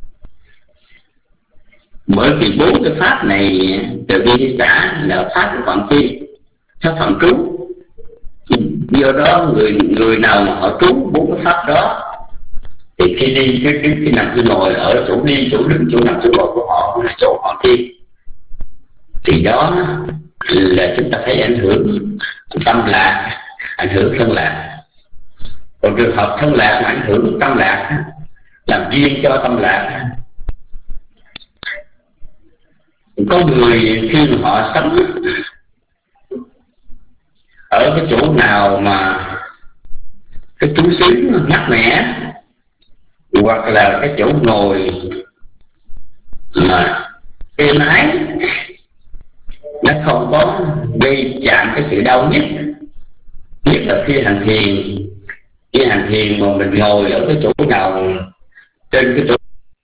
[SPEAKER 1] Bởi vì 4 cái pháp này từ vị di xã là pháp của phạm thiên, pháp phạm trú. Do đó người nào mà họ trú 4 cái pháp đó thì khi đi cái nằm cái ngồi ở chỗ đi, chỗ đứng, chỗ nằm, chỗ ngồi của họ là chỗ phạm thiên, thì đó là chúng ta thấy ảnh hưởng tâm lạc, ảnh hưởng thân lạc. Còn trường hợp thân lạc mà ảnh hưởng tâm lạc, làm duyên cho tâm lạc. Có người khi mà họ sống ở cái chỗ nào mà cái trú xứ mát mẻ, hoặc là cái chỗ ngồi mà êm ái, nó không có gây chạm cái sự đau nhất. Nhất là khi hành thiền, mà mình ngồi ở cái chỗ nào, trên cái chỗ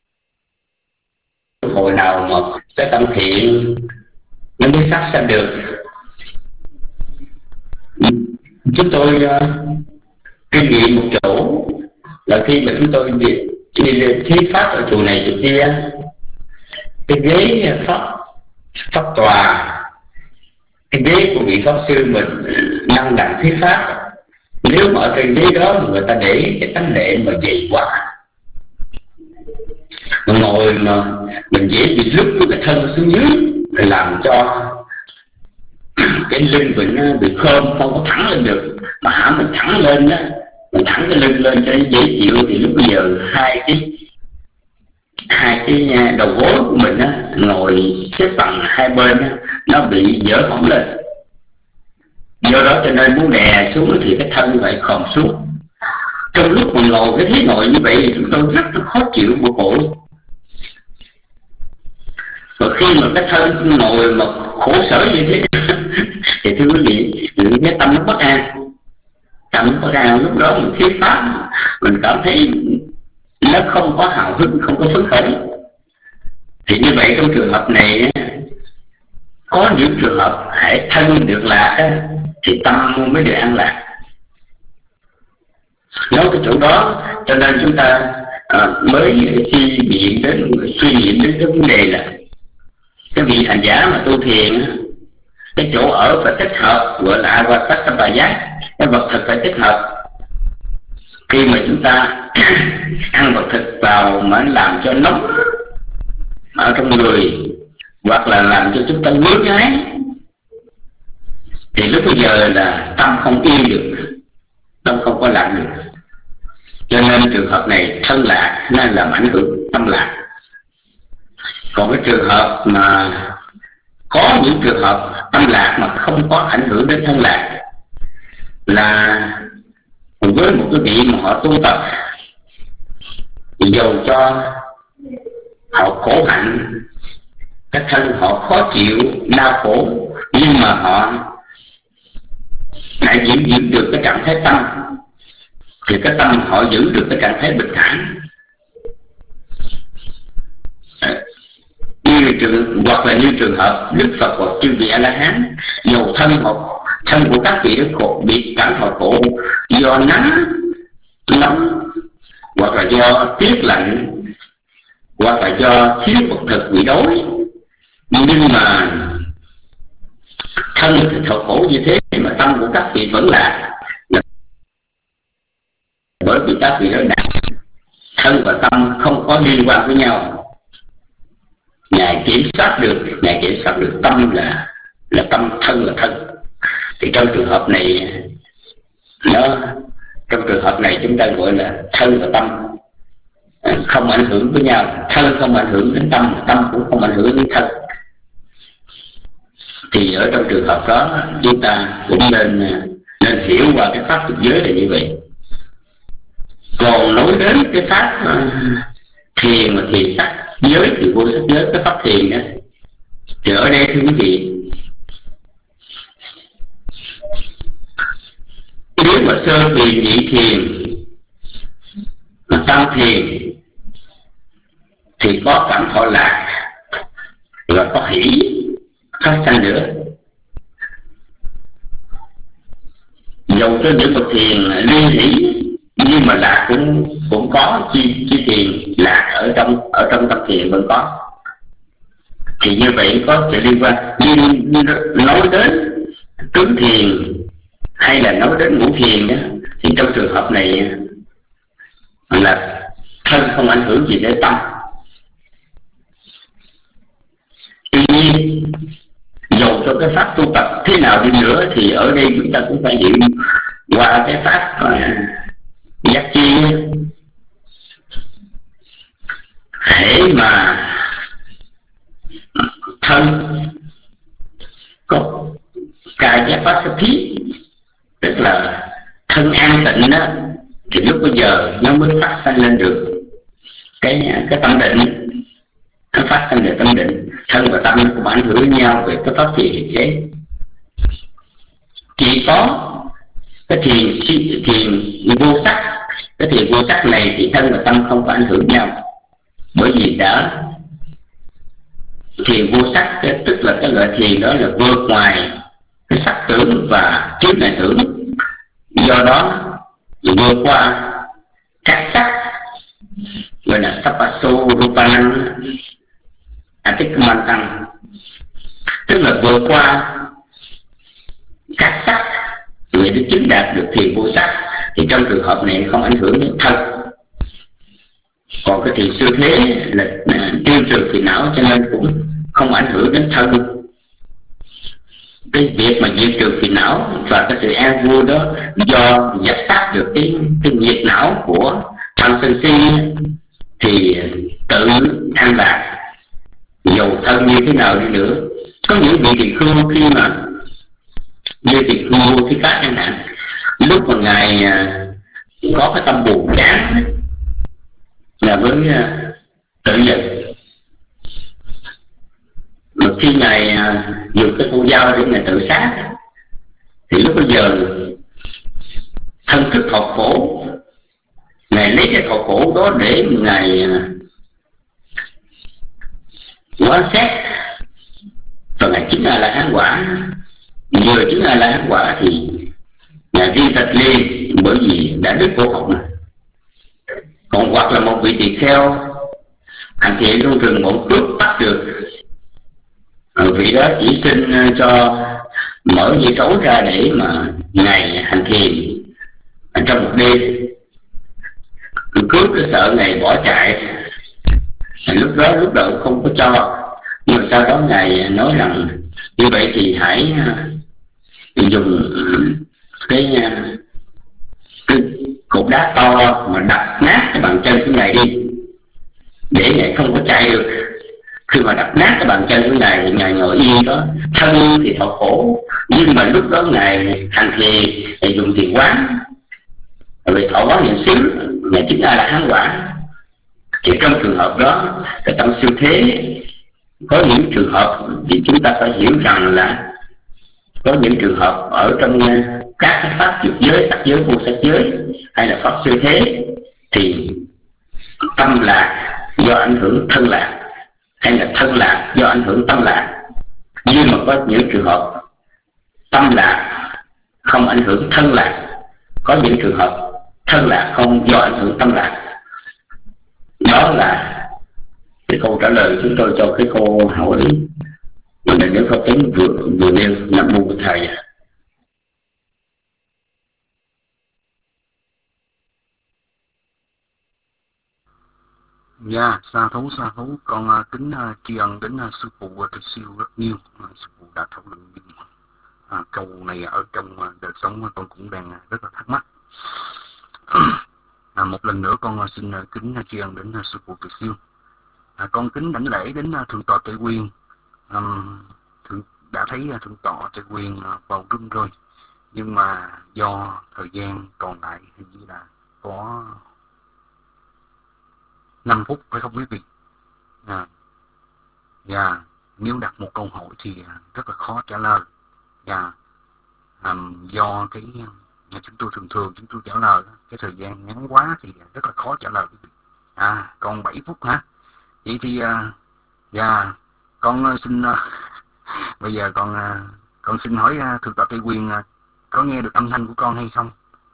[SPEAKER 1] hồi nào mà cái tâm thiện nó mới phát sinh được. Chúng tôi kinh nghiệm một chỗ là khi mà chúng tôi đi thuyết pháp ở chùa này chùa kia, cái ghế pháp tòa, cái ghế của vị pháp sư mình năng đặng thuyết pháp, nếu mà ở trên ghế đó người ta để cái tấm đệm mà dày quá, ngồi mà mình dễ bị lúc cái thân xuống dưới, làm cho cái lưng mình nó bị khom, không có thẳng lên được. Mà hả mình thẳng lên đó, mình thẳng cái lưng lên cho nó dễ chịu, thì lúc bây giờ hai cái đầu gối của mình đó, ngồi xếp bằng hai bên đó, nó bị dở phỏng lên. Do đó cho nên muốn đè xuống thì cái thân phải khom xuống. Trong lúc mình ngồi cái thế ngồi như vậy thì chúng tôi rất là khó chịu bực bội. Và khi mà cái thân ngồi mà khổ sở như thế thì thưa quý vị, cái tâm nó bất an. Lúc đó mình thuyết pháp mình cảm thấy nó không có hào hứng, không có phấn khởi. Thì như vậy trong trường hợp này, có những trường hợp hãy thân được lạc thì tâm mới được an lạc. Nói cái chỗ đó cho nên chúng ta mới suy nghĩ đến cái vấn đề là cái vị hành giả mà tu thiền, cái chỗ ở phải thích hợp, gọi là Avatasambhaya, cái vật thực phải thích hợp. Khi mà chúng ta ăn vật thực vào mà làm cho nóng ở trong người, hoặc là làm cho chúng ta ngứa ngáy, thì lúc bây giờ là tâm không yên được, tâm không có lặng được. Cho nên trường hợp này thân lạc nên làm ảnh hưởng tâm lạc. Còn cái trường hợp mà có những trường hợp tâm lạc mà không có ảnh hưởng đến thân lạc, là với một cái vị mà họ tu tập, dầu cho họ khổ hạnh, cái thân họ khó chịu, đau khổ, nhưng mà họ lại giữ được cái trạng thái tâm, thì cái tâm họ giữ được cái trạng thái bình thản. Hoặc là như trường hợp Đức Phật hoặc chư vị A-la-hán, dầu thân của các vị đó bị cảm thọ khổ do nắng nóng, hoặc là do tiết lạnh, hoặc là do thiếu vật thực bị đói, nhưng mà thân thì thọ khổ như thế mà tâm của các vị vẫn là bởi vì các vị đó đạt thân và tâm không có liên quan với nhau. Ngài kiểm soát được tâm là tâm, thân là thân. Thì trong trường hợp này chúng ta gọi là thân và tâm không ảnh hưởng với nhau. Thân không ảnh hưởng đến tâm, tâm cũng không ảnh hưởng đến thân. Thì ở trong trường hợp đó chúng ta cũng nên hiểu qua cái pháp thực giới là như vậy. Còn nói đến cái pháp thiền mà thiền sắc giới thì vô sắc giới, cái pháp thiền đó, thì ở đây thưa quý vị, Nếu mà sơ thiền, nhị thiền, tam thiền thì có cảm thọ lạc và có hỷ phát sanh nữa. Dầu cho những bậc thiền ly hỷ nhưng mà lạc cũng có chi thiền lạc ở trong tâm thiền vẫn có. Thì như vậy có sự liên quan. Nhưng nói đến tứ thiền hay là nói đến ngũ thiền đó, thì trong trường hợp này là thân không ảnh hưởng gì đến tâm. Tuy nhiên dầu cho cái pháp tu tập thế nào đi nữa thì ở đây chúng ta cũng phải hiểu qua cái pháp giác chi. Hễ mà thân có cả giác pháp sát thí, tức là thân an tịnh đó, thì lúc bây giờ nó mới phát sanh lên được cái tâm định. Nó phát sanh được tâm định. Thân và tâm cũng ảnh hưởng với nhau về cái pháp thiền hiện chế. Chỉ có cái thiền vô sắc, cái thiền vô sắc này thì thân và tâm không có ảnh hưởng nhau, bởi vì đã thiền vô sắc tức là cái loại thiền đó là vượt ngoài cái sắc tưởng và chướng ngại tưởng, do đó vượt qua các sắc, gọi là sapaso rupanang atikmantam, tức là vượt qua các sắc người đã chứng đạt được thiền vô sắc. Thì trong trường hợp này không ảnh hưởng đến thân. Còn cái thiền siêu thế là tiêu trừ phiền não, cho nên cũng không ảnh hưởng đến thân. Cái việc mà diệt trừ phiền não và cái sự an vui đó do dập tắt được cái nhiệt não của tham sân si thì tự an lạc. Dầu thân như thế nào đi nữa, có những vị tỳ khưu khi mà như tỳ khưu Thích Ca chẳng hạn, lúc mà ngài có cái tâm buồn chán là mới tự giật. Mà khi ngài dùng cái con dao để ngài tự sát thì lúc bây giờ thân thức thọ khổ, ngài lấy cái thọ khổ đó để ngài quán xét và ngài chứng A La Hán quả. Vừa chứng A La Hán quả thì ngài đi thật liền, bởi vì đã đứt cổ họng. Còn hoặc là một vị tỳ kheo hành thiện trong rừng một cướp bắt được, vị đó chỉ xin cho mở dây trối ra để mà ngài hành thiền trong một đêm. Cướp cái sợ ngài bỏ chạy, lúc đầu không có cho, nhưng mà sau đó ngài nói rằng như vậy thì hãy dùng cái cục đá to mà đập nát cái bàn chân của ngài đi, để ngài không có chạy được. Khi mà đập nát cái bàn chân của ngài thì ngài ngồi yên đó, thân thì thọ khổ, nhưng mà lúc đó ngài hành thiền dùng thiền quán, vì thọ quán niệm xứ, ngài chứng A La Hán quả. Thì trong trường hợp đó, cái tâm siêu thế, có những trường hợp thì chúng ta phải hiểu rằng là có những trường hợp ở trong các cái pháp dục giới, sắc giới, vô sắc giới hay là pháp siêu thế thì tâm lạc do ảnh hưởng thân lạc, hay là thân lạc do ảnh hưởng tâm lạc. Nhưng mà có những trường hợp tâm lạc không ảnh hưởng thân lạc, có những trường hợp thân lạc không do ảnh hưởng tâm lạc. Đó là cái câu trả lời chúng tôi cho cái câu hỏi mà nếu Pháp Tính vừa nêu. Nam mô Bổn Thầy.
[SPEAKER 5] Dạ, sa thú. Con kính tri ân đến sư phụ Từ Siêu rất nhiều. Sư phụ đã thảo luận câu này ở trong đời sống tôi cũng đang rất là thắc mắc. Một lần nữa con xin kính tri ân đến sư phụ Từ Siêu. Con kính đảnh lễ đến thượng tọa Tuệ Quyền. Đã thấy thượng tọa Tuệ Quyền vào room rồi, nhưng mà do thời gian còn lại hình như là có 5 phút phải không quý vị? Nếu đặt một câu hỏi thì rất là khó trả lời. Do cái chúng tôi thường chúng tôi trả lời cái thời gian ngắn quá thì rất là khó trả lời. Còn 7 phút hả? Vậy thì dạ con xin bây giờ con xin hỏi thượng tọa Tây Quyền có nghe được âm thanh của con hay không?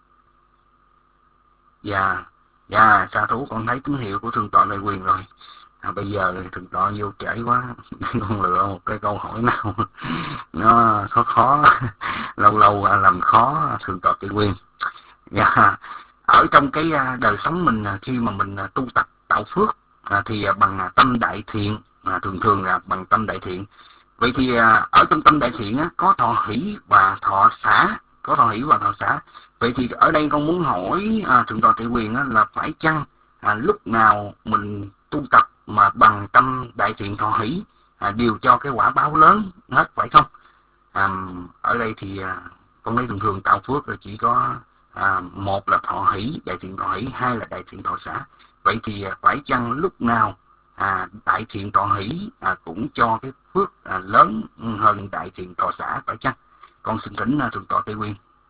[SPEAKER 5] Dạ sa thú, con thấy tín hiệu của thượng tọa Tây Quyền rồi. Bây giờ thượng tọa vô trễ quá, con lựa một cái câu hỏi nào nó khó lâu làm khó thượng tọa Tây Quyền. Dạ, ở trong cái đời sống mình khi mà mình tu tập tạo phước thì bằng tâm đại thiện, thường là bằng tâm đại thiện. Vậy thì ở trong tâm đại thiện có thọ hỷ và thọ xả, Vậy thì ở đây con muốn hỏi thượng tọa Tây Quyền là phải chăng lúc nào mình tu tập mà bằng tâm đại thiện thọ hỷ đều cho cái quả báo lớn hết, phải không? Ở đây thì con thấy thường tạo phước là chỉ có một là thọ hỷ, đại thiện thọ hỷ, hai là đại thiện thọ xả. Vậy thì phải chăng lúc nào đại thiện thọ hỷ cũng cho cái phước lớn hơn đại thiện thọ xả, phải chăng? Con xin thỉnh thượng tọa Tây Quyền.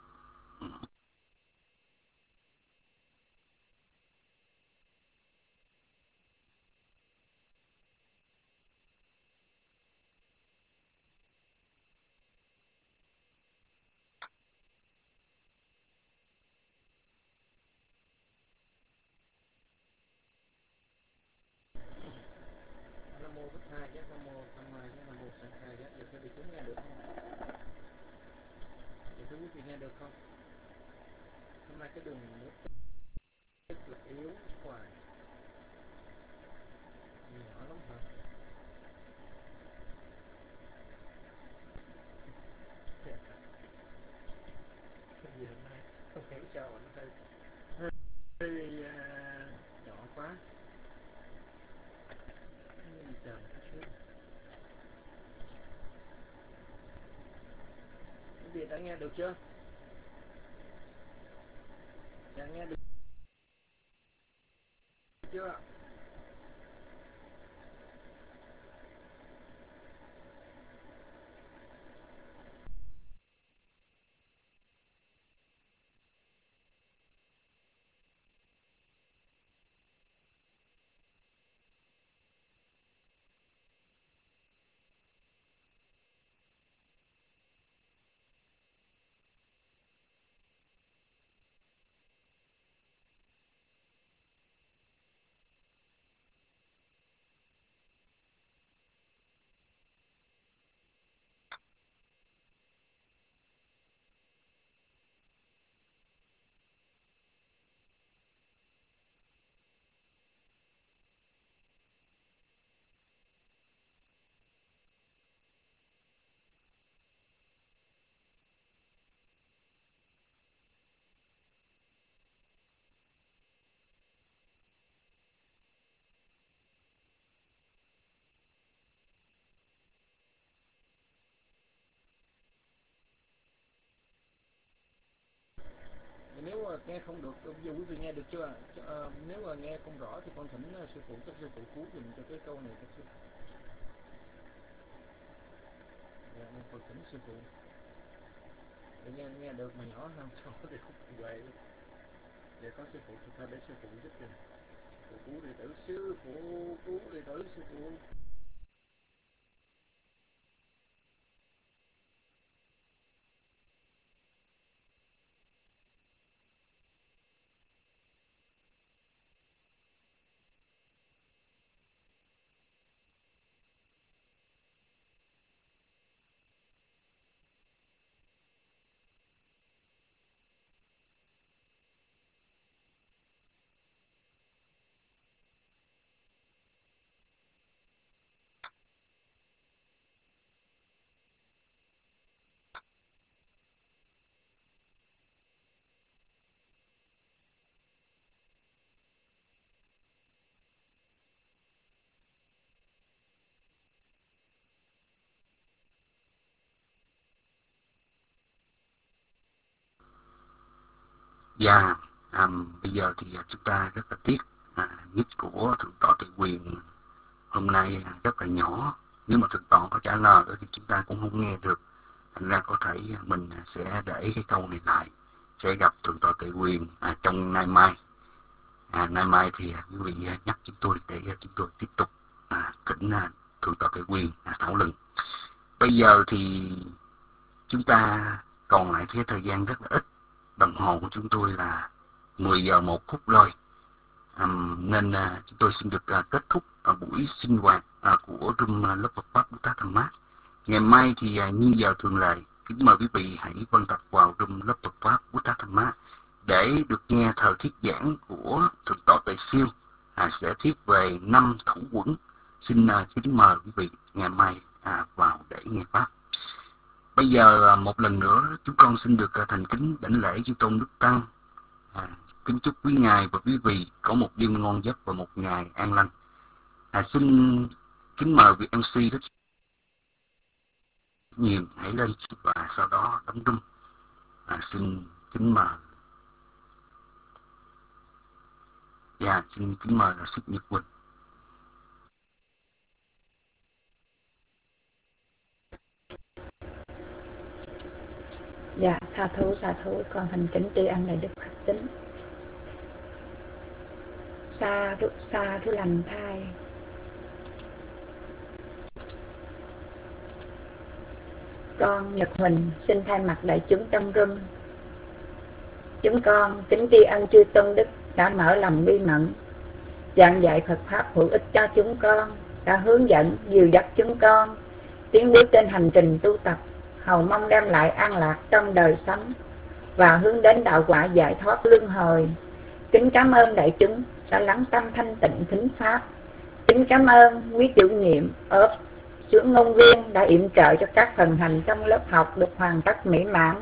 [SPEAKER 3] Nam mô Bích Tha Giác, Nam mô Tham Ma Giác, Nam mô Sang Kha Giác. Giờ thưa quý vị nghe được không? Giờ thưa quý vị nghe được không? Hôm nay cái đường nước rất là yếu hoài, nhỏ lắm hả? Cái gì hôm nay không hiểu sao mà nó hơi nhỏ quá. Chờ một chút xíu. Quý vị đã nghe được chưa? Đã nghe được chưa? Nếu mà nghe không được, giờ quý vị nghe được chưa? Nếu mà nghe không rõ thì con thỉnh sư phụ, các sư phụ cứu dùm cho cái câu này các sư. Con thỉnh sư phụ. Để nghe được mà nhỏ hơn sao thì không về. Để có sư phụ thì thôi để sư phụ giúp cho. Phụ cứu đệ tử, sư phụ cứu đệ tử, sư phụ.
[SPEAKER 5] Dạ, bây giờ thì chúng ta rất là tiếc nick của thượng tọa Tây Quyền hôm nay rất là nhỏ. Nếu mà thượng tọa có trả lời thì chúng ta cũng không nghe được. Thành ra có thể mình sẽ để cái câu này lại sẽ gặp Thượng tọa Tuệ Quyền trong nay mai. Nay mai thì quý vị nhắc chúng tôi để chúng tôi tiếp tục thỉnh Thượng tọa Tuệ Quyền thảo luận. Bây giờ thì chúng ta còn lại cái thời gian rất là ít, đồng hồ của chúng tôi là 10 giờ 1 phút rồi, nên chúng tôi xin được kết thúc buổi sinh hoạt của room lớp Phật pháp Bút Tát Thần Mát. Ngày mai thì như giờ thường lệ, kính mời quý vị hãy quan tập vào room lớp Phật pháp Bút Tát Thần Mát để được nghe thời thuyết giảng của Thượng tọa Tuệ Siêu sẽ thuyết về 5 thủ quẩn. Xin kính mời quý vị ngày mai vào để nghe pháp. Bây giờ một lần nữa chúng con xin được thành kính đảnh lễ chư tôn đức tăng. Kính chúc quý ngài và quý vị có một đêm ngon giấc và một ngày an lành. Xin kính mời vị MC rất nhiều hãy lên và sau đó đóng rung. Xin kính mời. Xin kính mời là Sức Nhật Quỳnh.
[SPEAKER 2] Dạ, sa thú, con thành kính tri ân này Đức Khắc Tính. Sa thú lành thai. Con Nhật Huỳnh xin thay mặt đại chúng trong room, chúng con kính tri ân chư tôn đức đã mở lòng bi mẫn, giảng dạy Phật pháp hữu ích cho chúng con, đã hướng dẫn dìu dắt chúng con tiến bước trên hành trình tu tập, hầu mong đem lại an lạc trong đời sống và hướng đến đạo quả giải thoát luân hồi. Kính cảm ơn đại chúng đã lắng tâm thanh tịnh thính pháp. Kính cảm ơn quý chủ nhiệm ốp trưởng ngôn viên đã yểm trợ cho các phần hành trong lớp học được hoàn tất mỹ mãn.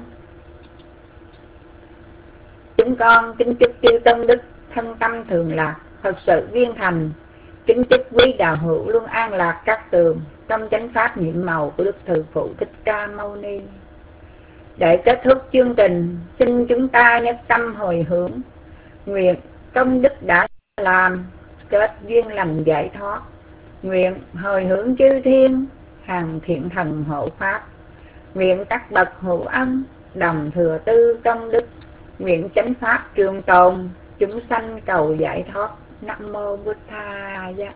[SPEAKER 2] Chúng con kính chúc chư tôn đức thân tâm thường lạc, thật sự viên thành. Kính chúc quý đạo hữu luôn an lạc các tường trong chánh pháp nhiệm màu của Đức Từ Phụ Thích Ca Mâu Ni. Để kết thúc chương trình, xin chúng ta nhất tâm hồi hướng, nguyện công đức đã làm kết duyên lành giải thoát, nguyện hồi hướng chư thiên hàng thiện thần hộ pháp, nguyện các bậc hữu ân đồng thừa tư công đức, nguyện chánh pháp trường tồn, chúng sanh cầu giải thoát. Nam mô Bụt Thaya.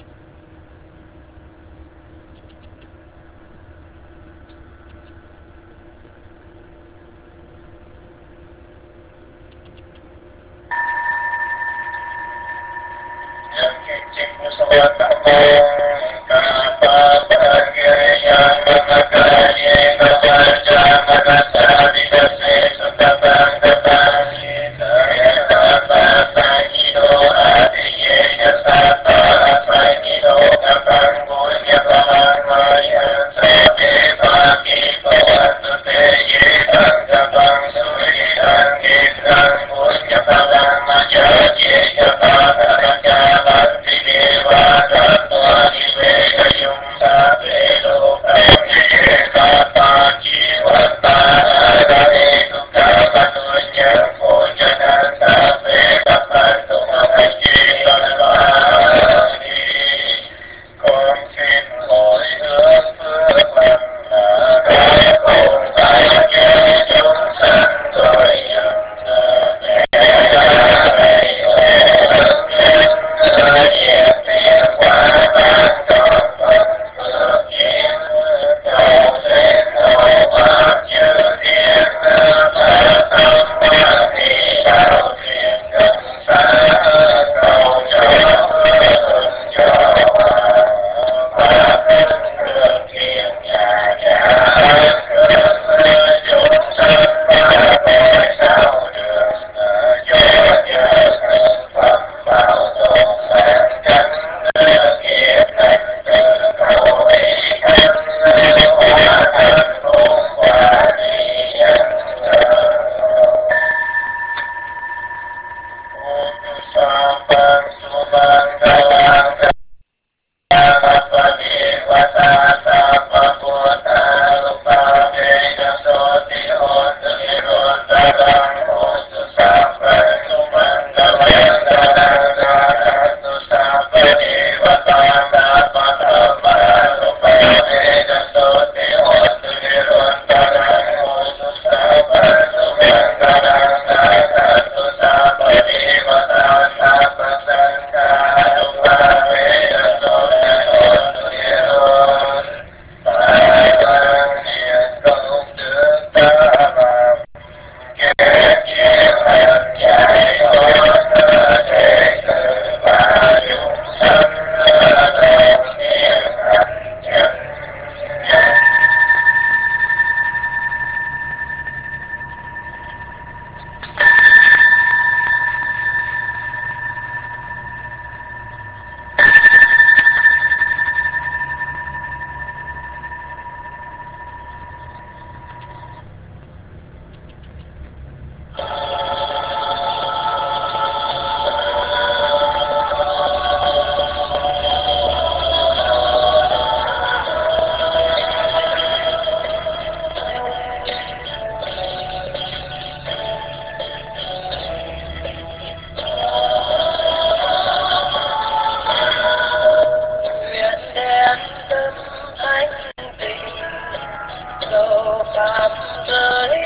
[SPEAKER 1] Hãy subscribe cho kênh Ghiền Mì Gõ để không bỏ lỡ tới